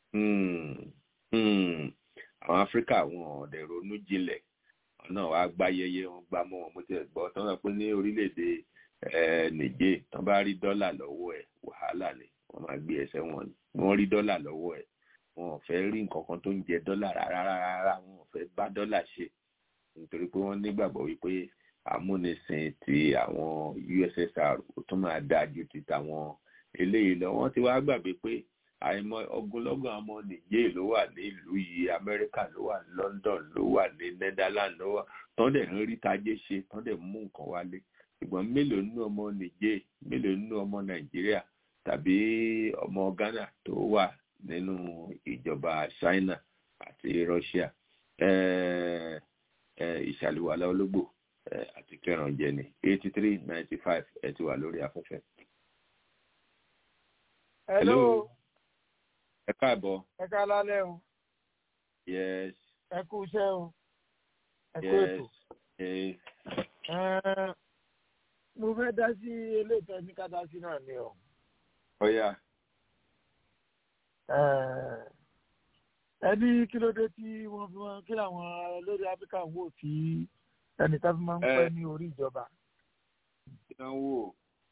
àwọn Áfíríkà wọn ọ̀dẹ̀ ronú jinlẹ̀ náà wàá gbá yẹyẹ wọn gbá mọ́ wọn mo ti gbọ́ tán náà pé ní orílẹ̀-èdè Nìjẹ̀ tán bá rí dọ́là lọ́wọ́ ẹ̀ wàhálà ni wọ́n máa gbé ẹsẹ̀ wọn ni wọ́n rí dọ́là lọ́wọ́ ẹ̀ wọn ò fẹ́ rí nǹkan kan tó ń jẹ dọ́là rárá rárá wọn ò fẹ́ bá dọ́là ṣe nítorí pé wọ́n nígbàgbọ́ wípé amúnisìn ti àwọn U S S R tó máa dáa ju ti tàwọn eléyìí lọ wọ́n ti wá gbàgbé pé àìmọ̀ ogunlọ́gọ̀ ọmọ Nìjẹ̀ ló wà ní ìlú yìí Amẹ́ríkà ló wà ní London ló wà ní Netherlands ló wà tán dẹ̀ ń rí tajé ṣe tán dẹ̀ mú nǹkan wálé ṣùgbọ́n mélòó nínú ọmọ Nìjẹ̀ mélòó nínú ọmọ Nàìjíríà tàbí ọmọ Ghana tó wà nínú ìjọba China àti Russia ìṣàlùwàlà ológbò àti kẹrànjẹ ní eighty three ninety five ẹ ti wà lórí afẹ́fẹ́. Hello. Ẹ káàbọ̀. Ẹ ká lálẹ́ o. Yes. Ẹ kú iṣẹ́ o. Ẹ kú ètò. Yes. Mo fẹ́ dá sí eléyìí ní ká dá sí náà ni o. Ọ̀ya. Ẹni kí ló dé tí wọ́n fi wọ́n kí làwọn olórí Áfíríkà ń wò tí ẹnìkan fi máa ń pẹ́ ní orí ìjọba. Ìdánwò.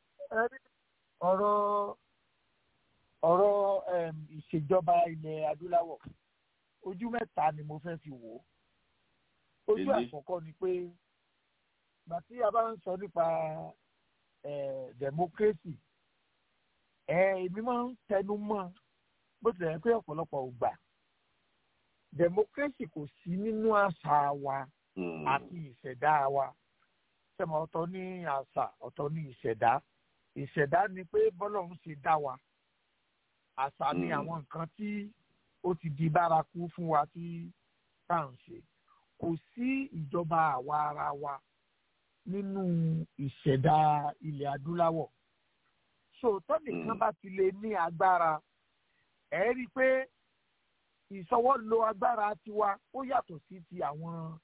Ọ̀rọ̀ ọ̀rọ̀ ìṣèjọba ilẹ̀ adúláwọ̀ ojú mẹ́ta ni mo fẹ́ fi wò ó. Ojú àkọ́kọ́ ni pé ìgbà tí a bá ń sọ nípa democracy èmi máa ń tẹnu mọ́ bó tilẹ̀ yẹ pé ọ̀pọ̀lọpọ̀ ò gbà democracy kò sí nínú àṣà wa àti ìṣẹ̀dá wa sẹ́mo ọ̀tọ̀ ní àṣà ọ̀tọ̀ ní ìṣẹ̀dá ìṣẹ̀dá ni pé bọ́lọ́run ṣe dá wa àṣà ni àwọn nǹkan tí ó ti di bárakú fún wa tí tá à ń ṣe kò sí ìjọba àwa ara wa nínú ìṣẹ̀dá ilẹ̀ adúláwọ̀ so tọ́nìkan bá ti lè ní agbára ẹ̀ rí i pé ìṣọwọ́lo agbára tiwa ó yàtọ̀ sí ti àwọn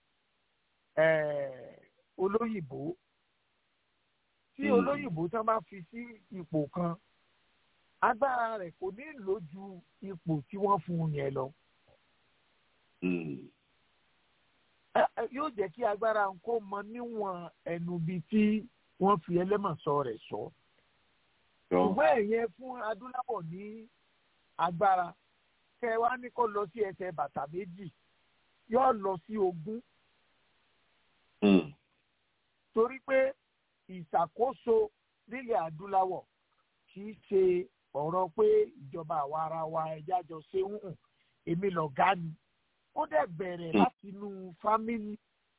olóyìnbó tí olóyìnbó tí wọ́n bá fi sí ipò kan agbára rẹ̀ kò ní lò ju ipò tí wọ́n fún un yẹn lọ. yóò jẹ́ kí agbára ń kó mọ níwọ̀n ẹnu bíi tí wọ́n fi ẹlẹ́mọ̀sọ rẹ̀ sọ. ṣùgbọ́n ẹ̀yẹn fún adúláwọ̀ ní agbára kẹ́ wá ní kó lọ sí ẹsẹ̀ bàtà méjì yóò lọ sí ogún. torí pé ìṣàkóso nílẹ̀ adúláwọ̀ kì í ṣe ọ̀rọ̀ pé ìjọba àwa ara wa ẹja jọ ṣe ń hùn èmi lọ̀gá ni ó dẹ̀ bẹ̀rẹ̀ láti inú fámìlì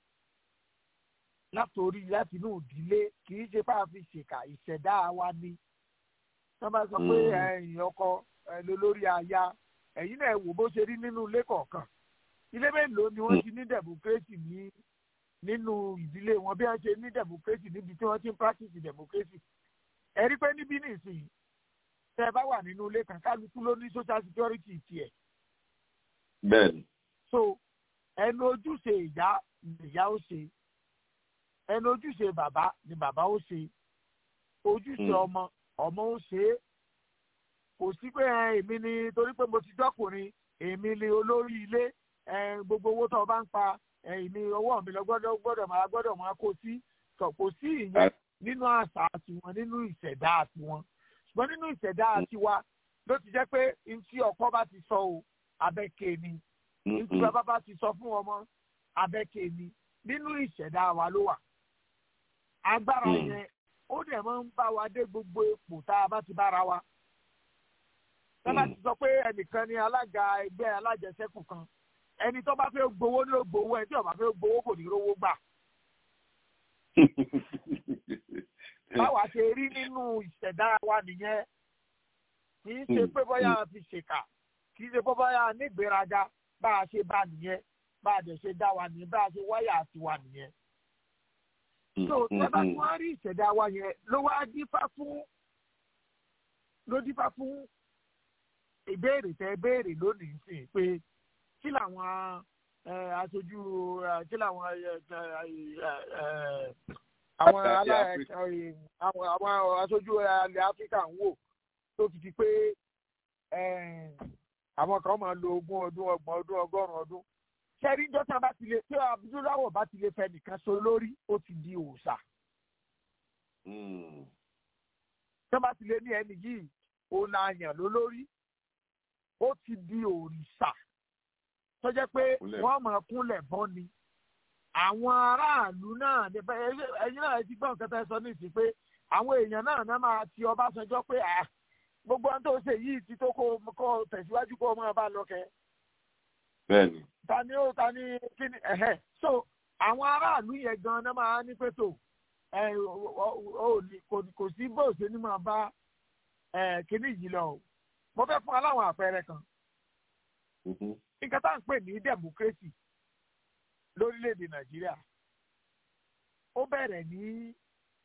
látòrí láti inú ìdílé kì í ṣe bá a fi ṣèkà ìṣẹ̀dá wa ni wọ́n bá sọ pé ẹ̀yìn ọkọ lólórí aya ẹ̀yin náà wò bó ṣe rí nínú ilé kọ̀ọ̀kan ilé mélòó ni wọ́n ti ní democracy ní nínú ìdílé wọn bí wọ́n ṣe ní democracy níbi tí wọ́n ti ń practice democracy ẹ rí pé níbí nìsín tẹ́ ẹ bá wà nínú ilé kan kálukú ló ní social security tiẹ̀. bẹ́ẹ̀ni. so ẹnu ojúṣe ìyá ni ìyá ó ṣe ẹnu ojúṣe bàbá ni bàbá ó ṣe ojúṣe ọmọ ọmọ ó ṣe é kò sí pé èmi ni torí pé mo ti dọ́kùnrin èmi ni olórí ilé gbogbo owó tó o bá ń pa èmi ọwọ́ mi lọ gbọ́dọ̀ gbọ́dọ̀ máa gbọ́dọ̀ máa kó sí kò sí ìyẹn nínú àṣà tiwọn nínú ìṣẹ̀dá tiwọn ṣùgbọ́n nínú ìṣẹ̀dá tiwa ló ti jẹ́ pé ntí ọkọ bá ti sọ o abẹ́kẹ́ ni ntí bàbá bá ti sọ fún ọmọ abẹ́kẹ́ ni nínú ìṣẹ̀dá wa ló wà agbára yẹn ó dẹ̀ máa ń bá wa dé gbogbo ipò tá a bá ti bára wa tá a bá ti sọ pé ẹnìkan ni alága ẹgbẹ́ alájẹsẹ́kù kan ẹni tó bá fẹ́ gbowó ní gbowó ẹni tí ó bá fẹ́ gbowó kò ní rówó gbà. báwa ṣe rí nínú ìṣẹ̀dá wa nìyẹn kì í ṣe pé bóyá a fi ṣèkà kì í ṣe pé bóyá nígbéraga bá a ṣe bá nìyẹn bá a dẹ̀ ṣe dá wa nìyẹn bá a ṣe wáyà àti wa nìyẹn. so tẹ́bà tí wọ́n rí ìṣẹ̀dá wa yẹn ló wá dífá fún ló dífá fún ìbéèrè tẹ́ béèrè lónìí sí pé kí làwọn aṣojú kí làwọn àwọn àwọn aṣojú ilẹ̀ áfíríkà ń wò tó fi di pé àwọn kan máa lo ogún ọdún ọgbọ̀n ọdún ọgọ́rùn-ún ọdún ṣẹ́rí dọ́tà bá ti lè tí abdulawọ̀ bá ti lè fẹ́ nìkan so lórí ó ti di òòṣà. tó bá ti lè ní ẹni yìí òun náà yàn ló lórí ó ti di òrìṣà tó jẹ́ pé wọ́n máa kúnlẹ̀ bọ́ ni àwọn aráàlú náà ẹ̀yin náà ti gbọ́ nǹkan tẹ́ sọ ní ìsìn pé àwọn èèyàn náà náà máa ti Ọbásanjọ́ pé gbogbo ohun tó ṣe yìí ti tó kó tẹ̀síwájú kó máa bá lọ́kẹ́. bẹ́ẹ̀ni. ta ni ó ta ni kí ni ẹ̀hẹ́ so àwọn aráàlú yẹn gan náà máa ní pé tó kò sí bó ṣe ní máa bá kíní yìí lọ o mo fẹ́ fún aláwọn àpẹẹrẹ kan. nǹkan tá à ń pè ní democracy lórílẹ̀‐èdè Nàìjíríà ó bẹ̀rẹ̀ ní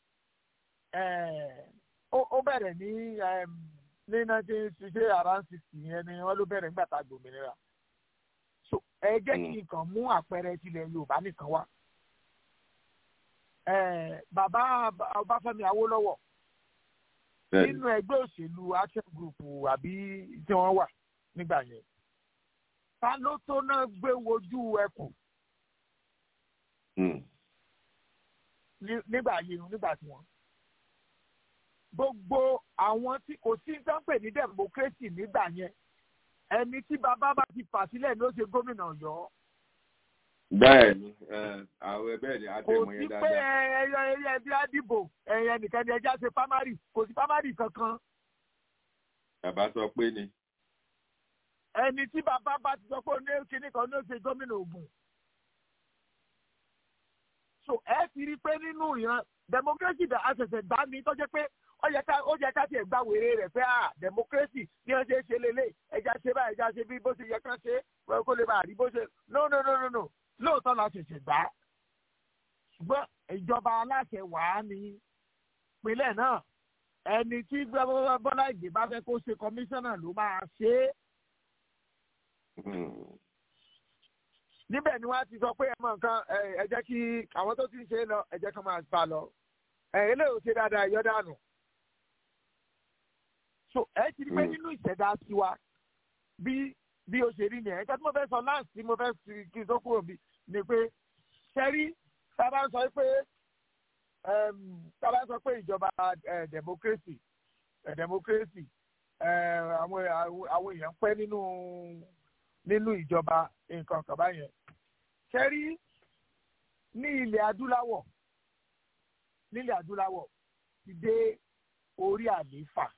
ó bẹ̀rẹ̀ ní ní nineteen sixty around sixty yẹn ni wọ́n ló bẹ̀rẹ̀ nígbà tá a gbòmìnira so ẹ jẹ́ kí n kàn mú àpẹẹrẹ tilẹ̀ Yorùbá nìkan wá bàbá Ọbáfẹ́mi Awólọ́wọ̀ nínú ẹgbẹ́ òṣèlú Action Group àbí tí wọ́n wà nígbà yẹn ta ló tó náà gbé wojú ẹkùn nígbà yẹn nígbà tí wọ́n gbogbo àwọn tí kò sí nǹkan pè ní democracy nígbà yẹn ẹni tí bàbá bá ti fà sílẹ̀ ló ṣe gómìnà Ọ̀yọ́. bẹ́ẹ̀ni àwọn bẹ́ẹ̀ni àtẹmọ yẹn dáadáa. kò sí pé ẹyọ ẹyẹ ẹbí àdìbò ẹyẹ nìkan ni ẹja ṣe primary kò sí primary kankan. bàbá sọ pé ni. ẹni tí bàbá bá ti sọ pé ó ní kíní kan ló ṣe gómìnà Ògùn. so ẹ ti rí i pé nínú ìran democracy dà àṣẹ̀ṣẹ̀ gbá mi tó jẹ́ pé ó yẹ ká gbàwéré rẹ̀ pé ah democracy bí wọ́n ṣe é ṣe lélẹ̀ ẹja ṣe báyìí ẹja ṣe bí bó ṣe yẹ kán ṣe kó lè bá rí bó ṣe no no no no no lóòótọ́ la ṣẹ̀ṣẹ̀ gbà ṣùgbọ́n ìjọba aláṣẹ wàá ní ìpínlẹ̀ náà ẹni tí Bọ́lá Ìgè bá fẹ́ kó ṣe kọmíṣánná ló máa ṣe é. níbẹ̀ ni wọ́n á ti sọ pé ẹ mọ nǹkan ẹ jẹ́ kí àwọn tó ti ń ṣe é lọ ẹ jẹ́ kí wọ́n máa bá lọ ẹ eléyìí ṣe dáadáa ẹ̀yọ́ dànù. so ẹ ti rí pé nínú ìṣẹ̀dá tiwa bí bí o ṣe rí nìyẹn ẹ̀ka tí mo fẹ́ sọ láǹsì tí mo fẹ́ kí n tó kúrò bí ni pé ṣẹ́rí tá a bá ń sọ pé tá a bá ń sọ pé ìjọba democracy democracy àwọn àwọn èèyàn pẹ́ nínú nínú ìjọba nǹkan kan báyẹn ṣẹ́rí ní ilẹ̀ adúláwọ̀ nílẹ̀ adúláwọ̀ ti dé orí àlééfà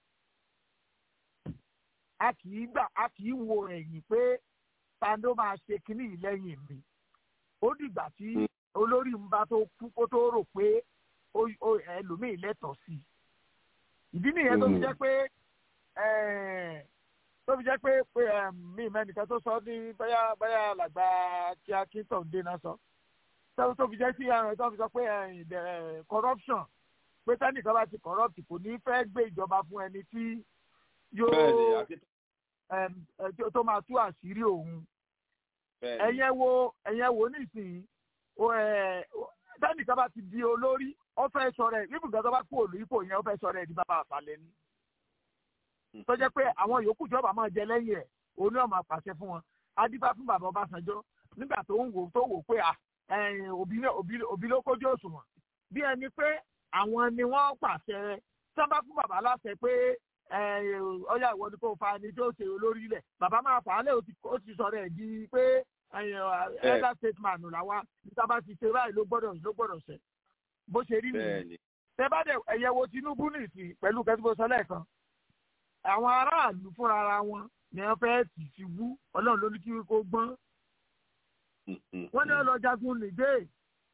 a kì í gbà a kì í wo ẹ̀yìn pé ta ló máa ṣe kínní yìí lẹ́yìn mi ó dìgbà tí olórí ń bá tó kú kó tó rò pé ẹlòmíì lẹ́tọ̀ọ́ sí i ìdí nìyẹn tó fi jẹ́ pé tó fi jẹ́ pé mi mẹ́nìkan tó sọ ní báyà báyà làgbà kí akíntàn dé náà sọ tó fi jẹ́ sí àwọn tó fi sọ pé corruption pé tẹ́nìkan bá ti corrupt kò ní fẹ́ gbé ìjọba fún ẹni tí yóò tó máa tú àṣírí òun ẹ̀yẹ wo ẹ̀yẹ wo nísìnyí tẹ́nìkan bá ti di olórí ó fẹ́ sọ̀rọ̀ ẹ̀ ibùdó tó bá kú òlù ipò yẹn ó fẹ́ sọ̀rọ̀ ẹ̀ di bàbá àfàlẹ́ ni tó jẹ́ pé àwọn yòókù jọba máa jẹ lẹ́yìn ẹ̀ òun ni wọ́n máa pàṣẹ fún wọn adíbá fún bàbá Ọbásanjọ́ nígbà tó ń wò tó wò pé òbí ló kójú òṣùwọ̀n bí ẹni pé àwọn ni wọ́n pàṣẹ sábà fún bàbá láṣẹ pé ọyá ìwọ ni kò fa ẹni tó ṣe olórí ilẹ̀ bàbá máa fà á lẹ́ ó ti sọ̀rọ̀ ẹ̀ di pé elder statesman làwa níta bá ti ṣe báyìí ló gbọ́dọ̀ ló gbọ́dọ̀ ṣe bó ṣe rí nìyẹn tẹ bá dẹ ẹ̀yẹ̀wò Tinubu nìsí pẹ̀lú kẹ́tìbó sọ lẹ́ẹ̀kan àwọn aráàlú fúnra ara wọn ni wọ́n fẹ́ tì sí wú Ọlọ́run ló ní kí kó gbọ́n wọ́n ní ọlọ́jagun nìgbé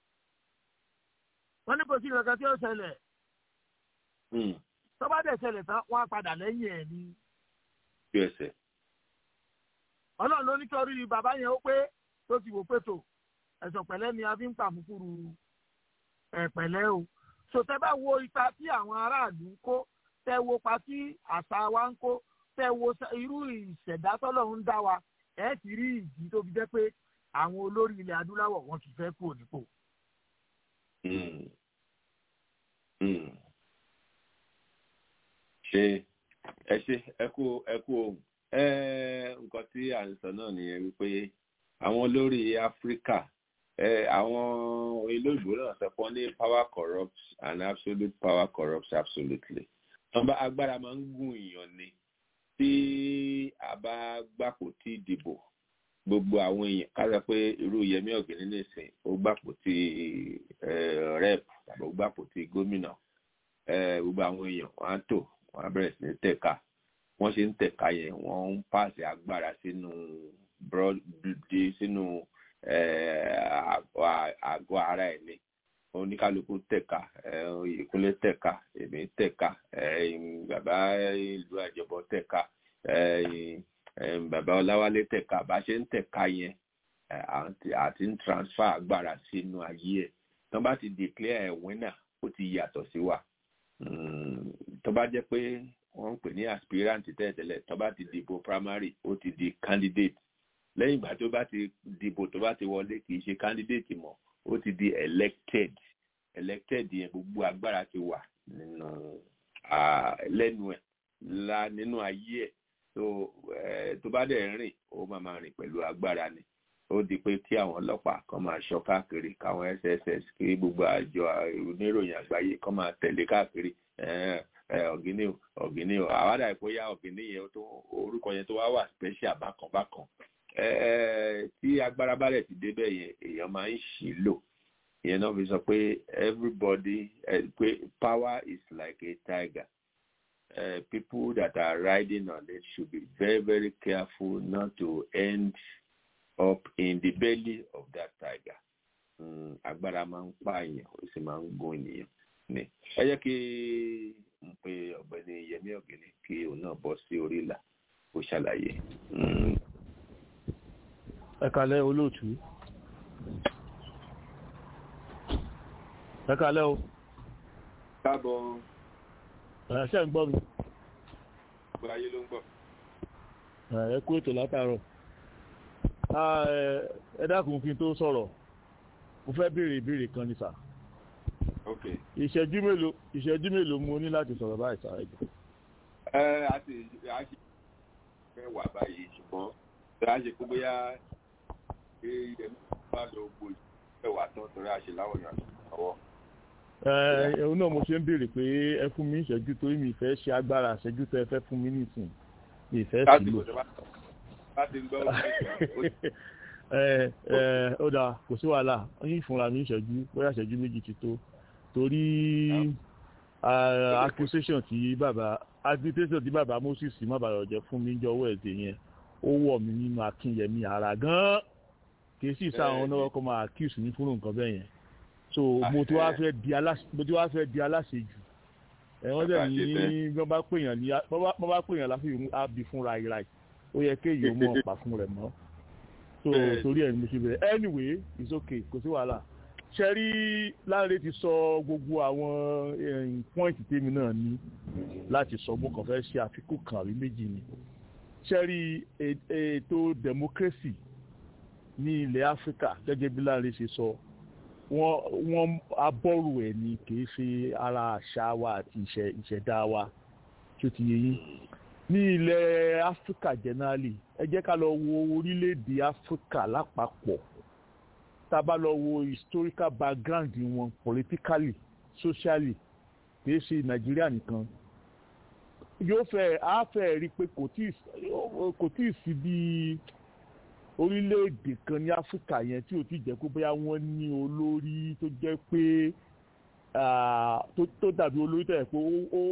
wọ́n ní kò sí ìrọ̀kẹ́ tí ó ṣẹlẹ̀ tó bá dẹ̀ ṣẹlẹ̀ tán wọ́n á padà lẹ́yìn ẹ̀ ní. Ọlọ́run ló ní kí orí bàbá yẹn ó pé tó ti wò pé tó ẹ̀sọ̀ pẹ̀lẹ́ ni a fi ń pàmùkúrú ẹ̀pẹ̀lẹ́ o sòtẹ́ bá wo ipa tí àwọn aráàlú ń kó tẹ́ wo pa tí àṣà wa ń kó tẹ́ wo irú ìṣẹ̀dá tọ́lọ́run ń dá wa ẹ̀ ti rí ìdí tó fi jẹ́ pé àwọn olórí ilẹ̀ adúláwọ̀ wọn kì í fẹ́ kúrò nípò. ṣe ẹ ṣe ẹ kú ẹ kú ohun nǹkan tí à ń sọ náà nìyẹn wípé àwọn olórí Áfíríkà àwọn olóògbé náà sọ pé wọ́n ní power corrupts and absolute power corrupts absolutely. wọ́n bá agbára máa ń gùn èèyàn ni tí a bá gbàpò tí ìdìbò gbogbo àwọn èèyàn ká sọ pé irú Yẹmí Ọ̀gìnní nìsín ó gbàpò tí rep tàbí ó gbàpò tí gómìnà gbogbo àwọn èèyàn wọ́n á tò wọ́n á bẹ̀rẹ̀ sí ní tẹ̀ka wọ́n ṣe ń tẹ̀ka yẹn wọ́n ń pàṣẹ agbára sínú broadblood sínú àgọ́ ara ẹ̀ ní oníkálukú tẹ̀ka Ìkúnlé tẹ̀ka èmi tẹ̀ka bàbá ìlú àjọbọ tẹ̀ka bàbá Ọláwálé tẹ̀ka bá ṣe ń tẹ̀ka yẹn àti ń transfer agbára sínú ayé ẹ̀ tó bá ti declare ẹ̀ winner ó ti yàtọ̀ sí wa tó bá jẹ́ pé wọ́n ń pè ní aspirant tẹ́lẹ̀tẹ́lẹ̀ tó bá ti dìbò primary ó ti di candidate lẹ́yìn ìgbà tó bá ti dìbò tó bá ti wọlé kì í ṣe candidate mọ́ ó ti di elected elected yẹn gbogbo agbára ti wà nínú lẹ́nu ẹ̀ la nínú ayé ẹ̀ tó tó bá dẹ̀ rìn ó máa máa rìn pẹ̀lú agbára ni ó di pé kí àwọn ọlọ́pàá kan máa ṣọ́ káàkiri káwọn S S S kí gbogbo àjọ oníròyìn àgbáyé kan máa tẹ̀lé káàkiri ọ̀gìnì ọ̀gìnì àwádà ìpóyà ọ̀gìnì yẹn tó orúkọ yẹn tó wá wà special bákan bákan tí agbára bá rẹ̀ ti débẹ̀ yẹn èèyàn máa ń ṣì lò ìyẹn náà fi sọ pé everybody pé power is like a tiger uh, people that are riding on it should be very very careful not to end up in the belly of that tiger agbára máa ń pààyàn ó sì máa ń gún ènìyàn ní ẹ jẹ́ kí n pe ọ̀gbẹ́ni Yẹmí ọ̀gẹ̀nì kí òun náà bọ́ sí orí ìlà kó ṣàlàyé. ẹ kálẹ́ olóòtú ẹ kálẹ́ o. káàbọ̀. ẹ ṣe ń gbọ́ mi. gbogbo ayé ló ń gbọ́. ẹ kú ètò látàárọ̀. ẹ dákun kí n tó sọ̀rọ̀ mo fẹ́ béèrè ìbéèrè kan ní sà. ok. ìṣẹ́jú mélòó ìṣẹ́jú mélòó mo ní láti sọ̀rọ̀ báyìí sà ẹ jọ̀ọ́. ẹ a ti a ti fẹ́ wà báyìí ṣùgbọ́n a ṣe kó bóyá ẹ̀yẹ bá lọ gbòòjì fẹ́ wà tán torí a ṣe láwọn èèyàn lọ́wọ́. ẹ̀hún náà mo ṣe ń béèrè pé ẹ fún mi ìṣẹ́jú torí mi ìfẹ́ ṣe agbára ìṣẹ́jú tẹ́ ẹ fẹ́ fún mi nìsín mi ìfẹ́ sí lò. ẹ ẹ ó dáa kò sí wàhálà yín fúnra mi ìṣẹ́jú bóyá ìṣẹ́jú méjì ti tó torí accusation tí bàbá accusation tí bàbá Moses Mabayọ̀jẹ́ fún mi jọ̀wọ́ ẹ̀dẹ̀ yẹn ó wọ̀ mí nínú Akínyẹmí ara gan-an kì í sì sáwọn náà kọ́ máa accuse mi fún nǹkan bẹ́ẹ̀ yẹn so mo ti wá fẹ́ di aláṣẹ mo ti wá fẹ́ di aláṣejù ẹ wọ́n dẹ̀ ní bí wọ́n bá pèèyàn ní wọ́n bá pèèyàn láfíì á bí fúnra ìra ẹ̀ ó yẹ kéèyàn mọ̀ ọ̀pá fún rẹ̀ mọ́ so torí ẹ̀ ní mo ṣe bẹ̀rẹ̀ anyway it's okay kò sí wàhálà ṣẹ́rí Láńrè ti sọ gbogbo àwọn pọ́ìntì tèmi náà ní láti sọ mo kàn fẹ́ ṣe àfikún kan àbí méjì ni ṣẹ́rí ètò democracy ní ilẹ̀ Áfíríkà gẹ́gẹ́ bí Láńrè ṣe sọ wọ́n wọ́n abọ́rù ẹ̀ ní kìí ṣe ara àṣà wa àti ìṣẹ̀dá wa tí ó ti yé yín ní ilẹ̀ Áfíríkà generally ẹ jẹ́ ká lọ wo orílẹ̀-èdè Áfíríkà lápapọ̀ tá a bá lọ wo historical background wọn politically socially kìí ṣe Nàìjíríà nìkan yóò fẹ́ á fẹ́ rí i pé kò tí ì sí bíi orílẹ̀-èdè kan ní Áfíríkà yẹn tí ò ti jẹ́ pé bóyá wọ́n ní olórí tó jẹ́ pé tó dàbí olórí tó yẹ pé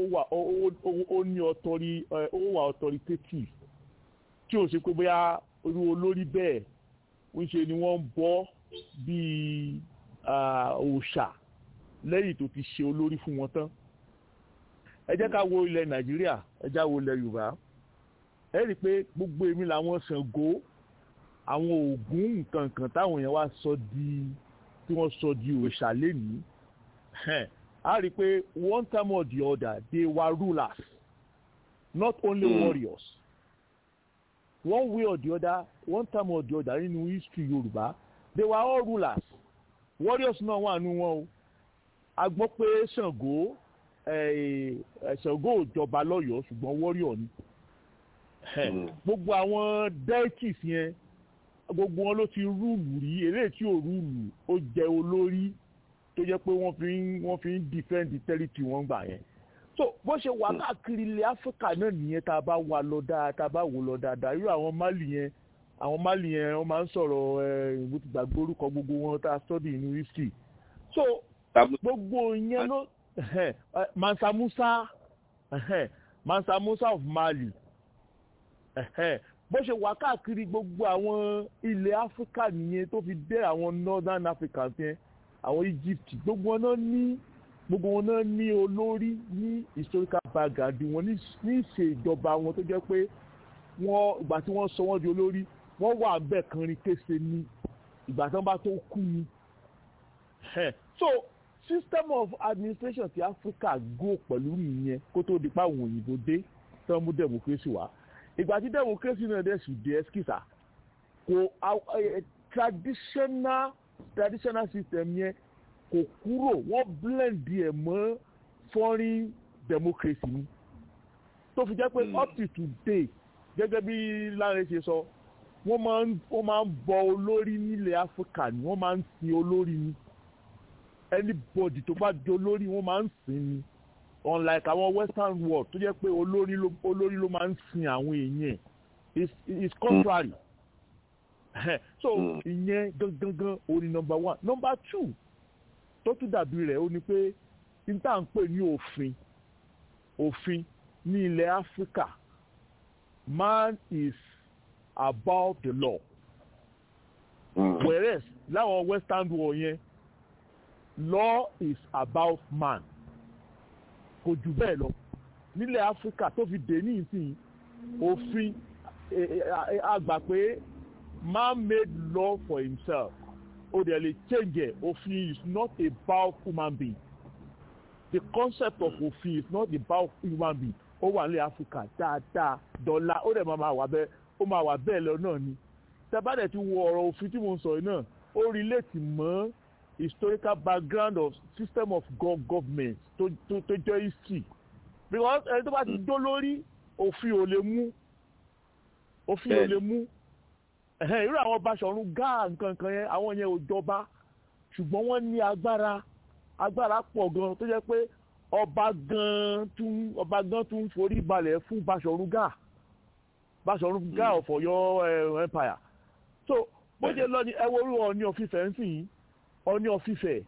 ó ní ó wà authoritative tí ò ṣe pé bóyá irú olórí bẹ́ẹ̀ ń ṣe ni wọ́n ń bọ́ bíi òòṣà lẹ́yìn tó ti ṣe olórí fún wọn tán. ẹ jẹ́ ká wo ilẹ̀ Nàìjíríà ẹ já wo ilẹ̀ Yorùbá ẹ rí i pé gbogbo èmi làwọn Ṣàngó àwọn Ògún nǹkan nǹkan táwọn èèyàn wá sọ di tí wọ́n sọ di òòṣà lénìí a rí i pé one time or the other they were rulers not only mm. warriors one way or the other one time or the other nínú history Yorùbá they were all rulers warriors náà wà nínú wọn o a gbọ́ pé Ṣàngó Ṣàngó ò jọba lọ́yọ̀ọ́ ṣùgbọ́n warrior ni gbogbo àwọn deities yẹn gbogbo wọn ló ti rúùlù rí eléyìí tí ò rúùlù ó jẹ olórí tó jẹ́ pé wọ́n fi ń wọ́n fi ń defend the territory wọn gbà yẹn so bó ṣe wà káàkiri ilẹ̀ Áfíríkà náà nìyẹn tá a bá wà lọ dáadáa tá a bá wò lọ dáadáa irú àwọn Mali yẹn àwọn Mali yẹn wọ́n máa ń sọ̀rọ̀ ẹ̀ ìwé ti gbàgbé orúkọ gbogbo wọn tá a study in history so gbogbo yẹn ló Mansa Musa Mansa Musa of Mali bó ṣe wà káàkiri gbogbo àwọn ilẹ̀ Áfíríkà nìyẹn tó fi dé àwọn Northern Africa yẹn àwọn Egypt gbogbo wọn náà ní gbogbo wọn náà ní olórí ní historical background wọn ní ìṣèjọba wọn tó jẹ́ pé wọ́n ìgbà tí wọ́n sọ wọ́n di olórí wọ́n wà bẹ́ẹ̀ kan rí kése ní ìgbà tí wọ́n bá tó kú ni. so system of administration ti Africa go pẹ̀lú nìyẹn kó tó di pa àwọn òyìnbó dé tí wọ́n mú democracy wá ìgbà tí democracy náà dẹ̀ sì dé ẹ́skìsà kò traditional traditional system yẹn kò kúrò wọ́n blend ẹ̀ mọ́ foreign democracy ni tó fi jẹ́ pé up to today gẹ́gẹ́ bí Láńrè ṣe sọ wọ́n máa ń wọ́n máa ń bọ olórí nílẹ̀ Áfíríkà ni wọ́n máa ń sin olórí ni anybody tó bá di olórí wọ́n máa ń sìn ni unlike àwọn western world tó jẹ́ pé olórí ló olórí ló máa ń sin àwọn èèyàn it's it's contrary so ìyẹn gangan ó ní number one number two tó tún dàbí rẹ̀ ó ní pé níta ń pè ní òfin òfin ní ilẹ̀ Áfíríkà man is about the law whereas láwọn western world yẹn law is about man kò jù bẹ́ẹ̀ lọ nílẹ̀ áfíríkà tó fi dé ní ìsìn òfin àgbà pé man made law for himself ó dẹ̀ lè change ẹ̀. Òfin is not about human being. The concept of òfin is not about human being. Ó wà nílẹ̀ áfíríkà dáadáa dọ́là ó dẹ̀ máa wà bẹ́ẹ̀ ó máa wà bẹ́ẹ̀ lọ náà ni. Tẹ́bàdẹ̀ ti wo ọ̀rọ̀ òfin tí mo ń sọ yìí náà ó relate mọ́ historical background of system of government tó tó tó jẹ́ history. Because ẹni tó bá ti dó lórí òfin ò lè mú òfin ò lè mú irú àwọn Baṣọ̀run Gáà nǹkan kan yẹn àwọn yẹn ò jọba ṣùgbọ́n wọ́n ní agbára agbára pọ̀ gan tó jẹ́ pé ọba gan tún ọba gan tún forí balẹ̀ fún Baṣọ̀run Gáà Baṣọ̀run Gáà of Ọ̀yọ́ empire. So bó ṣe lọ ní ẹwọ́rú Ọọ̀ni of Ifẹ̀ ń sìn Ọọ̀ni of Ifẹ̀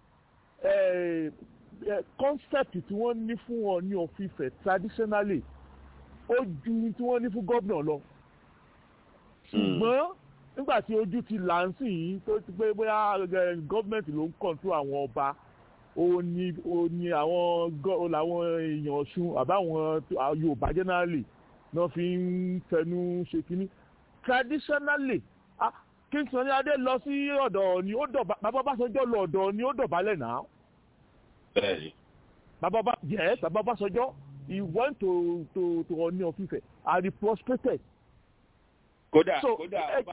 concept tí wọ́n ní fún Ọọ̀ni of Ifẹ̀ traditionally ó ju tí wọ́n ní fún gómìnà lọ. Ṣùgbọ́n nígbà tí ojú ti là ń sìn yìí tó ti pé bóyá gọ́ọ̀mẹ̀ntì ló ń kọ̀ǹtró àwọn ọba ó ní ó ní àwọn làwọn èèyàn Ọ̀ṣun àbáwọn Yorùbá generally náà fi ń fẹnu ṣe kínní. Traditionally kí n sọ ní Adé lọ sí ọ̀dọ̀ ni ó dọ̀bà bàbá Ọbásanjọ́ lọ ọ̀dọ̀ ni ó dọ̀bálẹ̀ náà. Bẹ́ẹ̀ni. Bàbá bá yes bàbá Ọbásanjọ́ he went to to to Ọọ̀ni of Ifẹ̀ and he prostrated. Kódà so, kódà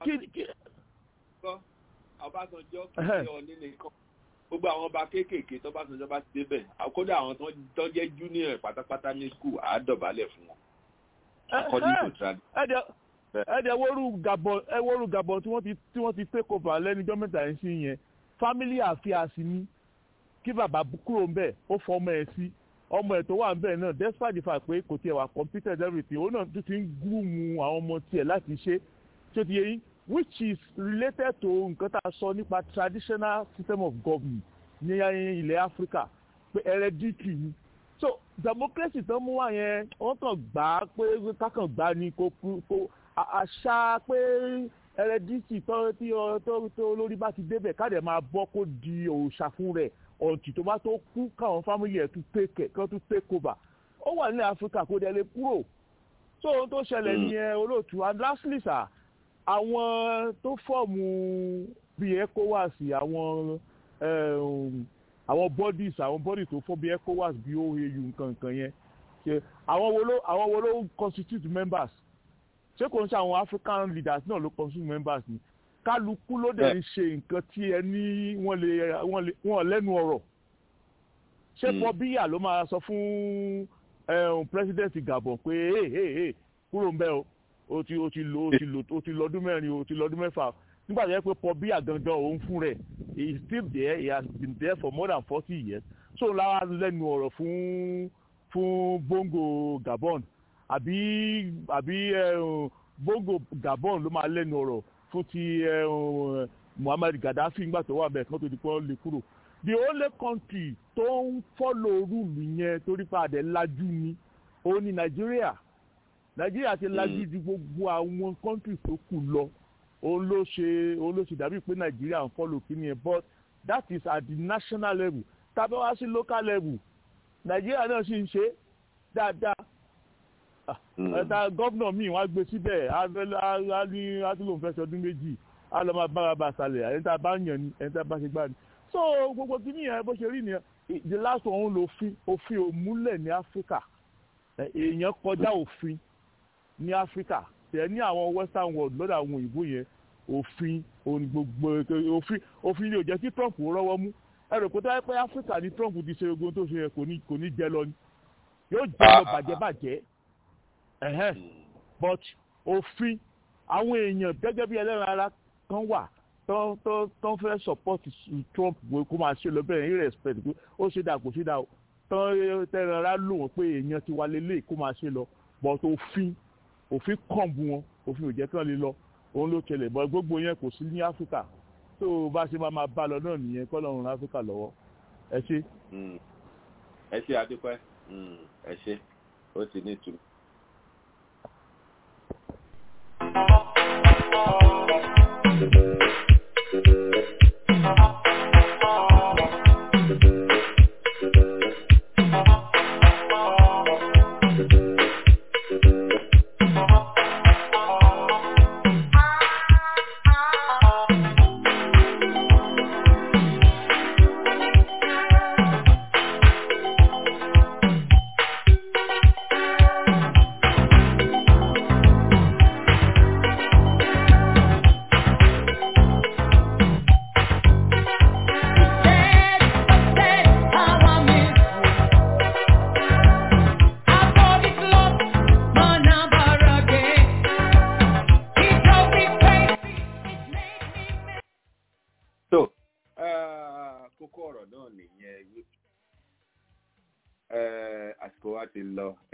Ọbásanjọ́ kì í ṣe Ọọ̀ni nìkan gbogbo àwọn ọba kéékèèké tó Ọbásanjọ́ bá ti débẹ̀ kódà àwọn tó jẹ́ junior pátápátá ní school á dọ̀bálẹ̀ fún wọn. according to tradition. ẹ̀ẹ́dẹ̀ ẹ̀wọ́rú Gabon ẹ̀wọ́rú Gabon tí wọ́n ti tí wọ́n ti take over lẹ́nijọ́ mẹ́ta ẹ̀ sí yẹn family affairs ni kí bàbá kúrò ń bẹ̀ ó fọ ọmọ ẹ̀ sí ọmọ ẹ̀ tó wà ń bẹ̀ náà despite the fact pé kò tiẹ̀ wà competent everything òun náà tún ti ń gúrùmù àwọn ọmọ tiẹ̀ láti ṣe tó ti yẹ yín which is related to nǹkan tá a sọ nípa traditional system of government ní ilẹ̀ Africa pé hereditary ni so democracy tó mú wá yẹn wọ́n kàn gbà á pé kákan gbà á ní kó kó àṣà pé hereditary tó tó tó lórí bá ti débẹ̀ káàdẹ̀ máa bọ́ kó di òòṣà fún rẹ̀ ọ̀tí tó bá tó kú káwọn family ẹ̀ tún take kán tún take over ó wà nílẹ̀ Africa kó dẹ̀ lè kúrò so ohun tó ṣẹlẹ̀ nìyẹn olóòtú and lastly sir àwọn tó fọ́ọ̀mù bíi ECOWAS àwọn àwọn bodies àwọn bodies tó fọ́ bíi ECOWAS bíi O A U nǹkan nǹkan yẹn ṣe àwọn wo ló àwọn wo ló constitute members ṣé kò ń ṣe àwọn African leaders náà ló constitute members ni kálukú ló dẹ̀ ń ṣe nǹkan tí ẹ ní wọ́n lè wọ́n lẹ́nu ọ̀rọ̀ ṣé pọ̀ bíyà ló máa sọ fún president Gabon pé hey hey hey kúrò ń bẹ̀ o o ti o ti lo o ti lo o ti lọ́dún mẹ́rin o ti lọ́dún mẹ́fà nígbà tó yẹ pé pọ̀ bíyà gangan òun fún rẹ̀ he is still there he has been there for more than forty years so lára lẹ́nu ọ̀rọ̀ fún fún Bongo Gabon àbí àbí Bongo Gabon ló máa lẹ́nu ọ̀rọ̀ fún ti Muammar Gaddafi nígbà tó wà bẹ́ẹ̀ kí wọ́n tó di pé wọ́n lè kúrò the only country tó ń follow rule yẹn torí pé àdé lajú ni òun ni Nàìjíríà Nàìjíríà ti lajú ju gbogbo àwọn country tó kù lọ òun ló ṣe òun ló ṣe dàbí pé Nàìjíríà ń follow kí ni ẹ but that is at the national level tàbí wá sí local level Nàìjíríà náà sì ń ṣe dáadáa ẹ̀ta gọ́vnọ̀ míì wọ́n á gbé síbẹ̀ á ní átúlòun fẹ́ sọdún méjì á lọ́ máa bára bá aṣálẹ̀ ẹni tá a bá yàn ni ẹni tá a bá ṣe gbá ni. so gbogbo kìíní yẹn bó ṣe rí nìyẹn the last one ló fi òfin òmúlẹ̀ ní Áfíríkà èèyàn kọjá òfin ní Áfíríkà tẹ̀ ní àwọn western world lọ́dọ̀ àwọn òyìnbó yẹn òfin gbogbo òfin òfin ni ò jẹ́ kí Trump rọ́wọ́ mú ẹ̀rọ kó tó yẹ pé Áfíríkà ní Trump ti ṣe ogun tó ṣe yẹn kò ní jẹ lọ ni yóò jẹ lọ bàjẹ́bàjẹ́ ẹ̀hẹ́n but òfin àwọn èèyàn gẹ́gẹ́ bí ẹlẹ́ran ara kan wà tán tán tán fẹ́ support Trump kó máa ṣe lọ bẹ́ẹ̀ irrespect pé ó ṣe dà kó ṣe dà tán tẹ́ran ara lò wọ́n pé èèyàn ti wà lélẹ̀ kó máa ṣe lọ but òfin òfin kàn bú wọn òfin ò jẹ́ kán lè lọ òun ló ṣẹlẹ̀ but gbogbo yẹn kò sí ní Áfíríkà tó bá ṣe máa máa bá lọ náà nìyẹn kọ́ lọ́run Áfíríkà lọ́wọ́ ẹ ṣe. ẹ ṣe adúpẹ́ ẹ ṣe ó ti ní ìtumọ̀. Thank you.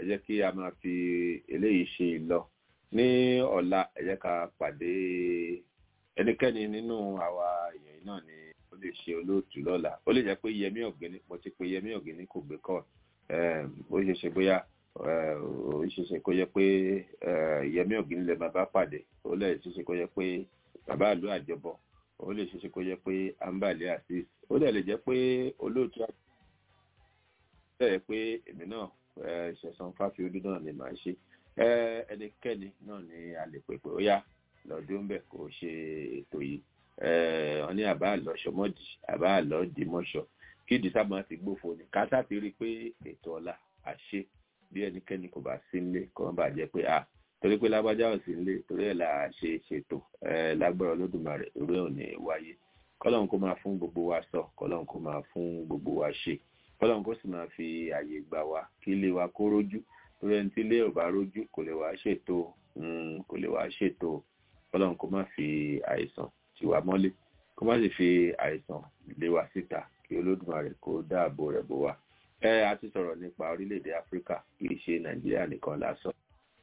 jẹ́ kí a máa fi eléyìí ṣe lọ ní ọ̀la ẹ jẹ́ ká pàdé ẹnikẹ́ni nínú àwa èèyàn náà ni ó lè ṣe olóòtú lọ́la ó lè jẹ́ pé Yẹmí Ọ̀gbẹ́ni mo ti pe Yẹmí Ọ̀gbẹ́ni kò gbé kọ́ ó ṣe ṣe bóyá ó ṣe ṣe kó yẹ pé Yẹmí Ọ̀gbẹ́ni lè máa bá pàdé ó lè ṣe ṣe kó yẹ pé bàbá ìlú àjọbọ ó lè ṣe ṣe kó yẹ pé Ambali Azeez ó dẹ̀ lè jẹ́ pé olóòtú bẹ́ẹ̀ pé èmi náà Ṣẹ̀san Fáfiolú náà ni màá ṣe ẹnikẹ́ni náà ni a lè pè pé ó yá lọ́dún bẹ́ẹ̀ kò ṣe ètò yìí wọ́n ní àbá àlọ́ ṣọmọ́dì àbá àlọ́ dìmọ́ṣọ kí ìdísàmọ́ ti gbófo ni kásá ti rí i pé ètò ọ̀la àṣe bí ẹnikẹ́ni kò bá sí nílé kò bá jẹ́ pé a torí pé lágbájá ò sí nílé torí ẹ̀ là ṣe ṣètò lágbára Olódùmarè irú ẹ̀ ò ní wáyé kọ́lọ́n kó máa fún gbogbo wa sọ kọ́lọ́n kó máa fún gbogbo wa ṣe kọ́lọ́n kó sì máa fi àyè gbà wá kí ilé wa kó rójú torí ẹni tí ilé ò bá rójú kò lè wá ṣètò kò lè wá ṣètò kọ́lọ́n kó má fi àìsàn tì wá mọ́lé kó má sì fi àìsàn lé wa síta kí Olódùmarè kó dáàbò rẹ̀ bò wá. ẹ a ti sọ̀rọ̀ nípa orílẹ̀-èdè Áfíríkà kì í ṣe Nàìjíríà nìkan la sọ.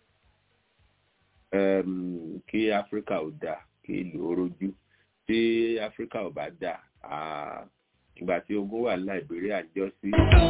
kí Áfíríkà ò dáa kí ìlú ó rójú tí Áfíríkà ò bá dáa ìgbà tí ogun wà ní Liberia jọ sí.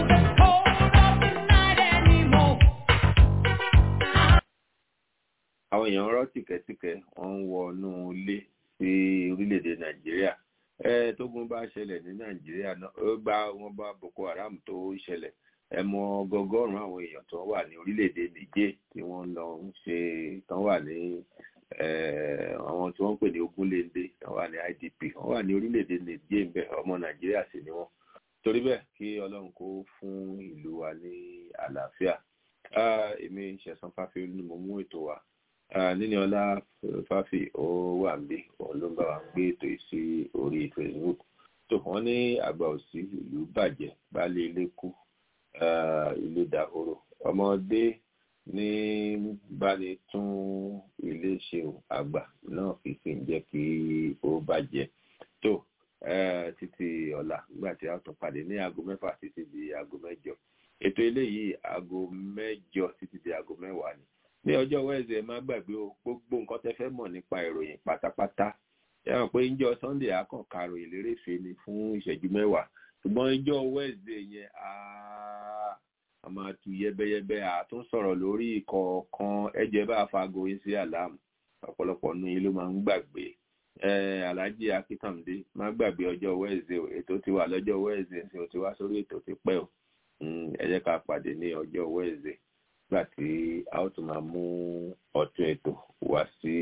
àwọn èèyàn rọ́ tìkẹ́tìkẹ́ wọ́n ń wọnú ilé sí orílẹ̀-èdè Nàìjíríà tógun bá ṣẹlẹ̀ ní Nàìjíríà náà ó gbá wọn bá Boko Haram tó ṣẹlẹ̀ ẹ mọ ọgọgọ́rùn-ún àwọn èèyàn tó wà ní orílẹ̀-èdè Niger tí wọ́n lọ ń ṣe tán wà ní àwọn tí wọ́n ń pè ní Ogunléndé tán wà ní I D P wọ́n wà ní orílẹ̀-èdè Niger ń bẹ ọmọ Nàìjíríà sì ni wọ́n torí bẹ́ẹ̀ kí Ọlọ́run kó fún ìlú wa ní àlàáfíà èmi Ṣẹ̀san Fáfiolú ni mo mú ètò wa Níníọlá Fáfi ó wà níbí òun ló ń bá wa gbé ètò yìí sí orí Facebook tó wọ́n ní àgbà òsì ìlú bàjẹ́ baálé ilé kú ilé dahoro ọmọdé ní báni tún ilé ṣe àgbà náà fi fi ń jẹ́ kí ó bàjẹ́ tó títí ọ̀la nígbà tí a tún pàdé ní aago mẹ́fà títí di aago mẹ́jọ ètò eléyìí aago mẹ́jọ títí di aago mẹ́wàá ni ní ọjọ́ wẹ́ẹ̀sì ẹ má gbàgbé o gbogbo nǹkan tẹ́ fẹ́ mọ̀ nípa ìròyìn pátápátá ẹ hàn pé ìjọ Sunday àkànkà ròyìn lérèfé ni fún ìṣẹ́jú mẹ́wàá ṣùgbọ́n ìjọ wẹ́ẹ̀sì yẹn a máa tu yẹ́bẹ́yẹ́bẹ́ àtún sọ̀rọ̀ lórí ìkọ̀ọ̀kan ẹ̀jẹ̀ bá fago yín sí àlámù ọ̀pọ̀lọpọ̀ nù yín ló máa ń gbàgbé Alhaji Akíntàndé má gbàgbé ọjọ́ wẹ́ẹ̀sì o ètò ti wà lọ́jọ́ wẹ́ẹ̀sì ẹ̀sìn ò ti wá sórí ètò ti pẹ́ o ẹ jẹ́ ká pàdé ní ọjọ́ wẹ́ẹ̀sì nígbà tí a ó tún máa mú ọ̀tún ètò wá sí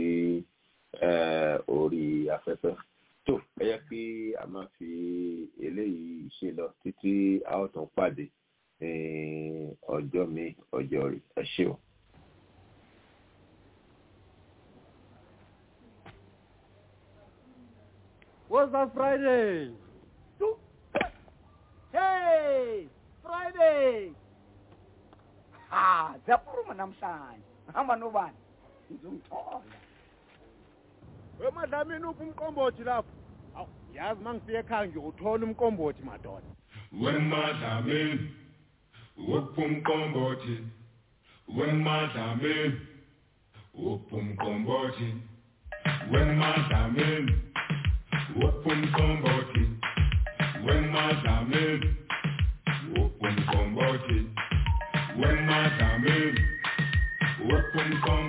orí afẹ́fẹ́ tó ẹ yẹ kí a máa fi eléyìí ṣe lọ títí a ó tún pàdé ọjọ́ mi ọjọ́ rí ẹ ṣé o. What's that Friday? Hey, Friday! Ah, zapuru manamsani. Hamba nobani. Ngizongithola. Wemadlami nuphi umqombothi lapho? Aw, yazi mangifike ekhaya nje uthola umqombothi madoda. Wemadlami uphi umqombothi? Wemadlami uphi umqombothi? Wemadlami uphi umqombothi? Wemadlami uphi umqombothi? When my time is, what can come?